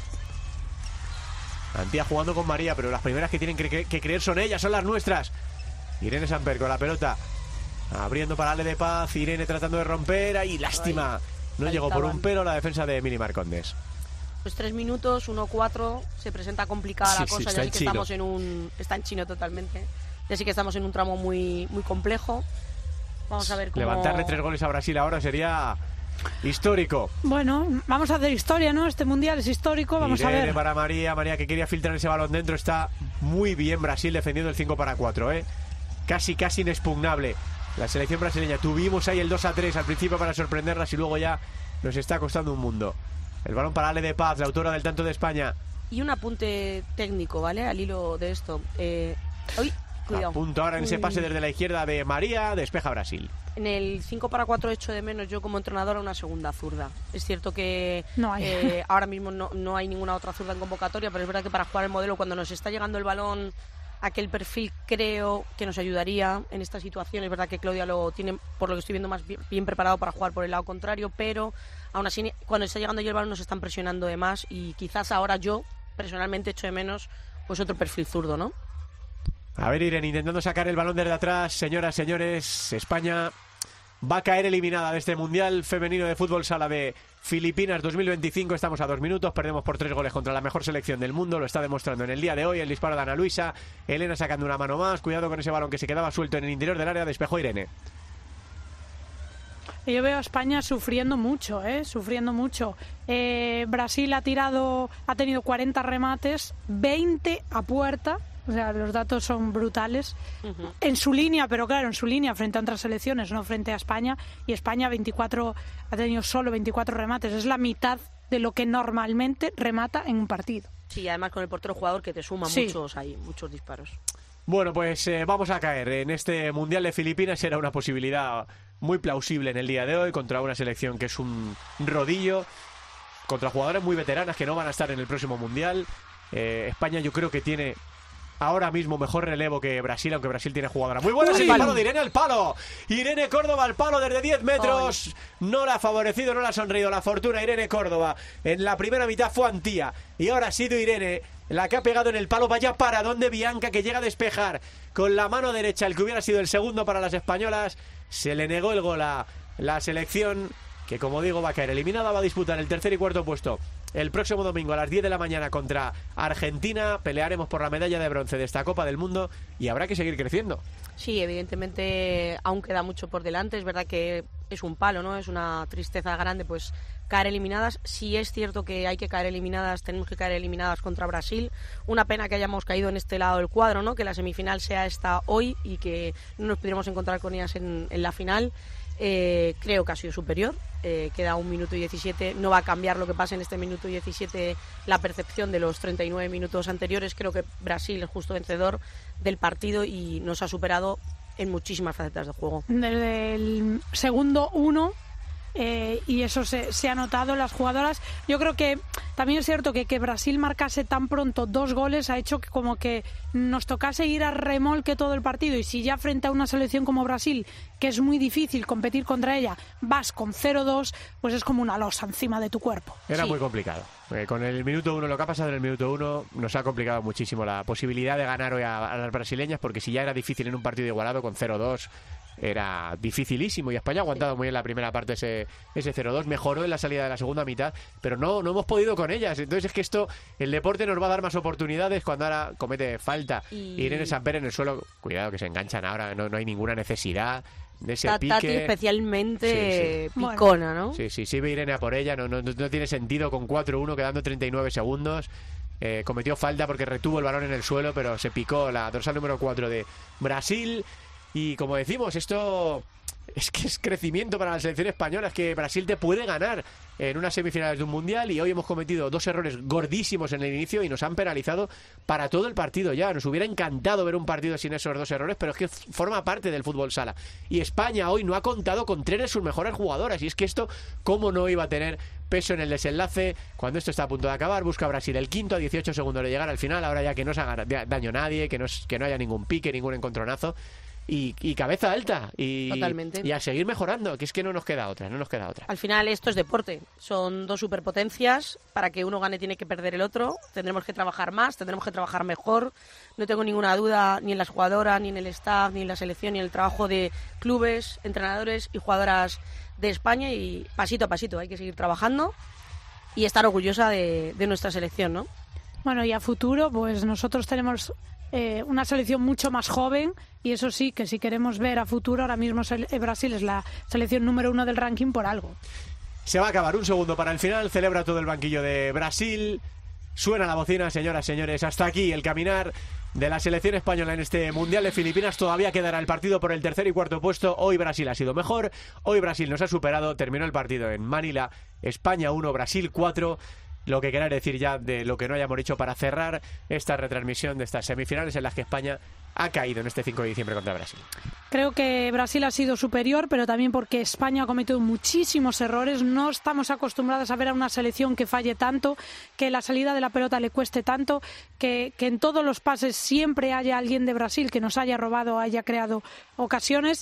Antía jugando con María, pero las primeras que tienen que, cre que creer son ellas, son las nuestras. Irene Samper con la pelota, abriendo para Ale de Paz. Irene tratando de romper, ahí lástima. Ay, no llegó por un faltaban. pelo la defensa de Mini Marcondes. Pues tres minutos, uno cuatro, se presenta complicada Sí, la sí, cosa, está ya en sí que chino. estamos en un... Está en chino totalmente. Ya sí que estamos en un tramo muy, muy complejo. Vamos a ver cómo... Levantarle tres goles a Brasil ahora sería histórico. Bueno, vamos a hacer historia, ¿no? Este mundial es histórico, vamos Irene a ver. para María, María que quería filtrar ese balón dentro. Está muy bien Brasil defendiendo el cinco para cuatro, ¿eh? Casi, casi inexpugnable la selección brasileña. Tuvimos ahí el dos a tres al principio para sorprenderlas y luego ya nos está costando un mundo. El balón para Ale de Paz, la autora del tanto de España. Y un apunte técnico, ¿vale? Al hilo de esto. Eh... Uy, cuidado. A punto ahora en ese pase desde la izquierda de María, despeja Brasil. En el cinco para cuatro echo de menos yo como entrenadora una segunda zurda. Es cierto que No hay. eh, ahora mismo no, no hay ninguna otra zurda en convocatoria, pero es verdad que para jugar el modelo, cuando nos está llegando el balón, aquel perfil creo que nos ayudaría en esta situación. Es verdad que Claudia lo tiene, por lo que estoy viendo, más bien, bien preparado para jugar por el lado contrario, pero aún así cuando está llegando ya el balón nos están presionando de más y quizás ahora yo personalmente echo de menos pues otro perfil zurdo, ¿no? A ver, Irene, intentando sacar el balón desde atrás. Señoras, señores, España va a caer eliminada de este Mundial Femenino de Fútbol Sala de Filipinas dos mil veinticinco. Estamos a dos minutos, perdemos por tres goles contra la mejor selección del mundo. Lo está demostrando en el día de hoy el disparo de Ana Luisa. Elena sacando una mano más. Cuidado con ese balón que se quedaba suelto en el interior del área. Despejó Irene. Yo veo a España sufriendo mucho, ¿eh? Sufriendo mucho. Eh, Brasil ha tirado, ha tenido cuarenta remates, veinte a puerta. O sea, los datos son brutales. Uh-huh. En su línea, pero claro, en su línea frente a otras selecciones, no frente a España. Y España veinticuatro, ha tenido solo veinticuatro remates. Es la mitad de lo que normalmente remata en un partido. Sí, además con el portero jugador que te suma Sí. muchos ahí, muchos disparos. Bueno, pues eh, vamos a caer en este Mundial de Filipinas. Era una posibilidad muy plausible en el día de hoy contra una selección que es un rodillo, contra jugadoras muy veteranas que no van a estar en el próximo Mundial. Eh, España yo creo que tiene ahora mismo mejor relevo que Brasil, aunque Brasil tiene jugadora muy buena. Uy. El palo de Irene al palo. Irene Córdoba al palo desde diez metros. Ay. No la ha favorecido, no la ha sonreído la fortuna Irene Córdoba. En la primera mitad fue Antía y ahora ha sido Irene la que ha pegado en el palo. Vaya para donde Bianca, que llega a despejar con la mano derecha el que hubiera sido el segundo para las españolas. Se le negó el gol a la selección, que como digo va a caer eliminada. Va a disputar el tercer y cuarto puesto el próximo domingo a las diez de la mañana contra Argentina. Pelearemos por la medalla de bronce de esta Copa del Mundo y habrá que seguir creciendo. Sí, evidentemente aún queda mucho por delante. Es verdad que es un palo, ¿no? Es una tristeza grande pues caer eliminadas. Sí es cierto que hay que caer eliminadas, tenemos que caer eliminadas contra Brasil. Una pena que hayamos caído en este lado del cuadro, ¿no? Que la semifinal sea esta hoy y que no nos pudiéramos encontrar con ellas en, en la final. Eh, creo que ha sido superior, eh, queda un minuto y diecisiete, no va a cambiar lo que pase en este minuto y diecisiete la percepción de los treinta y nueve minutos anteriores. Creo que Brasil es justo vencedor del partido y nos ha superado en muchísimas facetas de juego. Desde el segundo uno, eh, y eso se, se ha notado en las jugadoras. Yo creo que también es cierto que que Brasil marcase tan pronto dos goles ha hecho que como que nos tocase ir a remolque todo el partido, y si ya frente a una selección como Brasil, que es muy difícil competir contra ella, vas con cero dos, pues es como una losa encima de tu cuerpo. Era sí. muy complicado. Eh, con el minuto uno, lo que ha pasado en el minuto uno nos ha complicado muchísimo la posibilidad de ganar hoy a, a las brasileñas, porque si ya era difícil en un partido igualado con cero dos, era dificilísimo, y España ha aguantado muy bien la primera parte ese, ese cero dos, mejoró en la salida de la segunda mitad, pero no, no hemos podido con ellas. Entonces es que esto, el deporte nos va a dar más oportunidades cuando ahora comete falta. Y... Irene Samper en el suelo, cuidado que se enganchan ahora, no, no hay ninguna necesidad de ese Tati pique. especialmente sí, sí. picona, ¿no? Sí, sí, sí, ve Irene a por ella, no, no, no tiene sentido con cuatro uno quedando treinta y nueve segundos. Eh, cometió falta porque retuvo el balón en el suelo, pero se picó la dorsal número cuatro de Brasil. Y como decimos, esto es que es crecimiento para la selección española. Es que Brasil te puede ganar en unas semifinales de un mundial, y hoy hemos cometido dos errores gordísimos en el inicio y nos han penalizado para todo el partido ya. Nos hubiera encantado ver un partido sin esos dos errores, pero es que forma parte del fútbol sala. Y España hoy no ha contado con tres de sus mejores jugadoras, y es que esto, ¿cómo no iba a tener peso en el desenlace? Cuando esto está a punto de acabar, busca Brasil el quinto a dieciocho segundos de llegar al final, ahora ya que no se haga daño a nadie, que no, que no haya ningún pique, ningún encontronazo. Y, y cabeza alta y, Totalmente. y a seguir mejorando, que es que no nos queda otra, no nos queda otra. Al final esto es deporte, son dos superpotencias, para que uno gane tiene que perder el otro, tendremos que trabajar más, tendremos que trabajar mejor, no tengo ninguna duda ni en las jugadoras, ni en el staff, ni en la selección, ni en el trabajo de clubes, entrenadores y jugadoras de España, y pasito a pasito hay que seguir trabajando y estar orgullosa de, de nuestra selección, ¿no? Bueno, y a futuro, pues nosotros tenemos eh, una selección mucho más joven, y eso sí, que si queremos ver a futuro, ahora mismo Brasil es la selección número uno del ranking por algo. Se va a acabar, un segundo para el final, celebra todo el banquillo de Brasil, suena la bocina, señoras, señores, hasta aquí el caminar de la selección española en este Mundial de Filipinas. Todavía quedará el partido por el tercer y cuarto puesto. Hoy Brasil ha sido mejor, hoy Brasil nos ha superado, terminó el partido en Manila, España uno, Brasil cuatro. Lo que quería decir ya de lo que no hayamos dicho para cerrar esta retransmisión de estas semifinales en las que España ha caído en este cinco de diciembre contra Brasil. Creo que Brasil ha sido superior, pero también porque España ha cometido muchísimos errores. No estamos acostumbrados a ver a una selección que falle tanto, que la salida de la pelota le cueste tanto, que, que en todos los pases siempre haya alguien de Brasil que nos haya robado, haya creado ocasiones.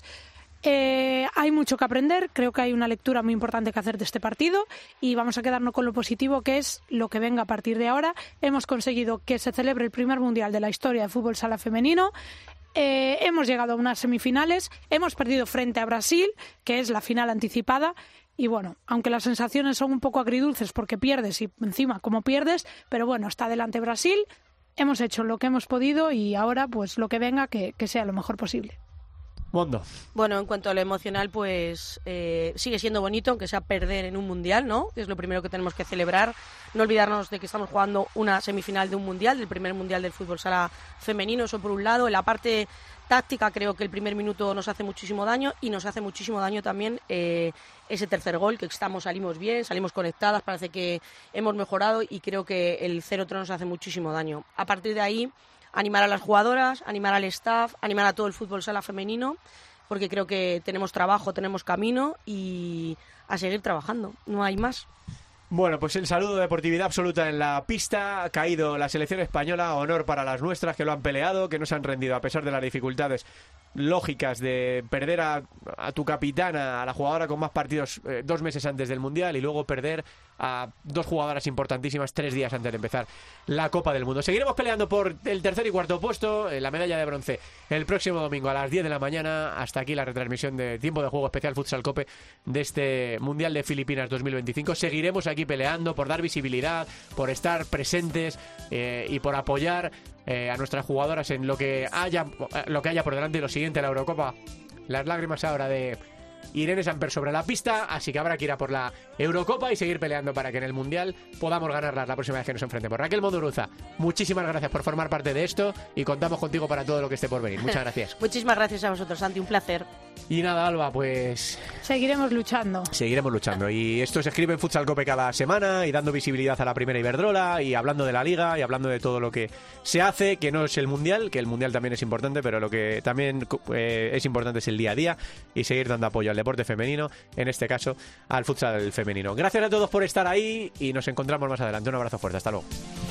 Eh, hay mucho que aprender, creo que hay una lectura muy importante que hacer de este partido, y vamos a quedarnos con lo positivo, que es lo que venga a partir de ahora. Hemos conseguido que se celebre el primer mundial de la historia de fútbol sala femenino, eh, hemos llegado a unas semifinales, hemos perdido frente a Brasil, que es la final anticipada, y bueno, aunque las sensaciones son un poco agridulces porque pierdes y encima como pierdes, pero bueno, está delante Brasil, hemos hecho lo que hemos podido y ahora pues lo que venga que, que sea lo mejor posible. Mondo. Bueno, en cuanto a lo emocional, pues eh, sigue siendo bonito, aunque sea perder en un mundial, ¿no? Que es lo primero que tenemos que celebrar. No olvidarnos de que estamos jugando una semifinal de un mundial, del primer mundial del fútbol sala femenino, eso por un lado. En la parte táctica creo que el primer minuto nos hace muchísimo daño, y nos hace muchísimo daño también eh, ese tercer gol, que estamos, salimos bien, salimos conectadas, parece que hemos mejorado, y creo que el cero tres nos hace muchísimo daño. A partir de ahí, animar a las jugadoras, animar al staff, animar a todo el fútbol sala femenino, porque creo que tenemos trabajo, tenemos camino, y a seguir trabajando, no hay más. Bueno, pues el saludo de deportividad absoluta en la pista. Ha caído la selección española, honor para las nuestras que lo han peleado, que no se han rendido a pesar de las dificultades lógicas de perder a, a tu capitana, a la jugadora con más partidos eh, dos meses antes del Mundial, y luego perder a dos jugadoras importantísimas tres días antes de empezar la Copa del Mundo. Seguiremos peleando por el tercer y cuarto puesto, en la medalla de bronce, el próximo domingo a las diez de la mañana. Hasta aquí la retransmisión de Tiempo de Juego Especial Futsal Cope de este Mundial de Filipinas dos mil veinticinco. Seguiremos aquí peleando por dar visibilidad, por estar presentes eh, y por apoyar eh, a nuestras jugadoras en lo que haya lo que haya por delante. Y lo siguiente, la Eurocopa, las lágrimas ahora de Irene Samper sobre la pista, así que habrá que ir a por la Eurocopa y seguir peleando para que en el Mundial podamos ganarla la próxima vez que nos enfrentemos. Raquel Muguruza, muchísimas gracias por formar parte de esto y contamos contigo para todo lo que esté por venir. Muchas gracias. Muchísimas gracias a vosotros, Santi, un placer. Y nada, Alba, pues seguiremos luchando. Seguiremos luchando. Y esto se escribe en Futsal Cope cada semana y dando visibilidad a la primera Iberdrola y hablando de la Liga y hablando de todo lo que se hace, que no es el Mundial, que el Mundial también es importante, pero lo que también eh, es importante es el día a día y seguir dando apoyo al deporte femenino, en este caso al futsal femenino. Gracias a todos por estar ahí y nos encontramos más adelante. Un abrazo fuerte, hasta luego.